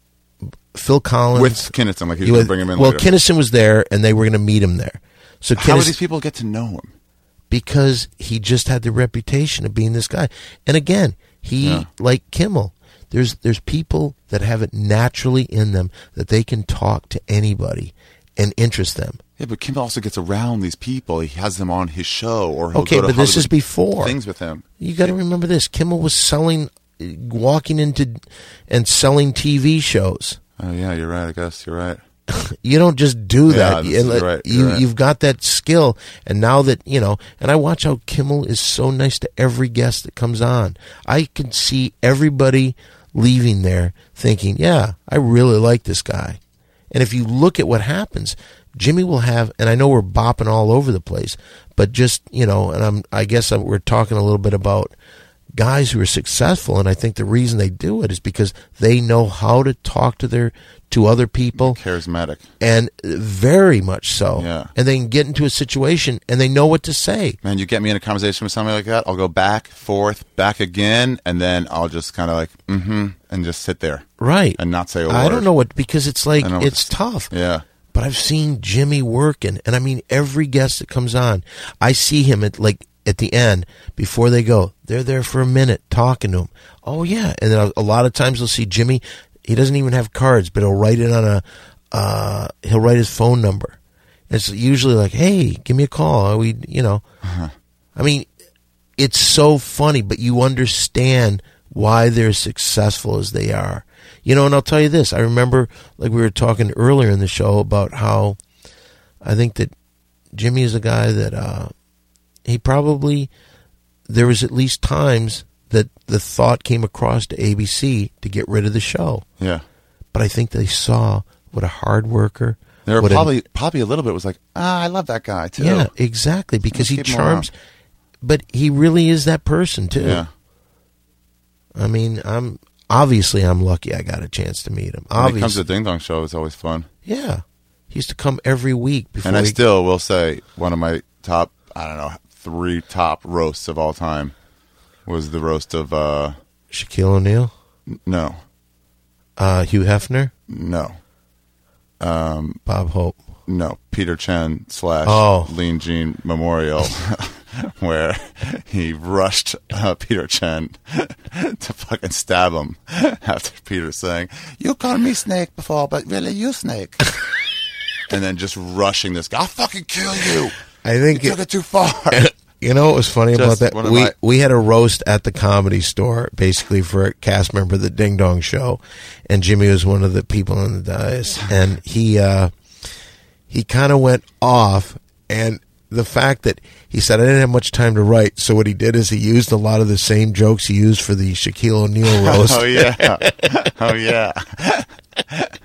Phil Collins. With Kinnison, like he was he going was- to bring him in Well, later. Kinnison was there, and they were going to meet him there. So How did Kinnison, these people get to know him? because he just had the reputation of being this guy. And again, he, Yeah. like Kimmel, there's there's people that have it naturally in them that they can talk to anybody and interest them. Yeah, but Kim also gets around these people. He has them on his show, or he'll Okay, go to but this is Hollywood before. things with him. You got to remember this. Kimmel was selling, walking into and selling T V shows. Oh yeah, you're right. I guess you're right. You don't just do Yeah, that. this You- is right, you, you're right. You've got that skill. And now that, you know, and I watch how Kimmel is so nice to every guest that comes on. I can see everybody leaving there thinking, yeah, I really like this guy. And if you look at what happens, Jimmy will have, and I know we're bopping all over the place, but just, you know, and I'm, I guess I'm, we're talking a little bit about guys who are successful, and I think the reason they do it is because they know how to talk to their to other people, Charismatic. and very much so. Yeah. And they can get into a situation and they know what to say. Man, you get me in a conversation with somebody like that, I'll go back, forth, back again, and then I'll just kind of like, mm-hmm, and just sit there Right. and not say a word. I don't know what, because it's like, I know what it's to- tough. Yeah. But I've seen Jimmy working, and I mean, every guest that comes on, I see him at like at the end before they go. They're there for a minute talking to him. Oh yeah, and then a lot of times they'll see Jimmy. He doesn't even have cards, but he'll write it on a. Uh, he'll write his phone number. It's usually like, "Hey, give me a call." We, you know, Uh-huh. I mean, it's so funny, but you understand why they're successful as they are. You know, and I'll tell you this. I remember, like we were talking earlier in the show about how I think that Jimmy is a guy that uh, he probably, there was at least times that the thought came across to A B C to get rid of the show. Yeah. But I think they saw what a hard worker. There were what a- probably probably a little bit was like, ah, I love that guy too. yeah, exactly, because Let's he keep him charms, around. but he really is that person too. Yeah. I mean, I'm obviously I'm lucky I got a chance to meet him. When it comes Obviously, to the Ding Dong Show, it's always fun. yeah, he used to come every week before. And I he, still will say one of my top, I don't know, three top roasts of all time was the roast of, uh, Shaquille O'Neal, no, uh, Hugh Hefner, no, Bob Hope. no, Peter Chen slash Oh. Lean Gene Memorial, where he rushed uh, Peter Chen to fucking stab him after Peter saying, "You called me Snake before, but really you Snake." And then just rushing this guy, "I'll fucking kill you. I think You took it, it too far." you know what was funny about Just that? one of We my- we had a roast at the Comedy Store, basically for a cast member of the Ding Dong Show, and Jimmy was one of the people on the dais, and he uh, he kind of went off, and the fact that he said I didn't have much time to write, so what he did is he used a lot of the same jokes he used for the Shaquille O'Neal roast. Oh yeah, oh yeah.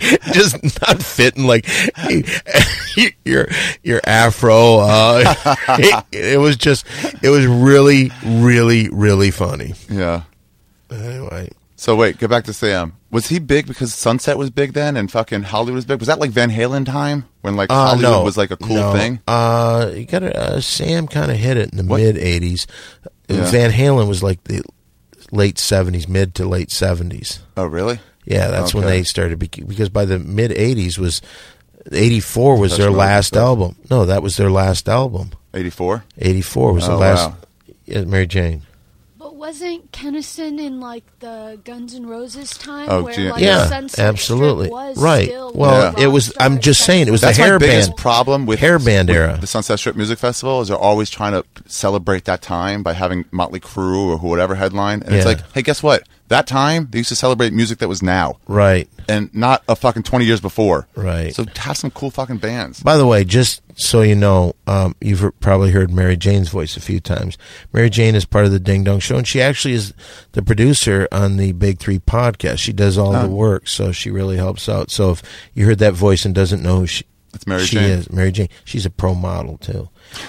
just not fitting like your your afro. Uh, it, it was just, it was really, really, really funny. Yeah. Anyway. So wait, get back to Sam. Was he big because Sunset was big then and fucking Hollywood was big? Was that like Van Halen time when like Uh, Hollywood no, was like a cool no. thing? Uh, you got uh, Sam kind of hit it in the What? mid eighties. Yeah. Van Halen was like the late seventies, mid to late seventies. Oh, really? Yeah, that's when Okay. they started bec- because by the mid eighties was eighty-four was their Professional last stuff. album. No, that was their last album. eighty-four? eighty-four was the Oh, last. wow. Yeah, Mary Jane. But wasn't Kennison in like the Guns N' Roses time? Oh, where, gee- like, Yeah, the Sunset absolutely. Strip was Right. still Well, the it was- rock I'm star just saying, it was festival. That's the hair my biggest band- problem with hair band with era. the Sunset Strip Music Festival is they're always trying to celebrate that time by having Motley Crue or whatever headline. And it's Yeah. like, hey, guess what? That time, they used to celebrate music that was now Right. and not a fucking twenty years before. Right. So have some cool fucking bands. By the way, just so you know, um, you've heard, probably heard Mary Jane's voice a few times. Mary Jane is part of the Ding Dong Show, and she actually is the producer on the Big Three podcast. She does all Oh. the work, so she really helps out. So if you heard that voice and doesn't know who she, It's Mary she Jane. is, Mary Jane, she's a pro model too.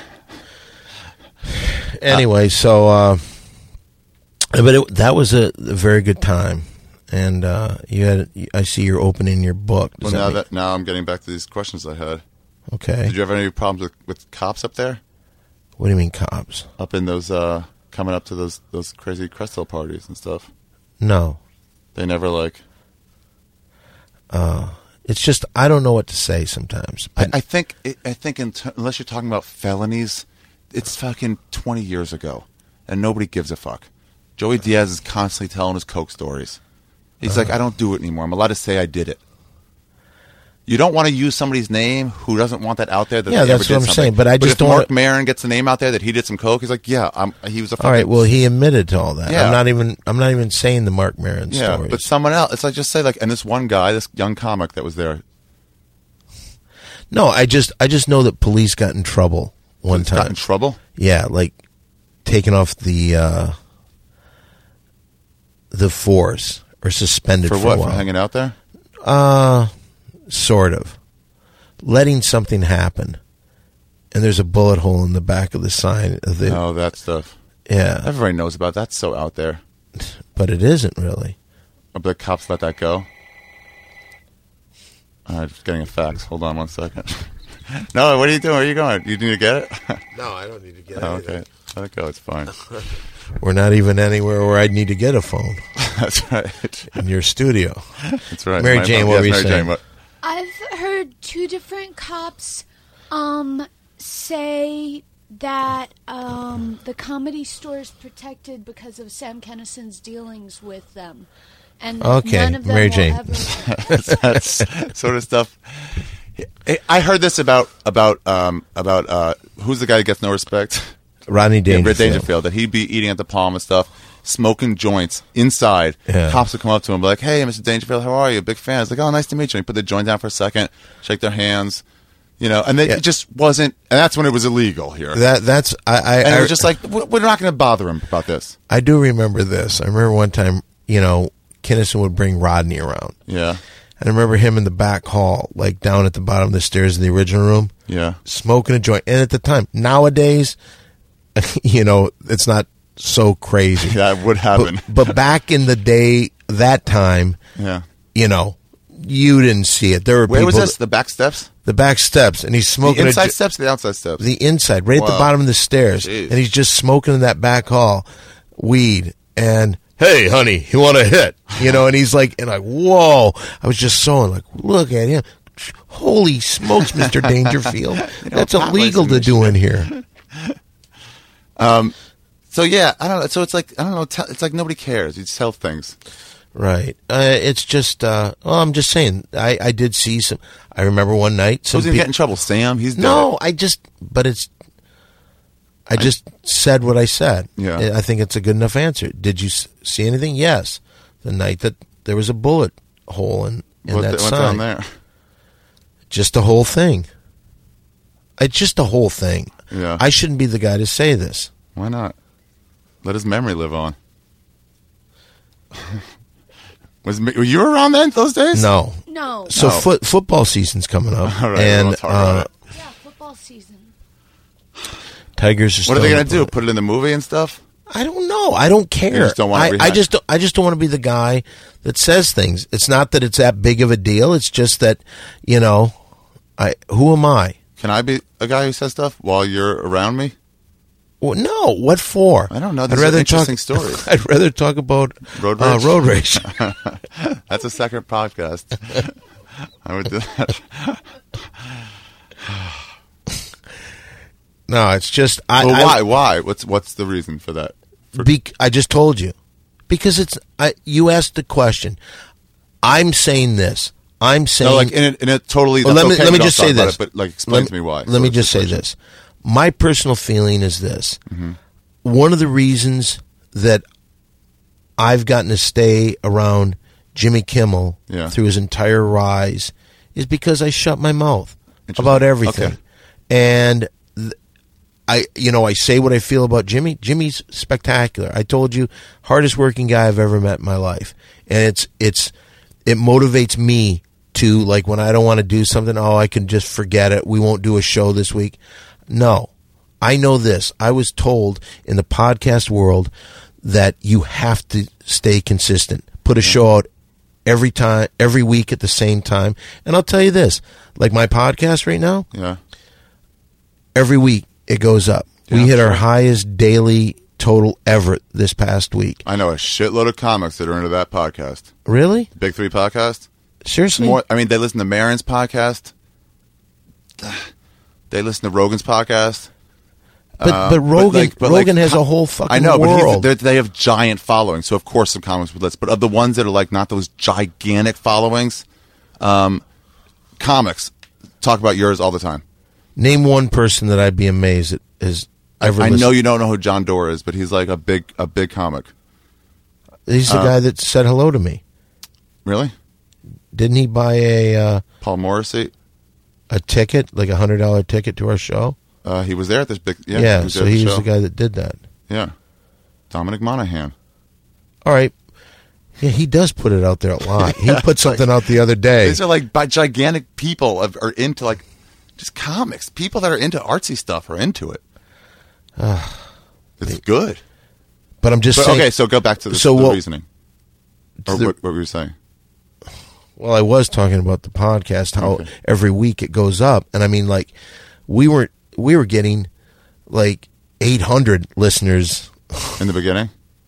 Anyway, so uh, but it, that was a, a very good time, and uh, you had. I see you're opening your book. Well, Does now mean- that now I'm getting back to these questions I had. okay. Did you have any problems with, with cops up there? What do you mean, cops? Up in those uh, coming up to those those crazy Crest Hill parties and stuff? No. They never like. Uh, it's just I don't know what to say sometimes. I, I think I think in t- unless you're talking about felonies, it's fucking twenty years ago, and nobody gives a fuck. Joey Diaz is constantly telling his coke stories. He's like, I don't do it anymore. I'm allowed to say I did it. You don't want to use somebody's name who doesn't want that out there. That Yeah, they that's ever did what I'm something. saying, but I just if don't Mark wanna- Maron gets the name out there that he did some coke, he's like, yeah, I'm, he was a fucking. all right. Well, he admitted to all that. Yeah. I'm not even. I'm not even saying the Mark Maron yeah, stories. but someone else. It's like just say like, and this one guy, this young comic that was there, no, I just. I just know that police got in trouble one got in time. trouble. Yeah, like taking off the uh, the force or suspended For for, what? a For while. hanging out there? Uh, sort of. Letting something happen, and there's a bullet hole in the back of the sign of the. Oh, that stuff. Yeah, Everybody knows about that. That's so out there. but it isn't really. But the cops let that go. I'm just getting a fax. Hold on one second. No, what are you doing? Where are you going? You need to get it? No, I don't need to get Oh, okay. Let it go. It's fine. We're not even anywhere where I'd need to get a phone That's right. in your studio. That's right. Mary My- Jane, my- what yes, were you Mary saying? Jane, what- I've heard two different cops um, say that um, the Comedy Store is protected because of Sam Kinnison's dealings with them. And Okay, none of them Mary will Jane. ever... That's sort of stuff. I heard this about about um, about uh, who's the guy that gets no respect? Rodney Yeah, Dangerfield. Britt Dangerfield. That he'd be eating at the Palm and stuff, smoking joints inside. Yeah. Cops would come up to him, and be like, "Hey, Mister Dangerfield, how are you? Big fan." It's like, "Oh, nice to meet you." And he put the joint down for a second, shake their hands, you know, and they, Yeah. it just wasn't. And that's when it was illegal here. That that's I I, and I it was just like, we're we're not going to bother him about this. I do remember this. I remember one time, you know, Kinnison would bring Rodney around. Yeah, And I remember him in the back hall, like down at the bottom of the stairs in the original room, yeah. smoking a joint. And at the time, nowadays, you know, it's not so crazy. That would happen. But, but back in the day, that time, Yeah. you know, you didn't see it. There were Where people was this? The back steps? the back steps, and he's The smoking inside a, jo- steps or the outside steps? the inside, right at the Wow. bottom of the stairs, Jeez. and he's just smoking in that back hall weed. And hey, honey, you want a hit? You know, and he's like, and like, whoa! I was just so like, look at him. Holy smokes, Mister Dangerfield! That's pot illegal to license do in here. So yeah, I don't know. So it's like I don't know. Tell, it's like nobody cares. You just tell things. Right. Uh, it's just, uh, well, I'm just saying, I, I did see some, I remember one night. Some Who's gonna peop- get in trouble? Sam. He's dead. No, I just, but it's, I just said what I said. Yeah. I I think it's a good enough answer. Did you s- see anything? Yes. The night that there was a bullet hole in, in What that the, what's sign. on there? Just the whole thing. It's just the whole thing. Yeah. I shouldn't be the guy to say this. Why not? Let his memory live on. Was were you around then? Those days? No. No. So Oh. foot, football season's coming up, All right, and well, let's talk uh, about it. Yeah, football season. Tigers are. What are they still going to in the do? Put it in the movie and stuff? I don't know. I don't care. just don't wanna I, I react. just don't, I just don't want to be the guy that says things. It's not that it's that big of a deal. It's just that, you know, I who am I? Can I be a guy who says stuff while you're around me? Well, no. What for? I don't know. I'd These are rather interesting talk, stories. I'd rather talk about Road uh, rage? road rage. That's a second podcast. I would do that. No, it's just I. Well, I why? Why? What's what's the reason for that? Be, I just told you because it's. I, you asked the question. I'm saying this. I'm saying. No, like in a, in a totally. Well, that's let me okay, let me we don't just talk say about this. it, but like, explain let, to me why. Let me What's just the say question? this. My personal feeling is this. Mm-hmm. One of the reasons that I've gotten to stay around Jimmy Kimmel Yeah. through his entire rise is because I shut my mouth Interesting. about everything, Okay. and. Th- I, you know, I say what I feel about Jimmy. Jimmy's spectacular. I told you, hardest working guy I've ever met in my life, and it's it's it motivates me to, like, when I don't want to do something. Oh, I can just forget it. We won't do a show this week. No, I know this. I was told in the podcast world that you have to stay consistent. Put a show out every time, every week at the same time. And I'll tell you this: like my podcast right now, Yeah. every week it goes up. Yeah, we hit our sure. highest daily total ever this past week. I know a shitload of comics that are into that podcast. Really? Big Three podcast. Seriously? More. I mean, they listen to Maron's podcast. They listen to Rogan's podcast. but Uh, but Rogan like- but, like, Rogan has co- a whole fucking I know, but he's- world. they're- they have giant followings. So of course some comics would list. But of the ones that are like not those gigantic followings, um, comics talk about yours all the time. Name one person that I'd be amazed at has ever I listened. know you don't know who John Doerr is, but he's like a big a big comic. He's the uh, guy that said hello to me. Really, Didn't he buy a uh, Paul Morrissey. a ticket, like a hundred dollar ticket to our show? Uh, he was there at this big. Yeah, Yeah, he was so there at he the was show. the guy that did that. Yeah, Dominic Monaghan. All right. Yeah, he does put it out there a lot. He put something out the other day. These are like by gigantic people of, are into like just comics. People that are into artsy stuff are into it. It's good. But I'm just But, saying. okay, so go back to the, So the what- reasoning. Or the- what, what were you saying? Well, I was talking about the podcast, how Okay. every week it goes up, and I mean, like, we were we were getting like eight hundred listeners. In the beginning?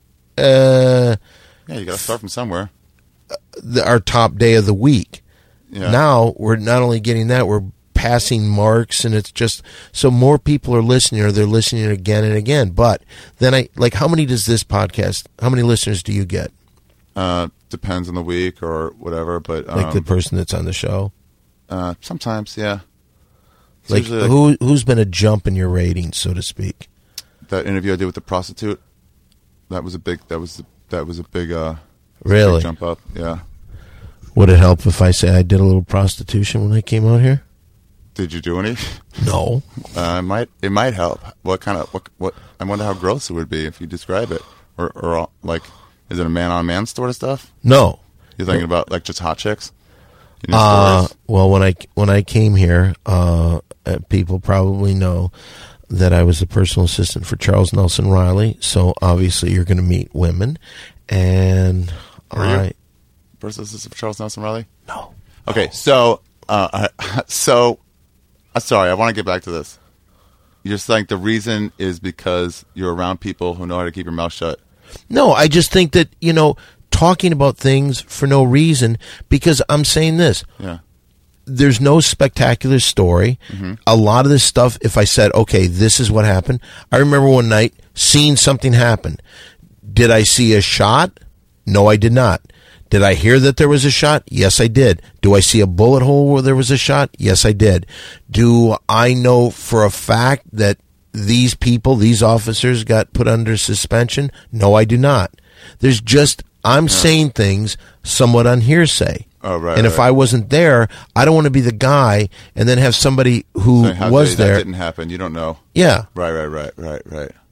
Uh, Yeah, you got to start from somewhere. the, our top day of the week. Yeah. Now we're not only getting that, we're passing marks, and it's just so more people are listening, or they're listening again and again. But then I like, how many does this podcast? How many listeners do you get? Uh, depends on the week or whatever, but um, Like the person that's on the show. uh, sometimes, yeah. It's Like usually, who who's been a jump in your ratings, so to speak? that interview I did with the prostitute. That was a big. That was that was a big. Uh, Really? big jump up. Yeah. Would it help if I say I did a little prostitution when I came out here? Did you do any? No. Uh, it might it might help. What kind of what what? I wonder how gross it would be if you describe it, or or like, is it a man on man sort of stuff? No. You're thinking about like just hot chicks? You know, Uh, stories? well, when I when I came here, uh, uh, people probably know that I was the personal assistant for Charles Nelson Riley. So obviously, you're going to meet women, and Were you? I First assistant for Charles Nelson Riley. no. Okay, so uh, so uh, sorry, I want to get back to this. You're saying the reason is because you're around people who know how to keep your mouth shut. No, I just think that, you know, talking about things for no reason, because I'm saying this. Yeah. There's no spectacular story. Mm-hmm. A lot of this stuff, if I said, okay, this is what happened. I remember one night seeing something happen. Did I see a shot? No, I did not. Did I hear that there was a shot? Yes, I did. Do I see a bullet hole where there was a shot? Yes, I did. Do I know for a fact that these people, these officers got put under suspension? No, I do not. There's just, I'm saying things somewhat on hearsay. Oh, right, And if right. I wasn't there, I don't want to be the guy and then have somebody who So how was did- there. That didn't happen. You don't know. Yeah. Right, right, right, right, right.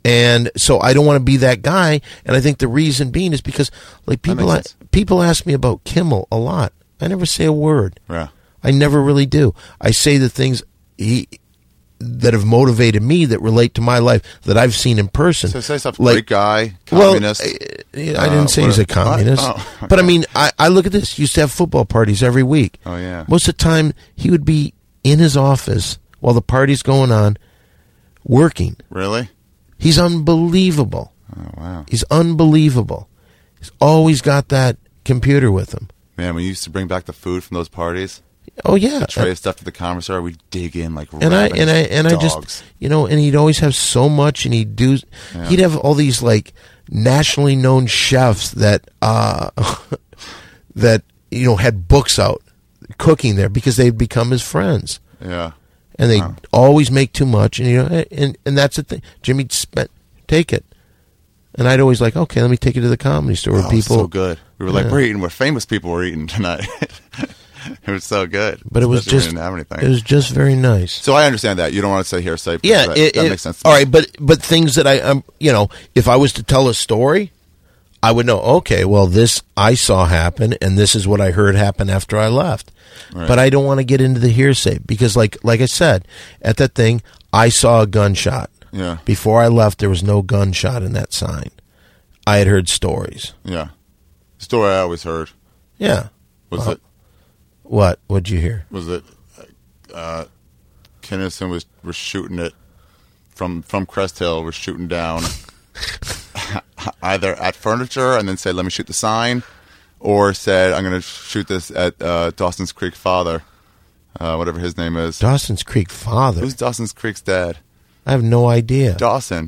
And so I don't want to be that guy. And I think the reason being is because like people makes sense. people ask me about Kimmel a lot. I never say a word. Yeah. I never really do. I say the things he that have motivated me that relate to my life that I've seen in person. So say stuff. Like, Great guy, communist. Well, I, I Uh, didn't say what he's a a- communist. what? Oh, But I okay. mean, I, I look at this. He used to have football parties every week. Oh, yeah. Most of the time, he would be in his office while the party's going on, working. Really? He's unbelievable. Oh, wow. He's unbelievable. He's always got that computer with him. Man, when you used to bring back the food from those parties, Oh yeah, the tray of stuff to the commissary, we dig in like and I and I and I dogs. just you know, and he'd always have so much, and he'd do, Yeah. he'd have all these like nationally known chefs that uh that you know had books out cooking there because they'd become his friends, Yeah. and they Wow. would always make too much, and you know, and and that's the thing. Jimmy spent take it, and I'd always like, okay, let me take it to the comedy store where Oh, people. so good. We were like, Yeah. we're eating. We're famous people were eating tonight. It was so good. But it was Especially when just we didn't have anything. it was just very nice. So I understand that you don't want to say hearsay. because Yeah, that, it, that it- makes sense. to All me. right, but but things that I um you know, if I was to tell a story, I would know. Okay, well, this I saw happen, and this is what I heard happen after I left. Right. But I don't want to get into the hearsay because, like like I said, at that thing, I saw a gunshot. Yeah. Before I left, there was no gunshot in that sign. I had heard stories. Yeah. The story I always heard Yeah. was Well, that What? What'd you hear? was that uh, Kinnison was was shooting it from from Crest Hill. Was shooting down either at furniture and then said, "Let me shoot the sign," or said, "I'm going to shoot this at uh, Dawson's Creek father, uh, whatever his name is." Dawson's Creek father. Who's Dawson's Creek's dad? I have no idea. Dawson.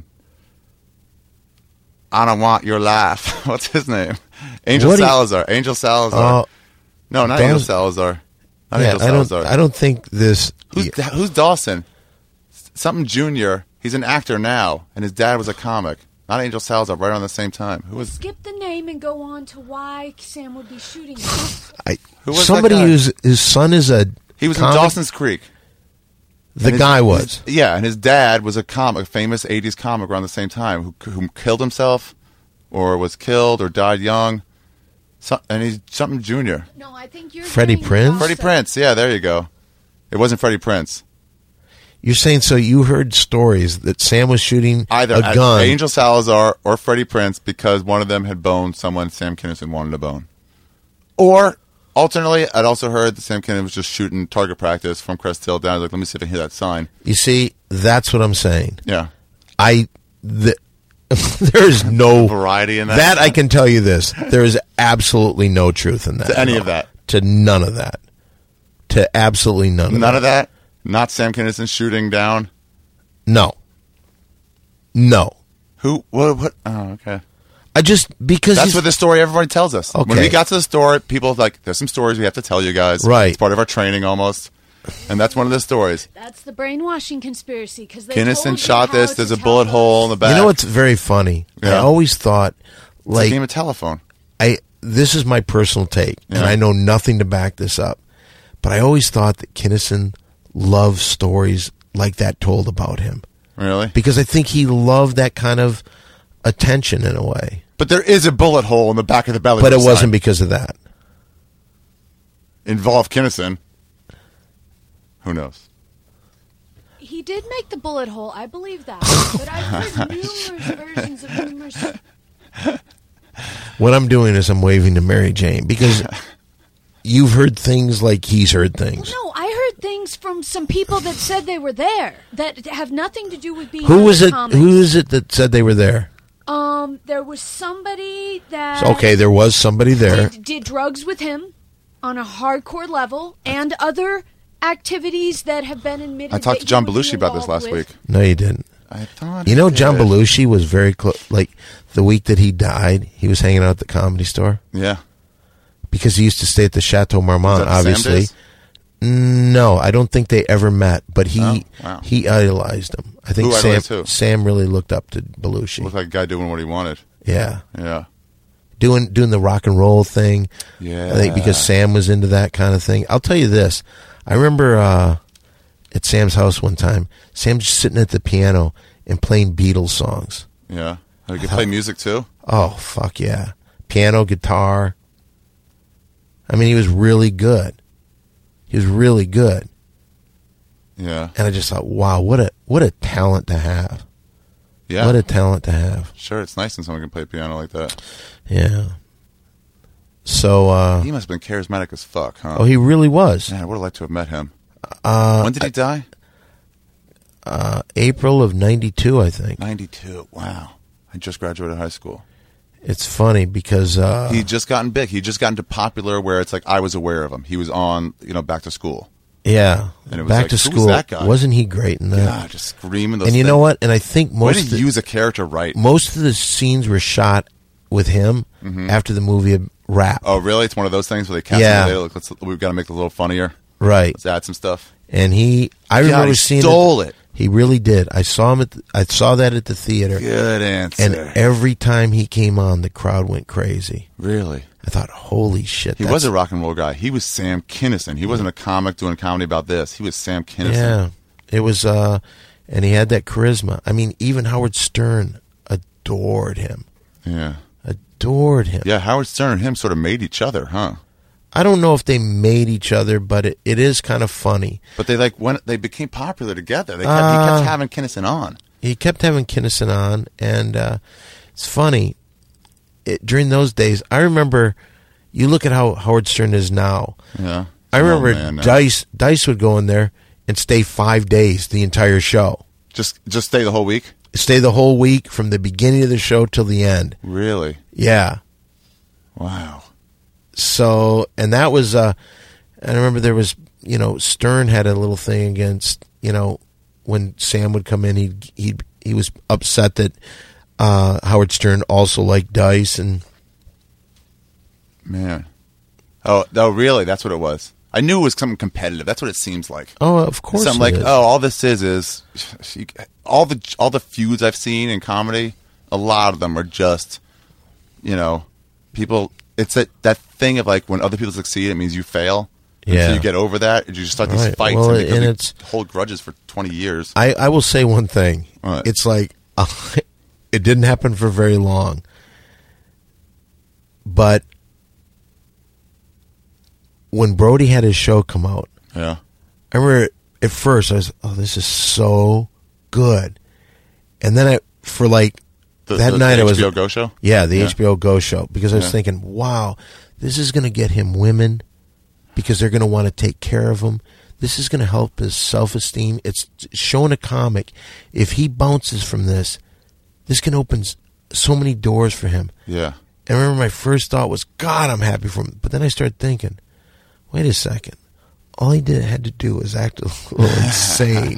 I don't want your laugh. What's his name? Angel What do you- Salazar. Angel Salazar. Uh, no, not Daws- Angel Salazar. Not yeah, Angel I don't. Salazar. I don't think this. Who's, who's Dawson? S- Something Junior. He's an actor now, and his dad was a comic. Not Angel Salazar, right around the same time. Who was Skip the name and go on to why Sam would be shooting him. I, Who was somebody that guy? whose his son is a. He was comic? in Dawson's Creek. The And his- guy was. his- yeah, and his dad was a comic, a famous eighties comic around the same time who, who killed himself or was killed or died young. So, and he's something Junior. No, I think you're Freddie getting Prinze? lost Freddie up. Prince. Yeah, there you go. It wasn't Freddie Prince. You're saying so? You heard stories that Sam was shooting Either a at gun. Angel Salazar or Freddie Prince because one of them had boned someone Sam Kinison wanted to bone. Or, alternately, I'd also heard that Sam Kinison was just shooting target practice from Crest Hill down. I was like, let me see if I can hear that sign. You see, that's what I'm saying. Yeah. I the, there is no Variety in that. That I can tell you this: there is absolutely no truth in that. To any at of all. that. To none of that. To absolutely none of None that. of that? Not Sam Kinison shooting down? No. No. Who? What? What? Oh, okay. I just because That's he's, what the story everybody tells us. When Okay. we got to the store, people were like, there's some stories we have to tell you guys. Right. It's part of our training almost. And that's one of the stories. That's the brainwashing conspiracy because they Kinnison told you shot how this. to There's a tell bullet us. hole in the back. You know what's very funny? I Yeah. always thought It's a like game of telephone. I this is my personal take, and Yeah. I know nothing to back this up. But I always thought that Kinnison loved stories like that told about him Really? because I think he loved that kind of attention in a way. But there is a bullet hole in the back of the belly. But it button wasn't sign. because of that. Involved Kinnison. Who knows? He did make the bullet hole. I believe that. But I've heard numerous versions of numerous. What I'm doing is I'm waving to Mary Jane because you've heard things like he's heard things. No, I heard things from some people that said they were there that have nothing to do with being. Who in was the it? comics. Who is it that said they were there? Um, there was somebody that So, okay, there was somebody there. did, did drugs with him on a hardcore level and other activities that have been admitted. I talked to that John he would be Belushi about this involved last with. week. No, you didn't. I thought You know, I John did. Belushi was very close. Like the week that he died, he was hanging out at the Comedy Store Yeah. because he used to stay at the Chateau Marmont. Was that Sam Obviously, days? no, I don't think they ever met. But he Oh, wow. he idolized him. I think Who Sam idolized who? Sam really looked up to Belushi. Looked like a guy doing what he wanted. Yeah, Yeah. doing doing the rock and roll thing. Yeah. I think because Sam was into that kind of thing. I'll tell you this. I remember uh, at Sam's house one time. Sam's just sitting at the piano and playing Beatles songs. Yeah. Oh, you can play music too? Oh, fuck yeah. Piano, guitar. I mean, he was really good. He was really good. Yeah. And I just thought, wow, what a what a talent to have. Yeah. What a talent to have. Sure, it's nice when someone can play piano like that. Yeah. So, uh... He must have been charismatic as fuck, huh? Oh, he really was. Man, I would have liked to have met him. Uh, when did he die? Uh, April of ninety-two, I think. ninety-two. Wow. I just graduated high school. It's funny because... Uh, he just gotten big. He just gotten to popular where it's like I was aware of him. He was on, you know, Back to School. Yeah. And it was Back like, to who's School. that guy? Wasn't he great in that? Yeah, just screaming those And you things. know what? And I think Way most... to of, use a character right. Most of the scenes were shot with him Mm-hmm. after the movie Rap. Oh, really? It's one of those things where they cast Yeah. him. They look, let's, we've got to make it a little funnier. Right. Let's add some stuff. And he... I God, remember he seeing stole it. He really did. I saw him at the, I saw that at the theater. Good answer. And every time he came on, the crowd went crazy. Really? I thought, holy shit. He that's- was a rock and roll guy. He was Sam Kinison. He wasn't a comic doing comedy about this. He was Sam Kinison. Yeah. It was, uh, and he had that charisma. I mean, even Howard Stern adored him. Yeah. Adored him. Yeah, Howard Stern and him sort of made each other, huh? I don't know if they made each other, but it, it is kind of funny. But they like when they became popular together. They kept, Uh, he kept having Kinison on. He kept having Kinison on, and uh, it's funny. It, during those days, I remember, you look at how Howard Stern is now. Yeah. I remember Oh, man, no. Dice Dice would go in there and stay five days, the entire show. Just just stay the whole week? Stay the whole week from the beginning of the show till the end. Really? Yeah. Wow. So, and that was, uh, I remember there was, you know, Stern had a little thing against, you know, when Sam would come in, he he he was upset that uh, Howard Stern also liked Dice, and Man. Oh, oh, really? That's what it was. I knew it was something competitive. That's what it seems like. oh, of course, Something it like, is. oh, all this is is you, all the all the feuds I've seen in comedy. A lot of them are just, you know, people. It's that that thing of like when other people succeed, it means you fail. And Yeah. So you get over that, and you just start these Right. fights, Well, and, because and we it's- hold grudges for twenty years. I I will say one thing. What? It's like it didn't happen for very long, but when Brody had his show come out, Yeah. I remember at first I was, oh, this is so good, and then I for like The, that the, night the I was H B O Go show. yeah the Yeah. H B O Go show because I was Yeah. thinking, wow, this is going to get him women because they're going to want to take care of him. This is going to help his self-esteem. It's showing a comic. If he bounces from this, this can open s- so many doors for him. Yeah. And I remember my first thought was, God, I'm happy for him. But then I started thinking, wait a second. All he did had to do was act a little insane.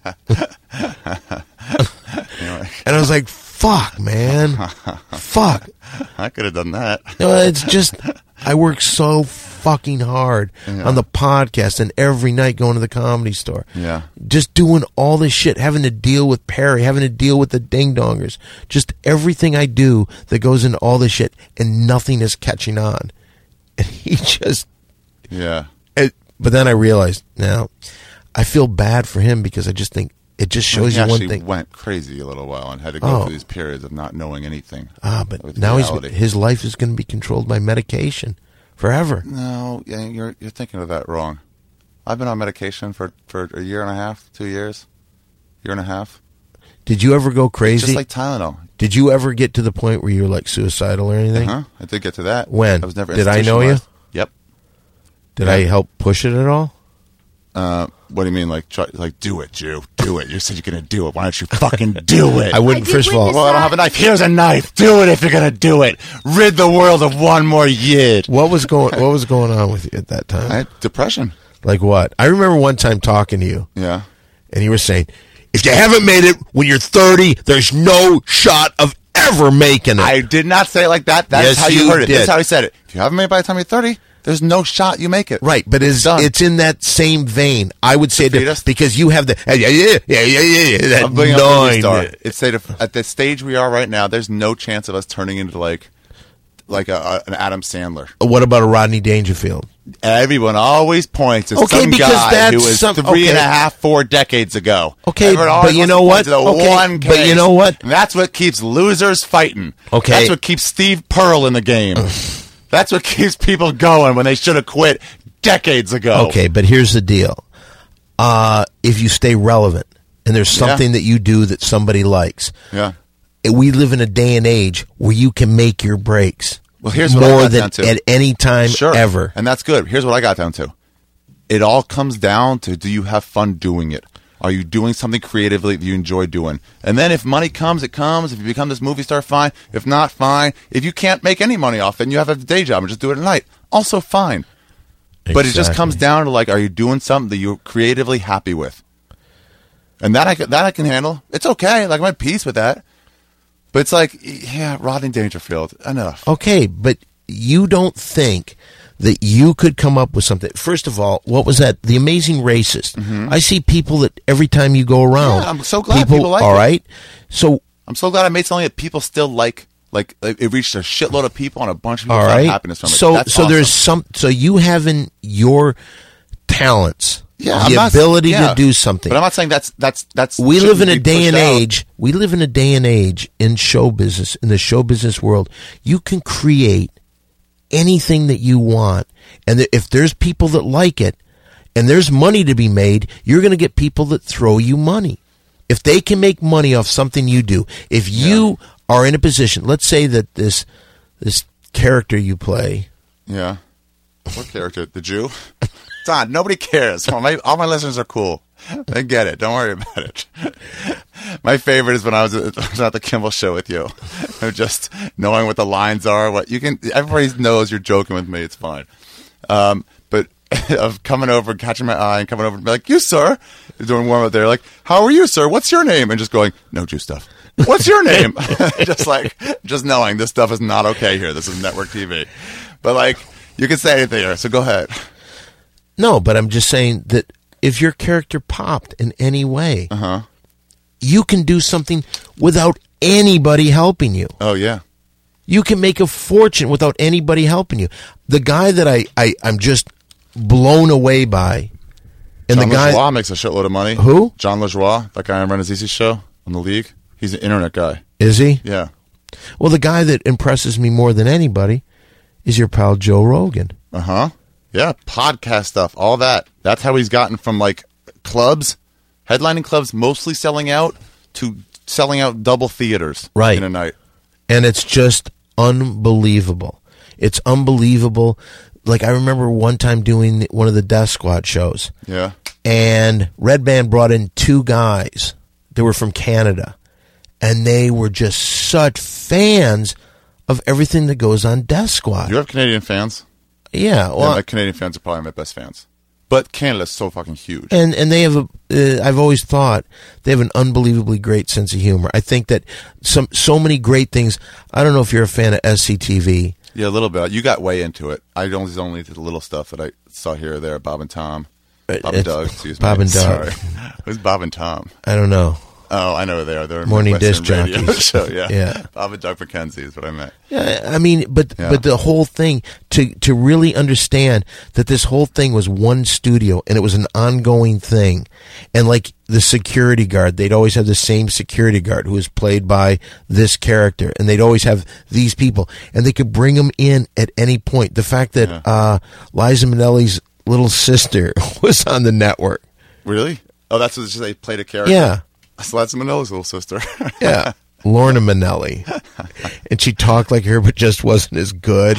And I was like, fuck, man. Fuck. I could have done that. You know, it's just, I work so fucking hard Yeah. on the podcast and every night going to the Comedy Store. Yeah. Just doing all this shit, having to deal with Perry, having to deal with the ding dongers. Just everything I do that goes into all this shit, and nothing is catching on. And he just, Yeah. it, but then I realized, now, I feel bad for him because I just think it just shows he you one actually thing. went crazy a little while and had to go Oh. through these periods of not knowing anything. Ah, but with now reality. he's, his life is going to be controlled by medication forever. No, yeah, you're you're thinking of that wrong. I've been on medication for, for a year and a half, two years, year and a half. Did you ever go crazy? Just like Tylenol. Did you ever get to the point where you were like suicidal or anything? Huh? I did get to that. When? I was never Did I know you? institutionalized. Yep. Did Yeah. I help push it at all? Uh, what do you mean? Like, try, like, do it, Jew. Do it. You said you're going to do it. Why don't you fucking do it? I wouldn't. I did first of all, witness Well, I don't have a knife. Here's a knife. Do it if you're going to do it. Rid the world of one more yid. what was going what was going on with you at that time? I had depression. Like what? I remember one time talking to you, Yeah. and you were saying, "If you haven't made it when you're thirty, there's no shot of ever making it." I did not say it like that. That's Yes, how you, you heard it. did. That's how he said it. If you haven't made it by the time you're thirty, there's no shot you make it. Right, but it's done. it's in that same vein. I would say Defeat that us? because you have the yeah yeah yeah yeah yeah yeah that I'm bringing up a movie nine. star. It's say to, at the stage we are right now, there's no chance of us turning into like like a, a, an Adam Sandler. What about a Rodney Dangerfield? Everyone always points to Okay, some because guy that's who was some- three okay. and a half, four decades ago. Okay, Everyone always but you wants know to point what? to the Okay, one but you case. know what? And that's what keeps losers fighting. Okay. That's what keeps Steve Pearl in the game. That's what keeps people going when they should have quit decades ago. Okay, but here's the deal. Uh, if you stay relevant and there's something Yeah. that you do that somebody likes, Yeah. we live in a day and age where you can make your breaks. Well, here's what I more got than down to. at any time Sure. ever. And that's good. Here's what I got down to. It all comes down to, do you have fun doing it? Are you doing something creatively that you enjoy doing? And then if money comes, it comes. If you become this movie star, fine. If not, fine. If you can't make any money off it and you have a day job and just do it at night, also fine. But it just Exactly. comes down to, like, are you doing something that you're creatively happy with? And that I, can- that I can handle. It's okay. Like, I'm at peace with that. But it's like, yeah, Rodney Dangerfield, enough. Okay, but you don't think that you could come up with something. First of all, what was that? The Amazing Racist. I see people that every time you go around, Mm-hmm. Yeah, I'm so glad people like all it. right? So, I'm so glad I made something that people still like. Like, like, it reached a shitload of people and a bunch of people all found right. happiness from it. So, That's so awesome. there's some. So you having your talents, Yeah, I'm the not- ability yeah. to do something. But I'm not saying that's that's that's. We live in shouldn't a be day and pushed out. age. We live in a day and age in show business, in the show business world. You can create anything that you want, and th- if there's people that like it, and there's money to be made, you're going to get people that throw you money. If they can make money off something you do, if you are in a position, let's say that this this character you play, Yeah. What character? The Jew? Don, nobody cares. All my, all my listeners are cool. They get it. Don't worry about it. My favorite is when I was at, I was at the Kimmel show with you. Just knowing what the lines are. What you can. Everybody knows you're joking with me. It's fine. Um, but of coming over, catching my eye, and coming over and be like, "You, sir," doing warm up there. Like, "How are you, sir? What's your name?" And just going, "No Jew stuff." What's your name? Just like, just knowing this stuff is not okay here. This is network T V. But like, you can say anything here. So go ahead. no, but I'm just saying that if your character popped in any way, Uh-huh. you can do something without anybody helping you. Oh yeah. You can make a fortune without anybody helping you. The guy that I, I I'm just blown away by, and John the guy LaJoie makes a shitload of money. Who? John LaJoie, that guy on Renazizi's show on the League. He's an internet guy. is he? Yeah. Well, the guy that impresses me more than anybody is your pal Joe Rogan. Uh huh. Yeah. Podcast stuff, all that. That's how he's gotten from like clubs, headlining clubs, mostly selling out, to selling out double theaters Right. in a night. And it's just unbelievable. It's unbelievable. Like, I remember one time doing one of the Death Squad shows, Yeah. and Red Band brought in two guys that were from Canada, and they were just such fans of everything that goes on Death Squad. You have Canadian fans? Yeah, Yeah, well, my Canadian fans are probably my best fans. But Canada's so fucking huge. and and they have a. Uh, I've always thought they have an unbelievably great sense of humor. I think that some so many great things. I don't know if you're a fan of S C T V. Yeah, a little bit. You got way into it. I only only did the little stuff that I saw here or there. Bob and Tom. Bob and It's Doug, excuse me. Bob and Doug. Sorry. Who's Bob and Tom? I don't know. Oh, I know who they are. They're a Morning Midwestern disc radio jockeys. show. Yeah. Yeah. Bob and Doug McKenzie is what I meant. Yeah, I mean, but Yeah. but the whole thing to to really understand that this whole thing was one studio and it was an ongoing thing, and like the security guard, they'd always have the same security guard who was played by this character, and they'd always have these people, and they could bring them in at any point. The fact that Yeah. uh, Liza Minnelli's little sister was on the network, Really? Oh, that's what they played a character? yeah. So that's Manila's little sister. Yeah, Lorna Minnelli, and she talked like her, but just wasn't as good.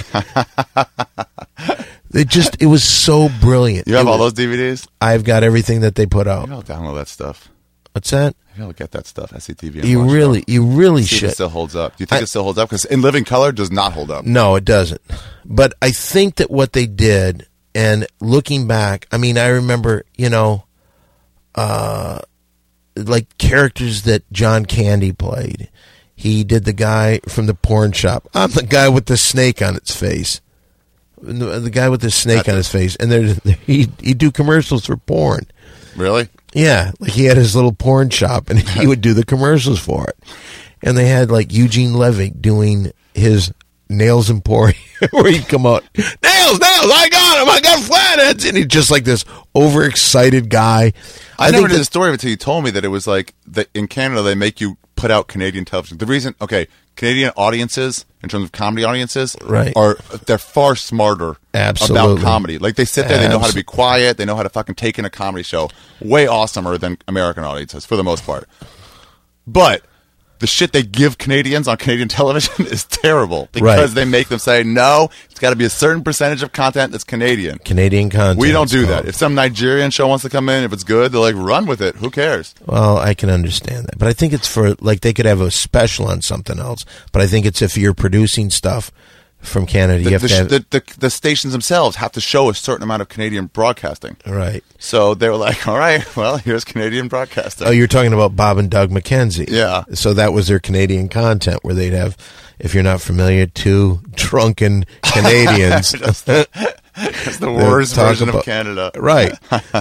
They just, it was so brilliant. You have It all was- those D V Ds? I've got everything that they put out. Maybe I'll download that stuff. What's that? Maybe I'll get that stuff. S C T V. and You watch really, it. you really See if should. it still holds up. Do you think I- it still holds up? Because In Living Color does not hold up. No, it doesn't. But I think that what they did, and looking back, I mean, I remember, you know, uh, like characters that John Candy played. He did the guy from the porn shop. I'm the guy with the snake on its face. The, the guy with the snake on his face, and there he he'd do commercials for porn. Really? Yeah, like he had his little porn shop, and he would do the commercials for it. And they had like Eugene Levy doing his Nails Emporium, where he'd come out, nails, nails, I got him, I got flatheads, and he's just like this overexcited guy. I, I never think knew that- the story until you told me that it was like that in Canada they make you put out Canadian television. The reason, okay, Canadian audiences in terms of comedy audiences, Right. are they're far smarter Absolutely. about comedy. Like they sit there, they know how to be Abs- quiet, they know how to fucking take in a comedy show. Way awesomer than American audiences for the most part. But the shit they give Canadians on Canadian television is terrible because Right. they make them say, no, it's got to be a certain percentage of content that's Canadian. Canadian content. We don't it's do called. that. If some Nigerian show wants to come in, if it's good, they're like, run with it. Who cares? Well, I can understand that, but I think it's for like they could have a special on something else. But I think it's if you're producing stuff from Canada, The, you have the, to have the, the, the stations themselves have to show a certain amount of Canadian broadcasting. right. So they were like, all right, well, here's Canadian broadcasting. Oh, you're talking about Bob and Doug McKenzie. Yeah. So that was their Canadian content where they'd have, if you're not familiar, two drunken Canadians. It's the worst talk version about- of Canada. Right.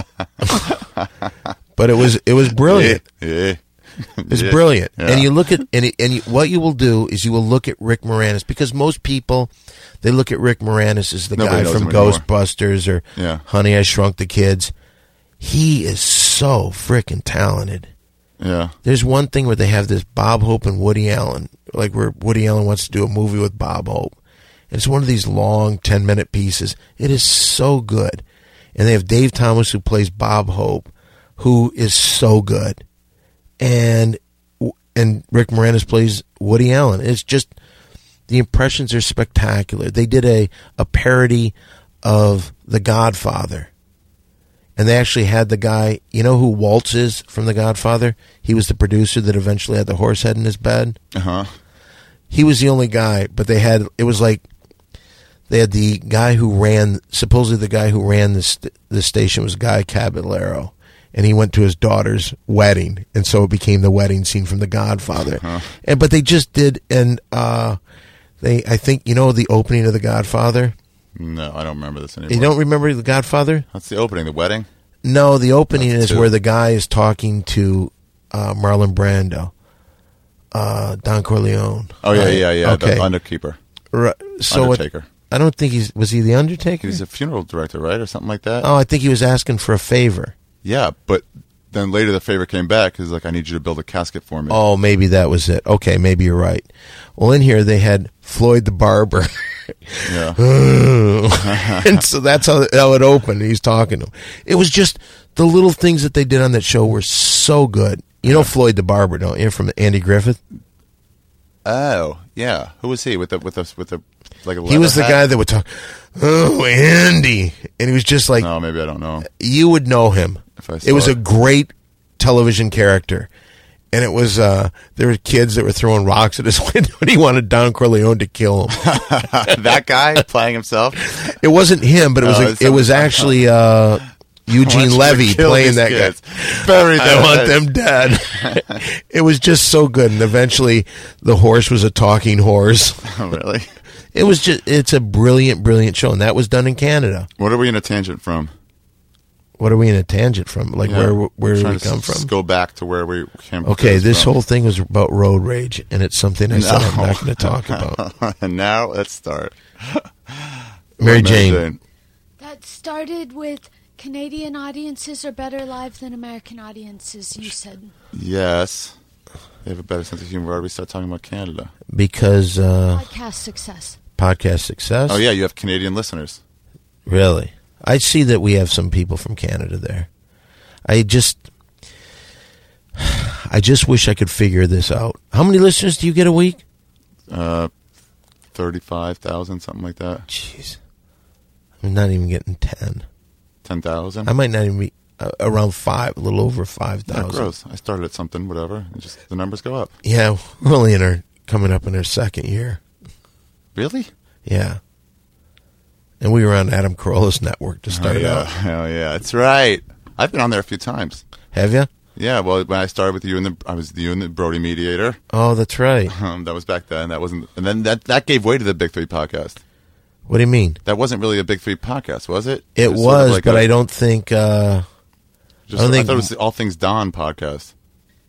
But it was it was brilliant. Yeah. It's Yeah. brilliant. Yeah. And you look at and and you, what you will do is you will look at Rick Moranis because most people they look at Rick Moranis as the Nobody guy knows from him anymore. Ghostbusters or Yeah. Honey I Shrunk the Kids. He is so freaking talented. Yeah. There's one thing where they have this Bob Hope and Woody Allen, like where Woody Allen wants to do a movie with Bob Hope. And it's one of these long ten minute pieces. It is so good. And they have Dave Thomas who plays Bob Hope, who is so good. And and Rick Moranis plays Woody Allen. It's just the impressions are spectacular. They did a, a parody of The Godfather. And they actually had the guy, you know who Waltz is from The Godfather? He was the producer that eventually had the horse head in his bed. Uh-huh. He was the only guy, but they had, it was like, they had the guy who ran, supposedly the guy who ran the, st- the station was Guy Caballero. And he went to his daughter's wedding, and so it became the wedding scene from The Godfather. Uh-huh. And but they just did, and uh, they, I think, you know, the opening of The Godfather. No, I don't remember this anymore. You don't remember The Godfather? That's the opening, the wedding? No, the opening That's is two. where the guy is talking to uh, Marlon Brando, uh, Don Corleone. Oh, yeah, Right? yeah, yeah. Okay, The Underkeeper. Right. So what- Undertaker. I don't think he's was he the Undertaker? He's a funeral director, right? Or something like that? Oh, I think he was asking for a favor. Yeah, but then later the favor came back. He's like, I need you to build a casket for me. Oh, maybe that was it. Okay, maybe you're right. Well, in here they had Floyd the Barber. Yeah. And so that's how, how it opened. He's talking to him. It was just the little things that they did on that show were so good. You know Floyd the Barber, don't you? From Andy Griffith. Oh, yeah. Who was he with the with the with the like a He was the leather guy hat? that would talk. Oh, Andy, and he was just like No, maybe I don't know. you would know him. If I It was saw a it. great television character. And it was, uh, there were kids that were throwing rocks at his window, and he wanted Don Corleone to kill him. That guy playing himself. It wasn't him, but it was Oh, a, it's it was something- actually uh, Eugene I want you to Levy kill playing these that kids. guy. Bury I their want heads. them dead. It was just so good, and eventually the horse was a talking horse. Oh, really? It was just, it's a brilliant, brilliant show, and that was done in Canada. What are we in a tangent from? What are we in a tangent from? Like Yeah, where we're where did trying we to come s- from? Go back to where we came. Okay, this from. whole thing was about road rage, and it's something I said I'm not going to talk about. And now let's start. Mary Jane. That started with Canadian audiences are better live than American audiences, you said. Yes, they have a better sense of humor. Why do we start talking about Canada? Because uh, Podcast success. podcast success. Oh yeah, you have Canadian listeners. Really? I see that we have some people from Canada there. I just, I just wish I could figure this out. How many listeners do you get a week? Uh, thirty-five thousand, something like that. Jeez, I'm not even getting ten. Ten thousand. I might not even be uh, around five, a little over five Not thousand. gross. I started at something, whatever. And just the numbers go up. Yeah, we're only in our coming up in our second year. Really? Yeah. And we were on Adam Carolla's network to start oh, yeah. out. Oh yeah, that's right. I've been on there a few times. Have you? Yeah, well, when I started with you and the, I was you and the Brody Mediator. Oh, that's right. Um, that was back then. That wasn't, and then that that gave way to the Big Three podcast. What do you mean? That wasn't really a Big Three podcast, was it? It was, was, sort of like but a- I don't think. Uh, Just, I don't think- thought it was the All Things Don podcast.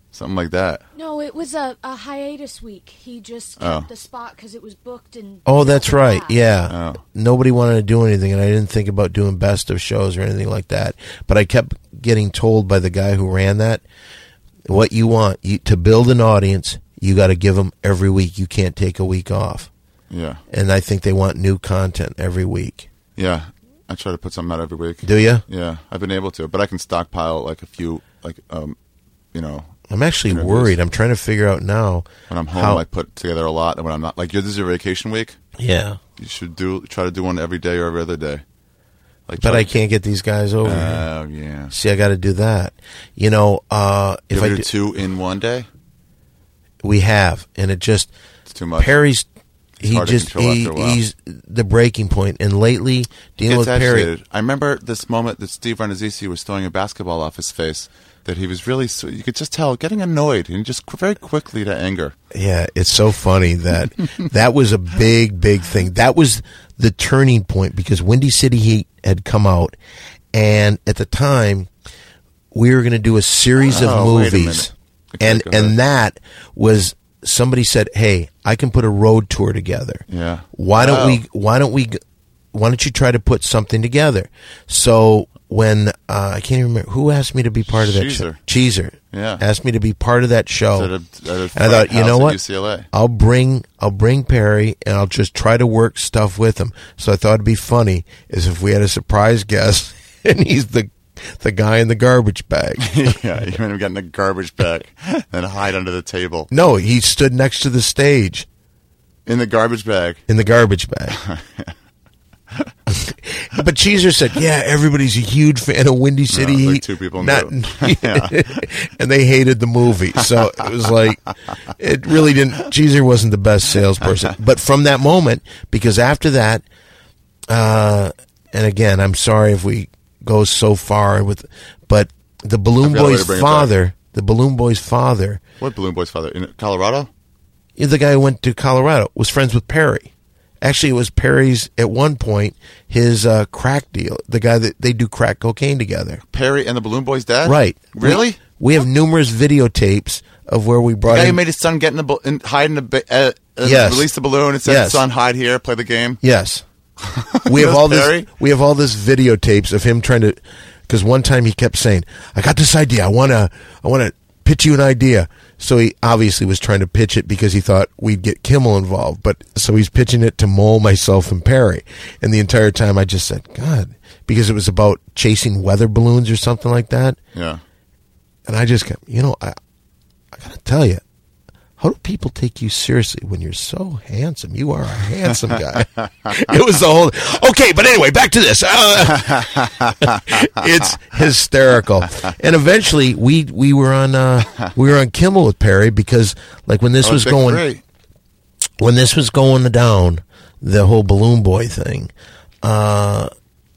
Something like that. No, it was a, a hiatus week. He just kept Oh. the spot because it was booked. And Oh, that's right. Yeah. Oh. Nobody wanted to do anything, and I didn't think about doing best of shows or anything like that. But I kept getting told by the guy who ran that, what you want you, to build an audience, you got to give them every week. You can't take a week off. Yeah. And I think they want new content every week. Yeah. I try to put something out every week. Do you? Yeah. I've been able to, but I can stockpile like a few, like, um, you know, I'm actually interviews. worried. I'm trying to figure out now. When I'm home, how, I put together a lot, and when I'm not, like, this is your vacation week. Yeah. You should do try to do one every day or every other day. Like, But try I to- can't get these guys over here. Oh yeah. See, I got to do that. You know, uh, if If I I do do, two in one day, we have, and it just it's too much. Perry's. He hard to just control he, after a while. he's the breaking point, and lately dealing Gets with Perry. agitated. I remember this moment that Steve Rannazzisi was throwing a basketball off his face. That he was really, so- you could just tell, getting annoyed, and just qu- very quickly to anger. Yeah, it's so funny that that was a big, big thing. That was the turning point because Windy City Heat had come out, and at the time, we were going to do a series of Oh, wait a movies, minute. Okay, and go ahead. and that was somebody said, "Hey, I can put a road tour together. Yeah. Why don't Wow. we? Why don't we? g- Why don't you try to put something together?" So when uh, I can't even remember who asked me to be part of that show. Cheezer. Cheezer, Yeah. asked me to be part of that show. At a- at a And I thought, you house know at what? U C L A. I'll bring I'll bring Perry and I'll just try to work stuff with him. So I thought it'd be funny is if we had a surprise guest and he's the the guy in the garbage bag. Yeah, you might have gotten a garbage bag and hide under the table No, he stood next to the stage in the garbage bag. in the garbage bag. But Cheezer said, "Yeah, everybody's a huge fan of Windy City like Heat." two people Not- knew. Yeah. and they hated the movie. So it was like, it really didn't. Cheezer wasn't the best salesperson. But from that moment, because after that, uh, and again, I'm sorry if we go so far with, but the Balloon I've got a way Boy's to bring it father, the Balloon Boy's father, What Balloon Boy's father in Colorado? the guy who went to Colorado, was friends with Perry. Actually, it was Perry's, at one point, his uh, crack deal, the guy that they do crack cocaine together. Perry and the Balloon Boy's dad. Right. Really? We, we have numerous videotapes of where we The brought guy who in. made his son get in the bal- in, hide in the ba- uh, uh, Yes. release the balloon and said, Yes. "Son, hide here, play the game." Yes. We have That's all this. Perry? We have all this videotapes of him trying to. Because one time he kept saying, "I got this idea. I want to. I want to pitch you an idea." So he obviously was trying to pitch it because he thought we'd get Kimmel involved. But so he's pitching it to Mole, myself, and Perry. And the entire time I just said, "God," because it was about chasing weather balloons or something like that. Yeah. And I just kept, you know, I, I got to tell you, how do people take you seriously when you're so handsome? You are a handsome guy. It was the whole. Okay, but anyway, back to this. Uh, it's hysterical. And eventually, we we were on uh, we were on Kimmel with Perry because, like, when this Oh, was Big going Three. when this was going down, the whole Balloon Boy thing. Uh,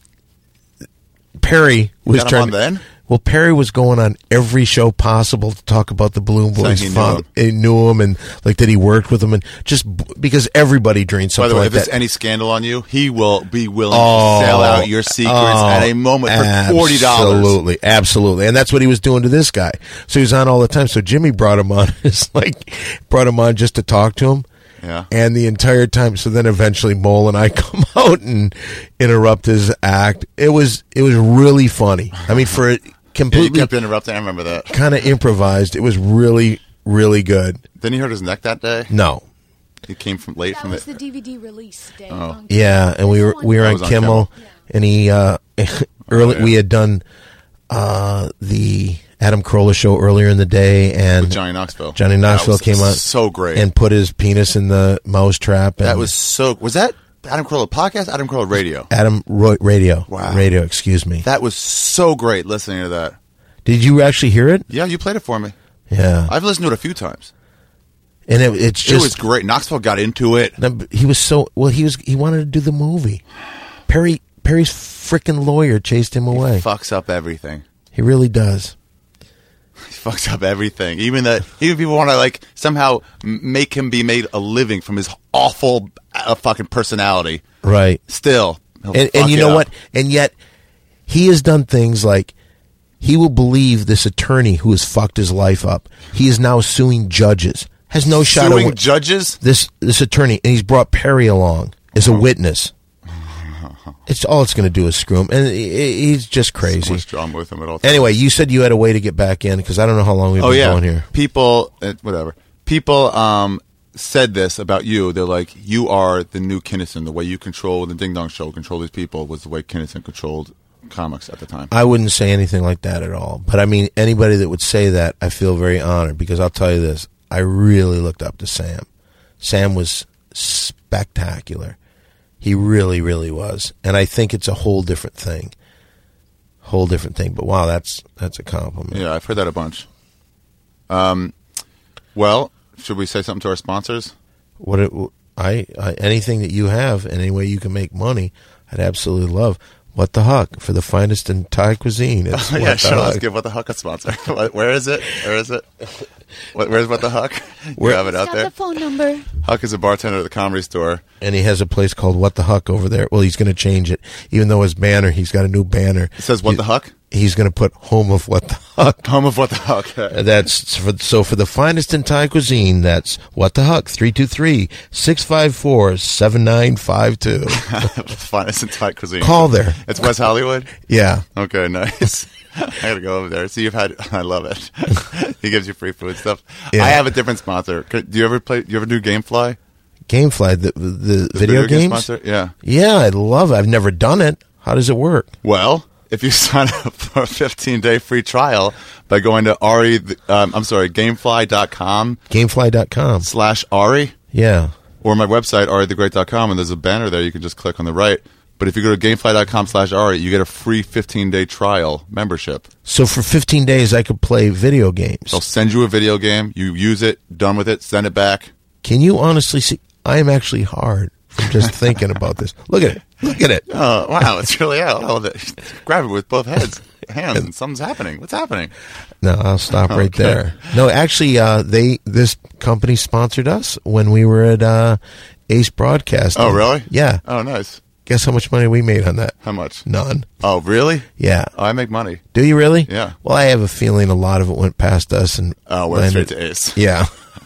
Perry was got him trying on then? Well, Perry was going on every show possible to talk about the Balloon Saying Boys. he knew father. him. He knew him, and like that he worked with him, and just b- because everybody dreams By something the way, like if there's that. any scandal on you, he will be willing Oh, to sell out your secrets oh, at a moment for forty dollars. Absolutely, absolutely, and that's what he was doing to this guy. So he was on all the time. So Jimmy brought him on. It's like brought him on just to talk to him. Yeah. And the entire time, so then eventually Mole and I come out and interrupt his act. It was it was really funny. I mean, for it Yeah, you completely kept interrupting. I remember that. kind of improvised, it was really really good. Then he hurt his neck that day. No, He came from late That from was the. the D V D release day. Oh. on yeah, and we were we were That on was on Kimmel, Kimmel. and he uh, early yeah. we had done uh, the Adam Carolla show earlier in the day, and With Johnny Knoxville. Johnny Knoxville That was came on so great. and put his penis in the mouse trap. And that was so. Was that Adam Carolla podcast? Adam Carolla radio. Adam Roy, radio. Wow. Radio, excuse me. That was so great listening to that. Did you actually hear it? Yeah, you played it for me. Yeah, I've listened to it a few times. and it, it's it just was great. Knoxville got into it. No, but he was so well. He was. He wanted to do the movie. Perry Perry's freaking lawyer chased him away. He fucks up everything. He really does. He fucks up everything. Even that. Even people want to like somehow m- make him be made a living from his awful uh, fucking personality. Right. Still, he'll And, fuck and you it know up. what? And yet, he has done things like He will believe this attorney who has fucked his life up. He is now suing judges. Has no shot Suing of judges? this this attorney, and he's brought Perry along as a witness. It's all it's going to do is screw him, and he's just crazy. So much drama with him at all times. Anyway, you said you had a way to get back in because I don't know how long we've oh, been yeah. going here. People, uh, whatever. People um, said this about you. They're like, you are the new Kinison. The way you control the Ding Dong Show, control these people, was the way Kinison controlled comics at the time. I wouldn't say anything like that at all. But I mean, anybody that would say that, I feel very honored because I'll tell you this. I really looked up to Sam. Sam was spectacular. He really, really was. And I think it's a whole different thing. Whole different thing. But wow, that's that's a compliment. Yeah, I've heard that a bunch. Um, well, should we say something to our sponsors? What it, I, I anything that you have, any way you can make money, I'd absolutely love. What the Huck for the finest in Thai cuisine. It's Oh, What yeah, the sure. Let's Huck. give What the Huck a sponsor. Where is it? Where is it? What, where's What the Huck? You Where- have it He's out got there. the phone number. Huck is a bartender at the Comedy Store. And he has a place called What the Huck over there. Well, he's going to change it. Even though his banner, he's got a new banner. It says What He- the Huck? He's going to put Home of What the Huck. Home of What the Huck. That's for, so for the finest in Thai cuisine, that's What the Huck, three two three, six five four, seven nine five two. Finest in Thai cuisine. Call there. It's West Hollywood? Yeah. Okay, nice. I gotta go over there. See, you've had. I love it. He gives you free food stuff. Yeah. I have a different sponsor. Do you ever play? Do you ever do GameFly? Gamefly, the, the, The video, game games? sponsor? Yeah. Yeah, I love it. I've never done it. How does it work? Well, if you sign up for a fifteen day free trial by going to Ari, um, I'm sorry, Gamefly dot com Gamefly dot com. slash Ari, Yeah. or my website Ari the Great dot com, and there's a banner there. You can just click on the right. But if you go to Gamefly dot com slash Ari, you get a free fifteen day trial membership. So for fifteen days, I could play video games. They'll send you a video game. You use it, done with it, send it back. Can you honestly see? I am actually hard from just thinking about this. Look at it. Look at it. Oh, wow. It's really out. Oh, the, grab it with both heads, hands, and something's happening. What's happening? No, I'll stop right Okay. there. No, actually, uh, they this company sponsored us when we were at uh, Ace Broadcasting. Oh, really? Yeah. Oh, nice. Guess how much money we made on that? How much? None. Oh, really? Yeah. Oh, I make money. Do you really? Yeah. Well, I have a feeling a lot of it went past us and Oh, went landed- straight to Ace. Yeah.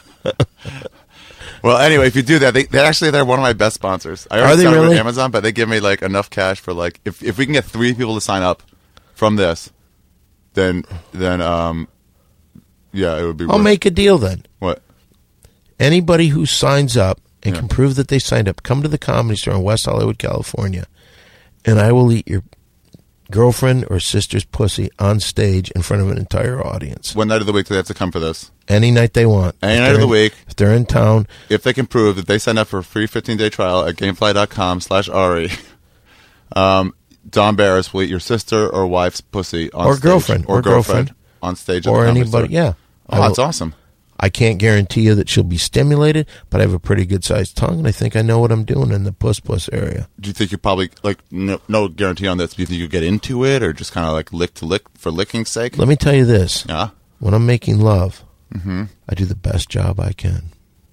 Well, anyway, if you do that, they, they actually they're one of my best sponsors. I Are already they signed up with really? Amazon, but they give me like enough cash for like if if we can get three people to sign up from this, then then um yeah, it would be. I'll worth- make a deal then. what? Anybody who signs up and Yeah. can prove that they signed up, come to the Comedy Store in West Hollywood, California, and I will eat your girlfriend or sister's pussy on stage in front of an entire audience. What night of the week do they have to come for this? Any night they want. Any If night they're of the in- week. If they're in town, If they can prove that they sign up for a free fifteen day trial at Gamefly dot com slash Ari, um, Don Barris will eat your sister or wife's pussy on Or stage. girlfriend, or or girlfriend girlfriend. on stage at or the Comedy anybody. Store. Yeah. I Oh, will- that's awesome. I can't guarantee you that she'll be stimulated, but I have a pretty good sized tongue, and I think I know what I'm doing in the puss puss area. Do you think you probably like no, no guarantee on this? Do you think you get into it or just kind of like lick to lick for licking's sake? Let me tell you this: Yeah. when I'm making love, Mm-hmm. I do the best job I can.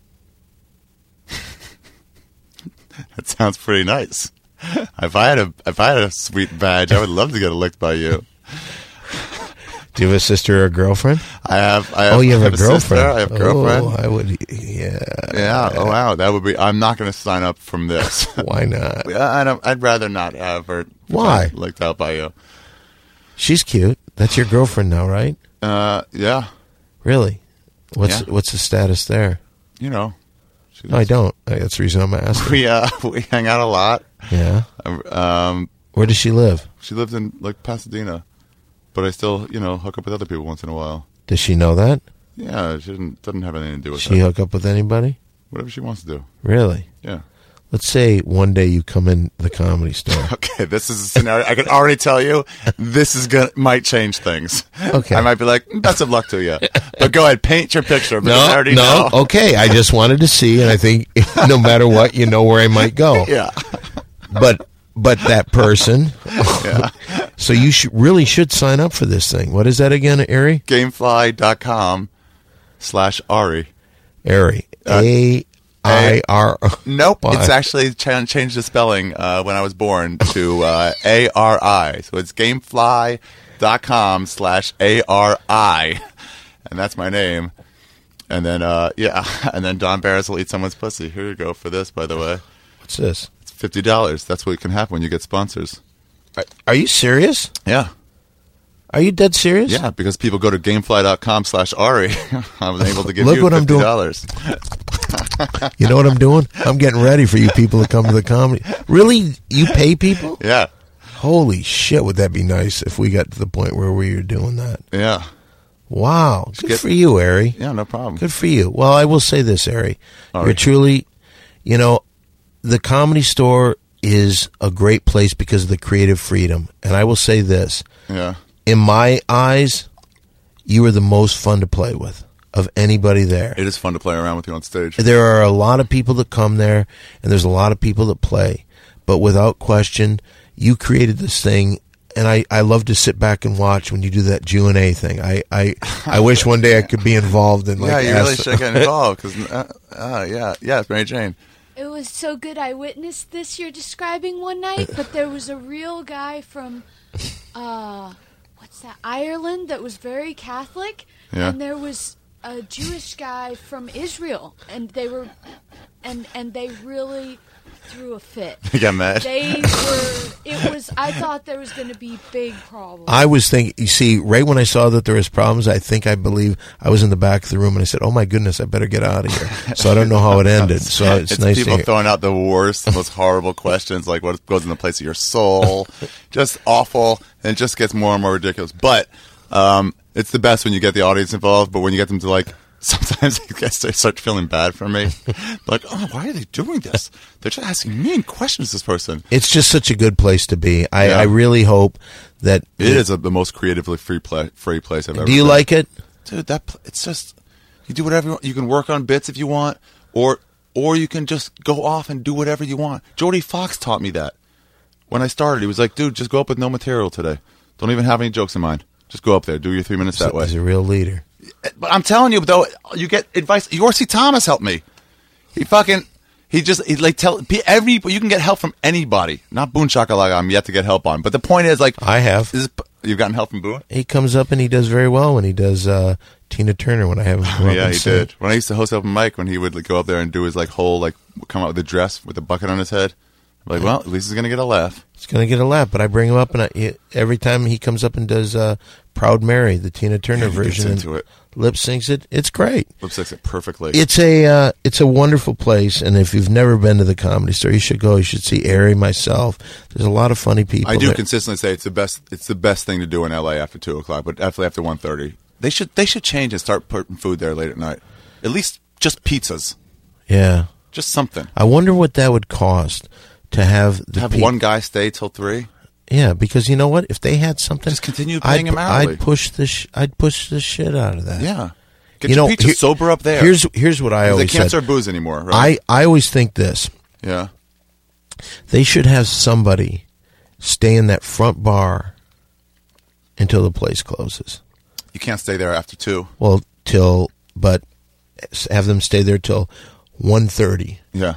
That sounds pretty nice. If I had a if I had a sweet badge, I would love to get licked by you. Do you have a sister or a girlfriend? I have. I have Oh, you have, I a sister, girlfriend. I have a girlfriend. Oh, I would. Yeah. Yeah. Oh wow, that would be. I'm not going to sign up from this. Why not? Yeah, I don't. I'd rather not have her. Why? Licked out by you. She's cute. That's your girlfriend now, right? Uh, yeah. Really? What's Yeah. What's the status there? You know. She No, I don't. Uh, That's the reason I'm asking. We uh we hang out a lot. Yeah. Um, Where does she live? she lived in like Pasadena, but I still you know hook up with other people once in a while. Does she know that? Yeah, she doesn't doesn't have anything to do with She that. hook up with anybody? Whatever she wants to do. Really? Yeah. Let's say one day you come in the Comedy Store. Okay, this is a scenario. I can already tell you this is gonna might change things. Okay. I might be like, best of luck to you. But go ahead, paint your picture. Because I No, already no. know. Okay, I just wanted to see, and I think no matter what, you know where I might go. Yeah. But but that person. Yeah. So you should really should sign up for this thing. What is that again, Ari? Gamefly dot com slash Ari. Ari. Uh, A I R. Nope, Why? it's actually ch- changed the spelling uh, when I was born to uh, A R I. So it's Gamefly dot com slash A R I. And that's my name. And then, uh, yeah, and then Don Barris will eat someone's pussy. Here you go for this, by the way. What's this? It's fifty dollars. That's what can happen when you get sponsors. Are, are you serious? Yeah. Are you dead serious? Yeah, because people go to gamefly dot com slash Ari. I was able to give Look you what I'm fifty doing. dollars. You know what I'm doing? I'm getting ready for you people to come to the comedy. Really? You pay people? Yeah. Holy shit, would that be nice if we got to the point where we were doing that? Yeah. Wow. Good get- for you, Ari. Yeah, no problem. Good for you. Well, I will say this, Ari. All You're right. truly, you know, the Comedy Store is a great place because of the creative freedom. And I will say this. Yeah. In my eyes, you are the most fun to play with of anybody there. It is fun to play around with you on stage. There are a lot of people that come there, and there's a lot of people that play. But without question, you created this thing, and I, I love to sit back and watch when you do that Q and A thing. I, I, I wish one day I could be involved in like yeah, you really ask- should get involved. Cause, uh, uh, yeah, yeah, it's Mary Jane. It was so good. I witnessed this you're describing one night, but there was a real guy from, uh, what's that, Ireland that was very Catholic, Yeah. and there was a Jewish guy from Israel, and they were, and and they really threw a fit. You got mad? They were. It was. I thought there was going to be big problems. I was thinking, you see, right when I saw that there was problems, I think I believe I was in the back of the room and I said, oh my goodness, I better get out of here. So I don't know how it ended. So it's, It's nice to people hear. throwing out the worst, most horrible questions, like what goes in the place of your soul. Just awful, and it just gets more and more ridiculous. But um, it's the best when you get the audience involved, but when you get them to like, sometimes I guess they start feeling bad for me. Like, oh, why are they doing this? They're just asking mean questions, this person. It's just such a good place to be. I, Yeah. I really hope that... It is a, the most creatively free, play, free place I've ever Do you been. like it? Dude, that pl- it's just, you do whatever you want. You can work on bits if you want, or or you can just go off and do whatever you want. Jody Fox taught me that. When I started, he was like, dude, just go up with no material today. Don't even have any jokes in mind. Just go up there, do your three minutes that way. He's a real leader. But I'm telling you, though, you get advice. Yorcy Thomas helped me. He fucking, he just, he like tell, every, you can get help from anybody. Not Boone Shakalaka, I'm yet to get help on. But the point is, like, I have. This is, you've gotten help from Boone? He comes up and he does very well when he does uh, Tina Turner when I have him come up Yeah, and he sing. did. When I used to host open mic, when he would like, go up there and do his like whole like come out with a dress with a bucket on his head, I'm like, well, at least he's gonna get a laugh. He's going to get a laugh, but I bring him up and I, he, every time he comes up and does uh, Proud Mary, the Tina Turner Yeah, he gets version, into and it. lip syncs it. It's great. Lip syncs it perfectly. It's a uh, it's a wonderful place, and if you've never been to the Comedy Store, you should go. You should see Ari, myself. There's a lot of funny people. I do there. consistently say it's the best. It's the best thing to do in L A after two o'clock, but definitely after one thirty. They should they should change and start putting food there late at night. At least just pizzas, Yeah, just something. I wonder what that would cost to have the To have peop- one guy stay till three. Yeah, because you know what? If they had something, Just continue paying I'd, him hourly. I'd push the sh- I'd push the shit out of that. Yeah, get You your know, pizza here- sober up there. Here's here's what I they always can't said. serve booze anymore. Right? I I always think this. yeah. They should have somebody stay in that front bar until the place closes. You can't stay there after two. Well, till but have them stay there till one thirty. Yeah.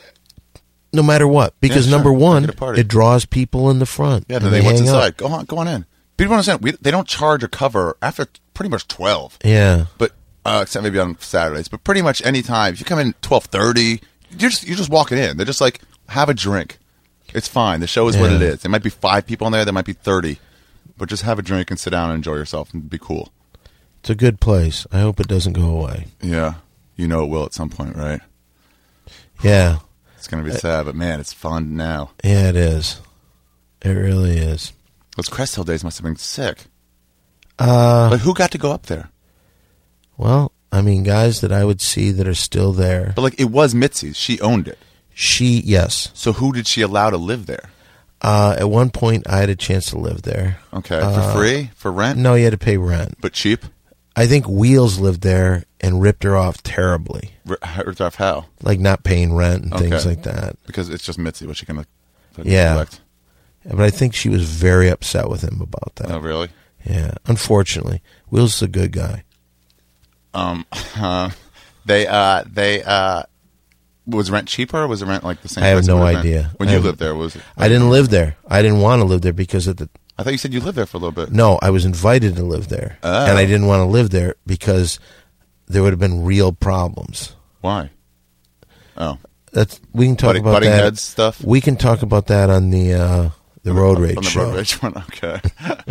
No matter what, because Yeah, sure. number one, Make it a party. it draws people in the front. Yeah, and then they, what's hang out. inside? Go on, go on in. People don't understand. We, they don't charge a cover after pretty much twelve. Yeah, But uh, except maybe on Saturdays. But pretty much any time. If you come in twelve thirty, you're just you're just walking in. They're just like, have a drink. It's fine. The show is what Yeah. it is. There might be five people in there. There might be thirty. But just have a drink and sit down and enjoy yourself and be cool. it's a good place. I hope it doesn't go away. Yeah, you know it will at some point, right? Yeah, It's gonna be sad, but man, it's fun now. yeah, it is. It really is. Those Crest Hill days must have been sick. Uh, But who got to go up there? well, I mean, guys that I would see that are still there. But like, it was Mitzi's. She owned it. She, yes. So who did she allow to live there? Uh, at one point, I had a chance to live there. Okay, Uh, for free, for rent, No, you had to pay rent. but cheap. I think Wheels lived there and ripped her off terribly, R- Ripped off how? like not paying rent and things Okay. like that. Because it's just Mitzi. What she can like, Yeah. collect. But I think she was very upset with him about that. Oh, really? Yeah, unfortunately, Wheels is a good guy. Um, uh, they, uh, they, uh, was rent cheaper or was the rent like the same? I have price it no would've been? idea. When I you have- lived there, was it? I didn't live there. I didn't want to live there because of the. I thought you said you lived there for a little bit. No, I was invited to live there, Oh. and I didn't want to live there because there would have been real problems. Why? Oh, That's we can talk Butting- about butting that. heads stuff? We can talk about that on the uh, the road rage on the show. road rage one. Okay.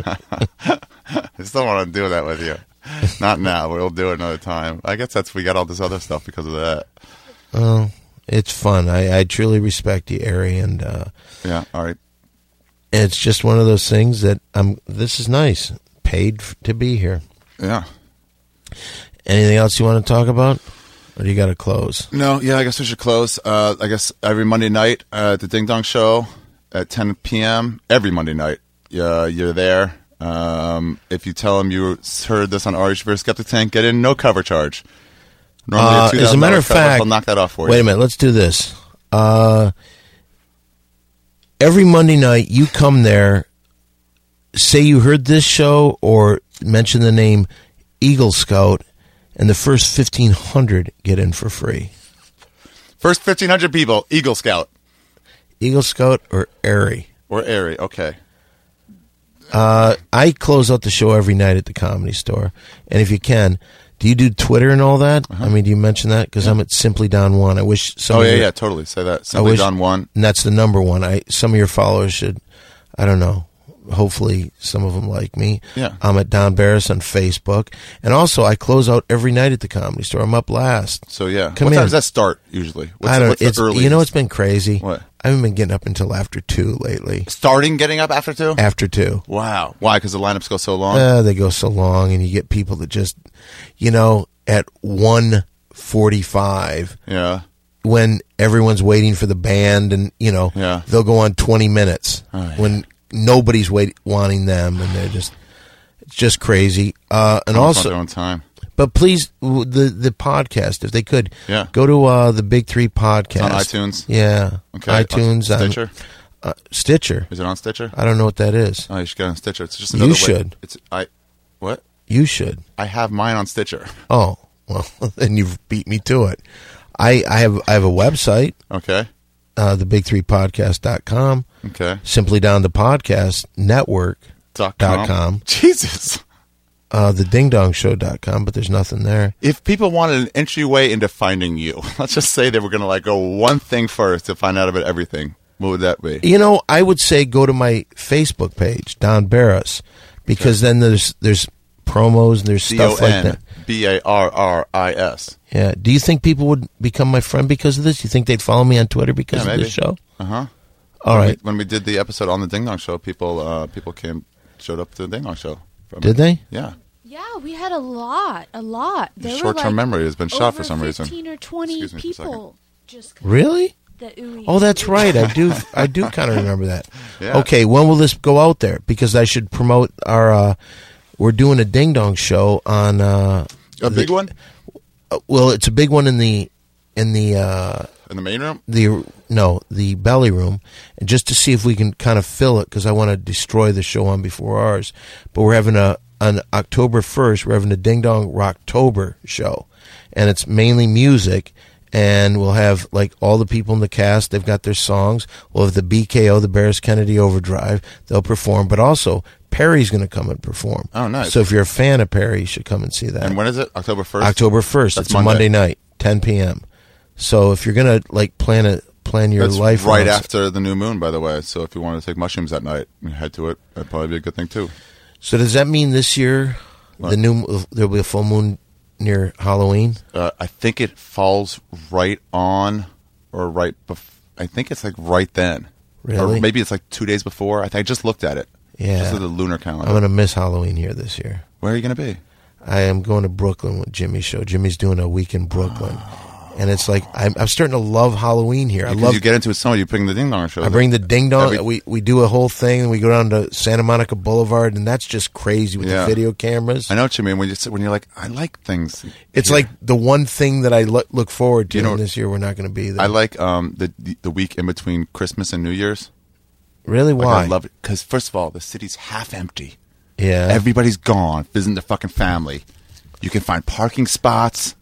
I still want to do that with you. Not now. We'll do it another time. I guess that's we got all this other stuff because of that. Oh, it's fun. I, I truly respect you, Ari, and uh, Yeah. All right. it's just one of those things that I'm. This is nice. Paid f- to be here. Yeah. Anything else you want to talk about, or do you got to close? No. Yeah. I guess we should close. Uh, I guess every Monday night uh, at the Ding Dong Show at ten p.m. Every Monday night, uh, you're there. Um, if you tell them you heard this on Ari Shaffir Skeptic Tank, get in, no cover charge. Normally, Uh, a as a matter of two thousand dollars cover, fact, I'll knock that off for you. Wait a minute. Let's do this. Uh, every Monday night, you come there. Say you heard this show or mention the name Eagle Scout, and the first fifteen hundred get in for free. First fifteen hundred people, Eagle Scout Eagle Scout or Airy. or Airy. Okay. Uh, I close out the show every night at the Comedy Store, and if you can, do you do Twitter and all that? I mean, do you mention that? Because I'm at Simply Don One. I wish some. Oh of yeah, your- yeah, totally. Say that. Simply wish- Don One. and that's the number one. I some of your followers should, I don't know. Hopefully, some of them like me. Yeah. I'm at Don Barris on Facebook, and also I close out every night at the Comedy Store. I'm up last. So yeah, Come what time in. does that start usually? What's, I don't. what's It's the earliest? you know it's been crazy. What? I haven't been getting up until after two lately. starting getting up after two. After two. Wow. Why? Because the lineups go so long. Uh, they go so long, and you get people that just, you know, at one forty-five, yeah. when everyone's waiting for the band, and you know, Yeah. they'll go on twenty minutes Oh, yeah. when nobody's wait wanting them, and they're just, it's just crazy. Uh, and Almost on also, their own time. but please, w- the the podcast, if they could, Yeah. go to uh, the Big Three podcast on iTunes? Yeah, Okay. iTunes, On on- Stitcher. uh, Stitcher. Is it on Stitcher? I don't know what that is. Oh, you should get on Stitcher. It's just You another way. should. It's I. What? You should. I have mine on Stitcher. Oh, well, then you've beat me to it. I, I have I have a website, Okay. uh, the big three podcast dot com, Okay. simply down the podcast network, Dot Dot com. com. Jesus. uh, the ding dong show dot com, but there's nothing there. If people wanted an entryway into finding you, let's just say they were going to like go one thing first to find out about everything. What would that be? You know, I would say go to my Facebook page, Don Barris, because then there's there's promos and there's D O stuff like N that. B A R R I S. Yeah. Do you think people would become my friend because of this? Do you think they'd follow me on Twitter because Yeah, of maybe. this show? Uh huh. All when right. We, when we did the episode on the Ding Dong Show, people uh, people came showed up to the Ding Dong Show. From Did they? Yeah. Yeah, we had a lot, a lot. There were Short-term like memory has been shot over for some reason. fifteen or twenty Excuse me for a second. people. Just Really? the ooey. Oh, that's right. I do. I do kind of remember that. Yeah. Okay, when will this go out there? Because I should promote our. Uh, we're doing a Ding Dong show on. Uh, A big the- one uh, well, it's a big one in the in the uh, in the main room. the no the belly room, and just to see if we can kind of fill it because I want to destroy the show on before ours. But we're having a on October first. We're having a Ding Dong Rocktober show, and it's mainly music. And we'll have like all the people in the cast. They've got their songs. We'll have the B K O, the Barris Kennedy Overdrive. They'll perform, but also Perry's going to come and perform. Oh, nice. So if you're a fan of Perry, you should come and see that. And when is it? October first. October first. That's It's a Monday Monday. night, ten p.m. So if you're gonna like plan a plan your That's life right around- after the new moon, by the way. So if you wanted to take mushrooms that night and head to it, that'd probably be a good thing too. So does that mean this year What? the new there'll be a full moon near Halloween? Uh, I think it falls right on or right bef- I think it's like right then. Really? Or maybe it's like two days before. I think I just looked at it. Yeah. Just at the lunar calendar. I'm gonna miss Halloween here this year. Where are you going to be? I am going to Brooklyn with Jimmy's show. Jimmy's doing a week in Brooklyn, and it's like I'm, I'm starting to love Halloween here. I Because love. you get into it so you bring the Ding Dong show. I bring the ding dong. Every- we we do a whole thing, and we go down to Santa Monica Boulevard, and that's just crazy with Yeah. the video cameras. I know what you mean when you when you're like I like things. It's here. like the one thing that I lo- look forward to. You know- and this year we're not going to be there. I like um the, the the week in between Christmas and New Year's. really Like why? I love it because first of all the city's half empty. yeah. Everybody's gone visiting their fucking family. You can find parking spots.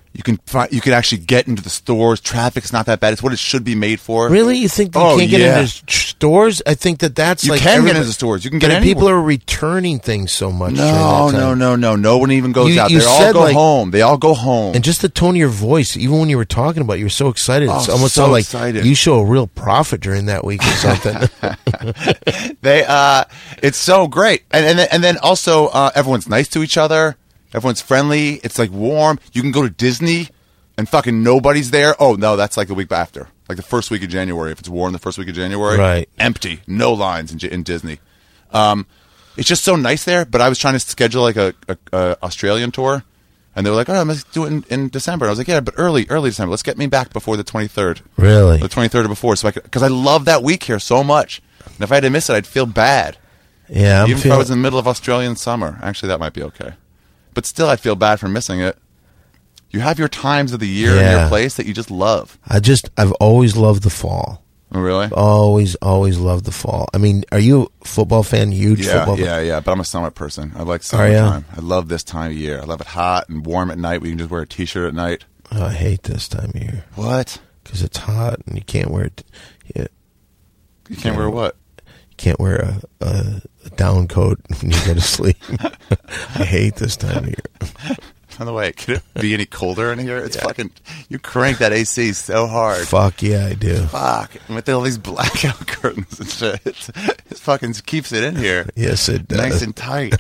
You can find, you can actually get into the stores. Traffic's not that bad. It's what it should be made for. Really? You think you Oh, can't get yeah. into stores? I think that that's You like can get everybody- into stores. You can get but people anywhere. are returning things so much. during No, that no, time. no, no. No one even goes You- out. you They all said, go like- home. They all go home. And just the tone of your voice, even when you were talking about it, you were so excited. Oh, It's almost so sounded like excited. you show a real profit during that week or something. They, uh, it's so great, and and then, and then also uh, everyone's nice to each other. Everyone's friendly. It's like warm. You can go to Disney, and fucking nobody's there. Oh no, that's like the week after, like the first week of January. If it's warm, the first week of January, Right. Empty, no lines in, J- in Disney. Um, it's just so nice there. But I was trying to schedule like a, a, a Australian tour, and they were like, "Oh, let's do it in, in December." I was like, "Yeah, but early, early December. Let's get me back before the twenty third." Really? The twenty-third or before, so I because I love that week here so much, and if I had to miss it, I'd feel bad. Yeah, I'm Even if I feeling. was in the middle of Australian summer, actually, that might be okay. But still, I'd feel bad for missing it. You have your times of the year in Yeah. your place that you just love. I just, I've always loved the fall. Oh, really? Always, always loved the fall. I mean, are you a football fan? Huge Yeah, football fan? yeah, yeah. But I'm a summer person. I like Are ya? summertime. I love this time of year. I love it hot and warm at night. We can just wear a t-shirt at night. Oh, I hate this time of year What? because it's hot and you can't wear it. Yeah, You can't wear what? you can't wear a, a, a down coat when you go to sleep. I hate this time of year. By the way, could it be any colder in here? It's fucking. You crank that A C so hard. Fuck yeah, I do. Fuck. And with all these blackout curtains and shit, it fucking keeps it in here. Yes, it does. Nice and tight.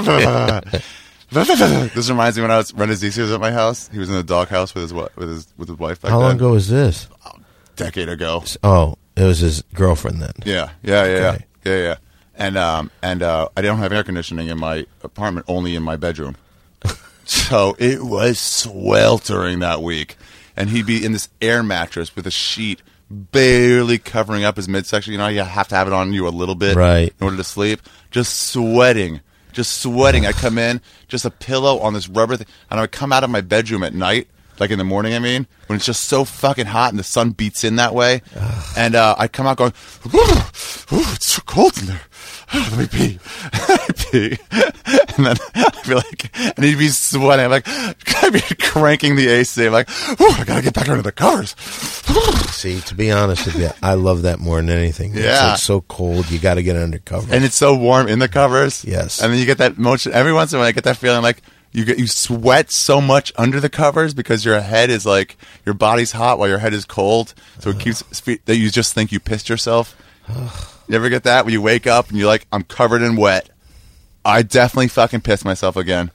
This reminds me when I was when Azizi was at my house. He was in the doghouse with his wa- with his with his wife. Back How long then. ago was this? Decade ago. Oh, it was his girlfriend then. Yeah, yeah, yeah, Okay. yeah, yeah, yeah. And um and uh, I don't have air conditioning in my apartment, only in my bedroom. So it was sweltering that week, and he'd be in this air mattress with a sheet barely covering up his midsection. You know, you have to have it on you a little bit, Right. in order to sleep. Just sweating, just sweating. I come in, just a pillow on this rubber thing, and I would come out of my bedroom at night, like in the morning. I mean, when it's just so fucking hot and the sun beats in that way, and uh, I'd come out going, "Ooh, ooh, it's so cold in there. Let me pee." I'd pee. And then I'd be like, and he'd be sweating. I'm like, I'd be cranking the A C. I'm like, "Ooh, I gotta get back under the covers." See, to be honest with you, I love that more than anything. It's Yeah. like so cold, you got to get under cover. And it's so warm in the covers. Yes. And then you get that motion. Every once in a while, I get that feeling like you get you sweat so much under the covers because your head is like your body's hot while your head is cold. So it keeps that you just think you pissed yourself. You ever get that when you wake up and you're like, I'm covered in wet? I definitely fucking pissed myself again.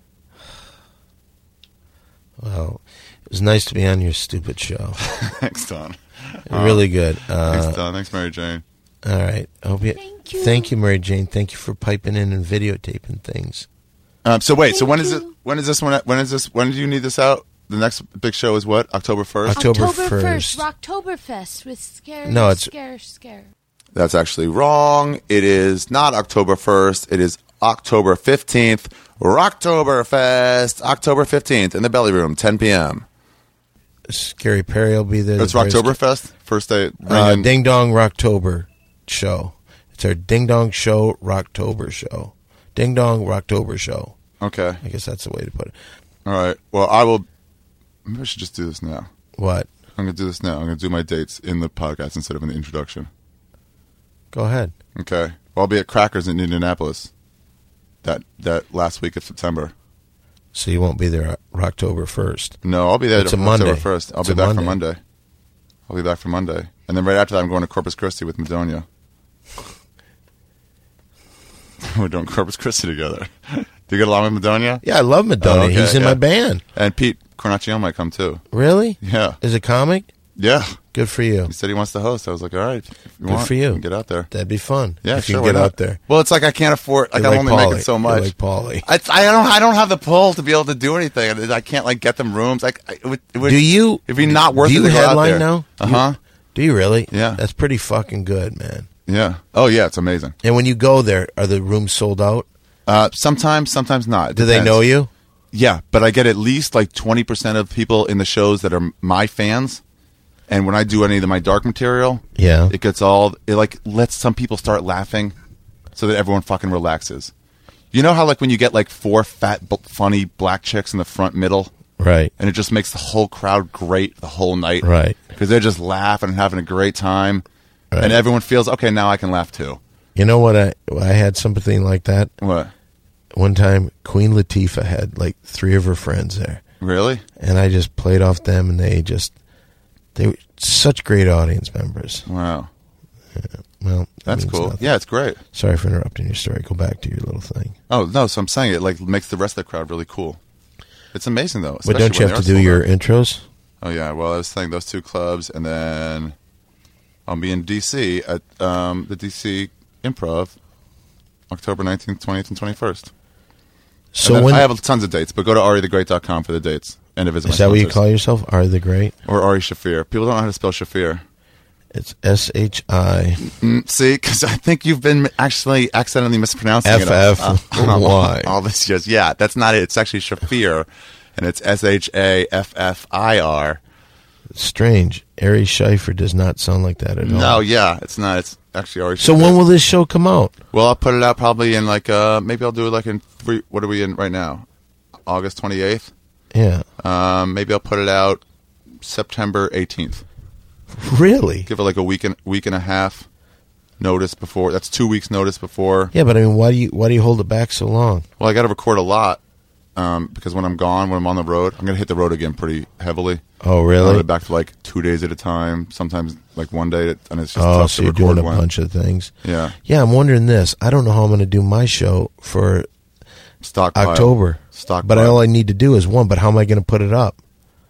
Well, it was nice to be on your stupid show. Thanks, Don. Really good. Uh, Thanks, Don. Thanks, Mary Jane. all right. I hope you, Thank you. Thank you, Mary Jane. Thank you for piping in and videotaping things. Um, so wait, so Thank when is it? you. When is this one? When is this? When do you need this out? The next big show is what? October first. October October first. first, Rocktoberfest with Scare, No, it's- Scare, Scare. That's actually wrong. It is not October first. It is October fifteenth. Rocktoberfest, October fifteenth in the Belly Room, ten p.m. Scary Perry will be there. It's The very- Rocktoberfest. First day. Uh, bringing- Ding Dong Rocktober show. It's our Ding Dong Show Rocktober show. Ding Dong Rocktober show. Okay. I guess that's the way to put it. All right. Well, I will. Maybe I should just do this now. What? I'm going to do this now. I'm going to do my dates in the podcast instead of in the introduction. Go ahead. Okay. Well, I'll be at Crackers in Indianapolis that that last week of September. So you won't be there Rocktober first. No, I'll be there It's a on Monday. October first. I'll It's be a back for Monday. Monday. I'll be back for Monday. And then right after that, I'm going to Corpus Christi with Madonia. We're doing Corpus Christi together. Do you get along with Madonia? Yeah, I love Madonna. Oh, okay, He's in yeah. my band. And Pete Cornacchio might come too. Really? Yeah. As a comic? Yeah. Good for you. He said he wants to host. I was like, all right. If you Good want, for you. can Get out there. That'd be fun. Yeah, if sure. you why can get not? out there. Well, it's like I can't afford. I You're can like only Pauly. make it so You're much. like Pauly. I, I don't. I don't have the pull to be able to do anything. I can't like get them rooms. Like, it would, it would, Do you? It'd be not worth do you it to go out headline there. now? Uh huh. Do you really? Yeah. That's pretty fucking good, man. Yeah. Oh yeah, it's amazing. And when you go there, are the rooms sold out? Uh, sometimes, sometimes not. It Do they depends. know you? Yeah, but I get at least like twenty percent of people in the shows that are my fans. And when I do any of my dark material, Yeah. it gets all it like lets some people start laughing, so that everyone fucking relaxes. You know how like when you get like four fat, b- funny black chicks in the front middle, Right. And it just makes the whole crowd great the whole night. Right. Because they're just laughing and having a great time. Right. And everyone feels, okay, now I can laugh too. You know what? I I had something like that. What? One time, Queen Latifah had like three of her friends there. Really? And I just played off them, and they just, they were such great audience members. Wow. Yeah, well, that That's means cool. nothing. Yeah, it's great. Sorry for interrupting your story. Go back to your little thing. Oh, no, so I'm saying it like makes the rest of the crowd really cool. It's amazing, though. But don't you have to do your intros? Oh, yeah. Well, I was saying those two clubs, and then I'll be in D C at um, the D C Improv October nineteenth, twentieth, and twenty-first. So and when I have tons of dates, but go to ari the great dot com for the dates and to visit my is that what you sponsors. call yourself? Ari the Great? Or Ari Shafir. People don't know how to spell Shafir. It's S H I Mm, see, because I think you've been actually accidentally mispronouncing F it. F all- all- Y. All this years. Yeah, that's not it. It's actually Shafir, and it's S H A F F I R. Strange. Ari Scheifer does not sound like that at all. No, yeah, it's not. It's actually Ari Shafir. So when will this show come out? Well, I'll put it out probably in like, uh, maybe I'll do it like in three, what are we in right now? August twenty-eighth? Yeah. Um, maybe I'll put it out September eighteenth. Really? Give it like a week and, week and a half notice before. That's two weeks notice before. Yeah, but I mean, why do you why do you hold it back so long? Well, I got to record a lot um, because when I'm gone, when I'm on the road, I'm going to hit the road again pretty heavily. Oh, I'll really? get back for like two days at a time, sometimes like one day, and it's just Oh, tough so to you're record doing a one. bunch of things. Yeah. Yeah, I'm wondering this. I don't know how I'm going to do my show for Stockpile. October. Stockpile. But all I need to do is one. But how am I going to put it up?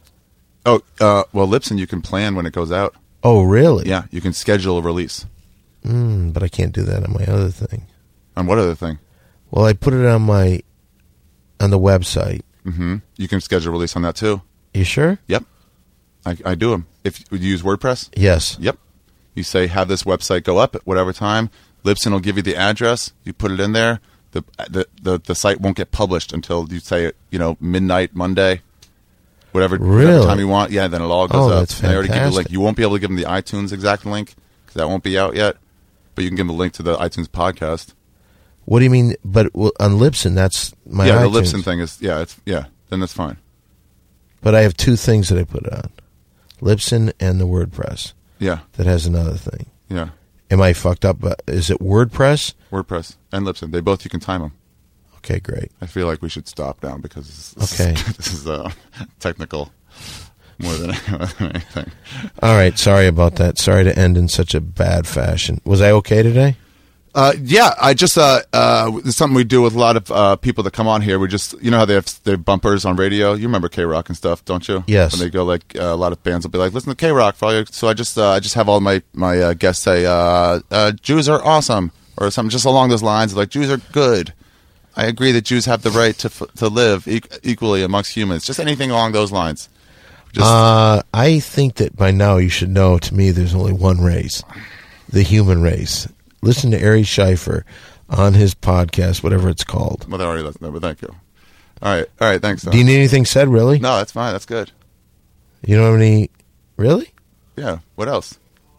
Oh, uh, well, Libsyn, you can plan when it goes out. Oh, really? Yeah, you can schedule a release. Mm, but I can't do that on my other thing. On what other thing? Well, I put it on my on the website. Mm-hmm. You can schedule a release on that too. You sure? Yep. I, I do them. If you use WordPress? Yes. Yep. You say, have this website go up at whatever time. Libsyn will give you the address. You put it in there. The, the the the site won't get published until you say, you know, midnight Monday, whatever, Really? whatever time you want. Yeah, then it all goes Oh, up. that's And I already give you the link. fantastic. You won't be able to give them the iTunes exact link because that won't be out yet. But you can give them the link to the iTunes podcast. What do you mean? But well, on Libsyn, that's my yeah, iTunes. the Libsyn thing is, yeah, it's yeah. Then that's fine. But I have two things that I put on: Libsyn and the WordPress. Yeah, That has another thing. yeah. Am I fucked up? Uh, Is it WordPress? WordPress and Libsyn. They both, you can time them. Okay, great. I feel like we should stop now because this, this Okay. is, this is uh, technical more than anything. All right, sorry about that. Sorry to end in such a bad fashion. Was I okay today? Uh, yeah, I just uh, uh, it's something we do with a lot of uh, people that come on here. We just, you know how they have their bumpers on radio. You remember K Rock and stuff, don't you? Yes. When they go, like uh, a lot of bands will be like, listen to K Rock for all your. So I just uh, I just have all my my uh, guests say, uh, uh, Jews are awesome, or something just along those lines. Like Jews are good. I agree that Jews have the right to f- to live e- equally amongst humans. Just anything along those lines. Just Uh, I think that by now you should know, to me, there's only one race, the human race. Listen to Ari Scheifer on his podcast, whatever it's called. well, they already let know, but thank you. All right, all right, thanks. Tom. Do you need anything said, really? No, that's fine. That's good. You don't have any... Really? Yeah. What else?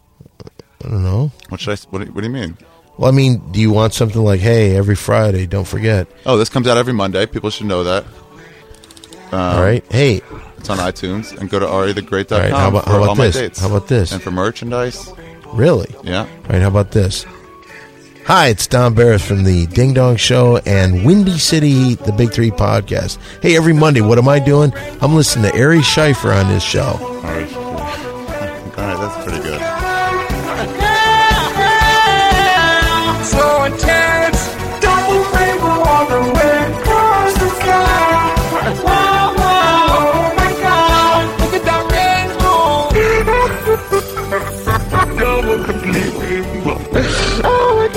I don't know. What should I? s- What do, what do you mean? Well, I mean, do you want something like, hey, every Friday, don't forget. Oh, this comes out every Monday. People should know that. Um, All right? Hey, It's on iTunes. And go to ari the great dot com All right, how about- for how about all my this? dates. How about this? And for merchandise. really? Yeah. All right, how about this? Hi, it's Don Barris from the Ding Dong Show and Windy City, the Big Three podcast. Hey, every Monday, what am I doing? I'm listening to Ari Scheifer on his show. All right. All right, that's pretty good. So intense, double rainbow on the way across the sky. Wow, wow, oh my God, look at that rainbow. Double complete rainbow. Oh my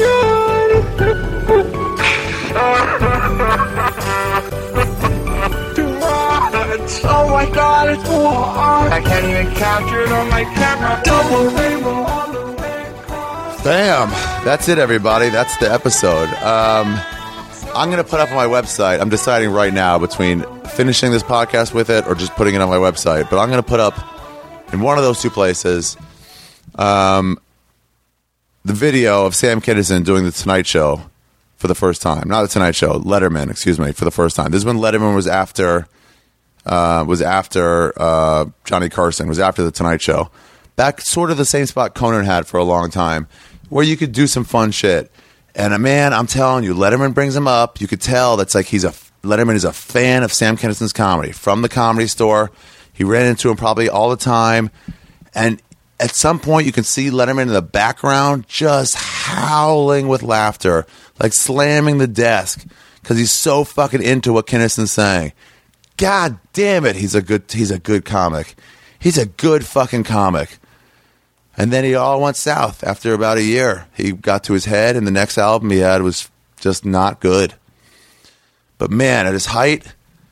God. Too much. Oh my God, it's so hard. I can't even capture it on my camera. Double rainbow on the way across. Bam. That's it, everybody. That's the episode. Um, I'm going to put up on my website. I'm deciding right now between finishing this podcast with it or just putting it on my website. But I'm going to put up in one of those two places um, the video of Sam Kinison doing the Tonight Show for the first time. Not the Tonight Show, Letterman, excuse me, for the first time. This is when Letterman was after uh, was after uh, Johnny Carson, was after The Tonight Show. Back sort of the same spot Conan had for a long time, where you could do some fun shit. And uh, man, I'm telling you, Letterman brings him up. You could tell that's like he's a Letterman is a fan of Sam Kinnison's comedy from the Comedy Store. He ran into him probably all the time, and at some point you can see Letterman in the background just howling with laughter, like slamming the desk because he's so fucking into what Kinnison's saying. God damn it, he's a good he's a good comic. He's a good fucking comic. And then he all went south after about a year. He got to his head, and the next album he had was just not good. But man, at his height,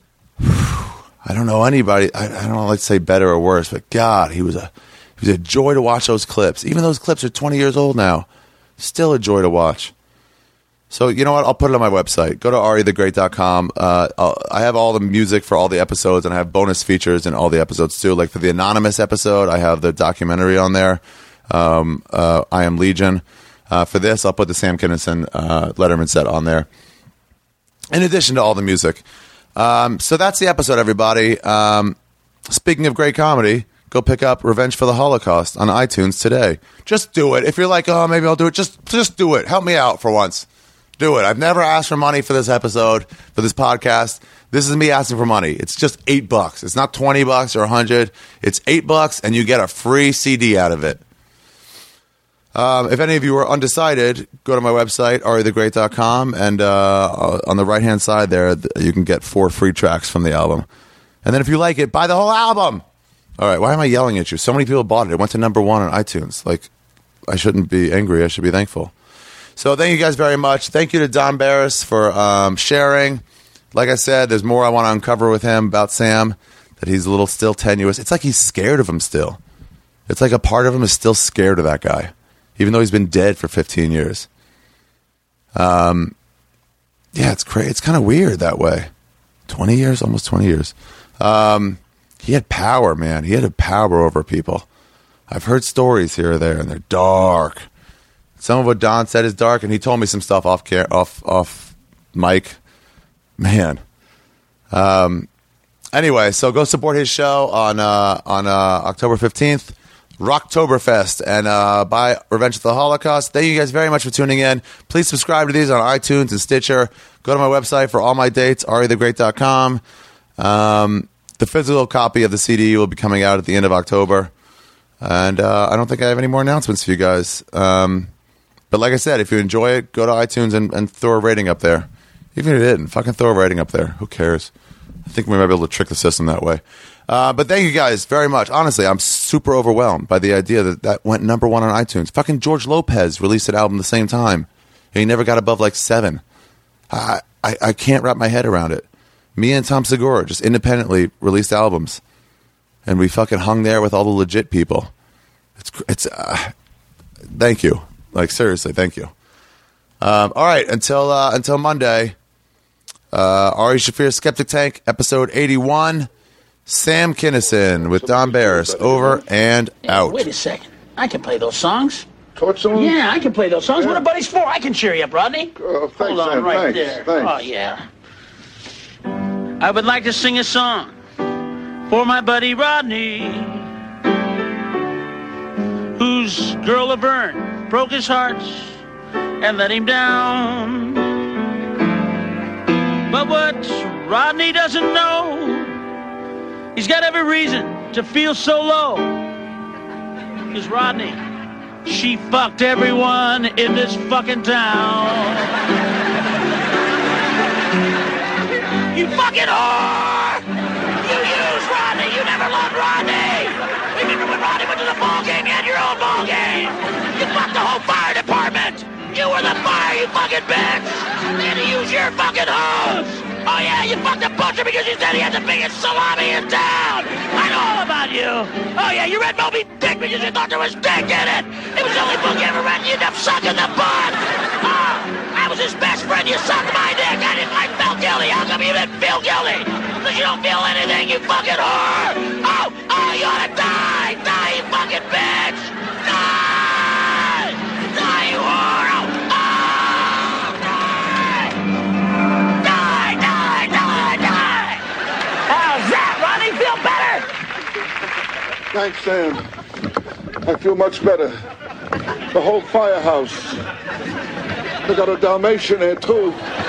I don't know anybody. I, I don't know, let's say better or worse, but God, he was a he was a joy to watch those clips. Even those clips are twenty years old now. Still a joy to watch. So you know what? I'll put it on my website. Go to ari the great dot com. Uh, I have all the music for all the episodes, and I have bonus features in all the episodes too. Like for the Anonymous episode, I have the documentary on there. Um, uh, I Am Legion. Uh, for this, I'll put the Sam Kinison uh, Letterman set on there, in addition to all the music. Um, so that's the episode, everybody. Um, speaking of great comedy, go pick up Revenge for the Holocaust on iTunes today. Just do it. If you're like, oh, maybe I'll do it, just just do it. Help me out for once. Do it. I've never asked for money for this episode, for this podcast. This is me asking for money. It's just eight bucks. It's not twenty bucks or a hundred. It's eight bucks, and you get a free C D out of it. Um, if any of you are undecided, go to my website, ari the great dot com, and uh, on the right-hand side there, you can get four free tracks from the album. And then if you like it, buy the whole album. All right, why am I yelling at you? So many people bought it. It went to number one on iTunes. Like, I shouldn't be angry. I should be thankful. So thank you guys very much. Thank you to Don Barris for um, sharing. Like I said, there's more I want to uncover with him about Sam, that he's a little still tenuous. It's like he's scared of him still. It's like a part of him is still scared of that guy, even though he's been dead for fifteen years. Um, yeah, it's crazy. It's kind of weird that way. twenty years, almost twenty years. Um, he had power, man. He had a power over people. I've heard stories here or there, and they're dark. Some of what Don said is dark, and he told me some stuff off care, off off mic. Man. Um. Anyway, so go support his show on uh, on uh, October fifteenth, Rocktoberfest, and uh, buy Revenge of the Holocaust. Thank you guys very much for tuning in. Please subscribe to these on iTunes and Stitcher. Go to my website for all my dates, ari the great dot com. Um, the physical copy of the C D will be coming out at the end of October. And uh, I don't think I have any more announcements for you guys. Um, but like I said, if you enjoy it, go to iTunes and, and throw a rating up there. Even if you didn't, fucking throw a rating up there. Who cares? I think we might be able to trick the system that way. Uh, but thank you guys very much. Honestly, I'm super overwhelmed by the idea that that went number one on iTunes. Fucking George Lopez released an album the same time. And he never got above like seven. I, I, I can't wrap my head around it. Me and Tom Segura just independently released albums. And we fucking hung there with all the legit people. It's, it's, uh, thank you. Like, seriously, thank you. Um, all right, until, uh, until Monday, uh, Ari Shaffir Skeptic Tank, episode eighty-one. Sam Kinison with Don Barris, over and out. Wait a second. I can play those songs. Torch songs? Yeah, I can play those songs. What are buddies for? I can cheer you up, Rodney. Oh, thanks, Hold on, Sam. right Thanks, there. thanks. Oh, yeah. I would like to sing a song for my buddy Rodney, whose girl Laverne broke his heart and let him down. But what Rodney doesn't know, he's got every reason to feel so low. Because Rodney, she fucked everyone in this fucking town. You fucking whore! You used Rodney! You never loved Rodney! Remember when Rodney went to the ball game? You had your own ball game! You fucked the whole fire department! You were the fire, you fucking bitch! They had to use your fucking hose! Oh yeah, you fucked the butcher because you said he had the biggest salami in town! I know all about you! Oh yeah, you read Moby Dick because you thought there was dick in it! It was the only book you ever read and you ended up sucking the butt! Oh, I was his best friend, you sucked my dick! I didn't I felt guilty! How come you didn't feel guilty? Because you don't feel anything, you fucking whore! Oh, oh, you ought to die! Die, you fucking bitch! Die! Die, you whore! Oh, oh, die! Die, die, die, die! How's that, right? Thanks, Sam. I feel much better. The whole firehouse. They got a Dalmatian here, too.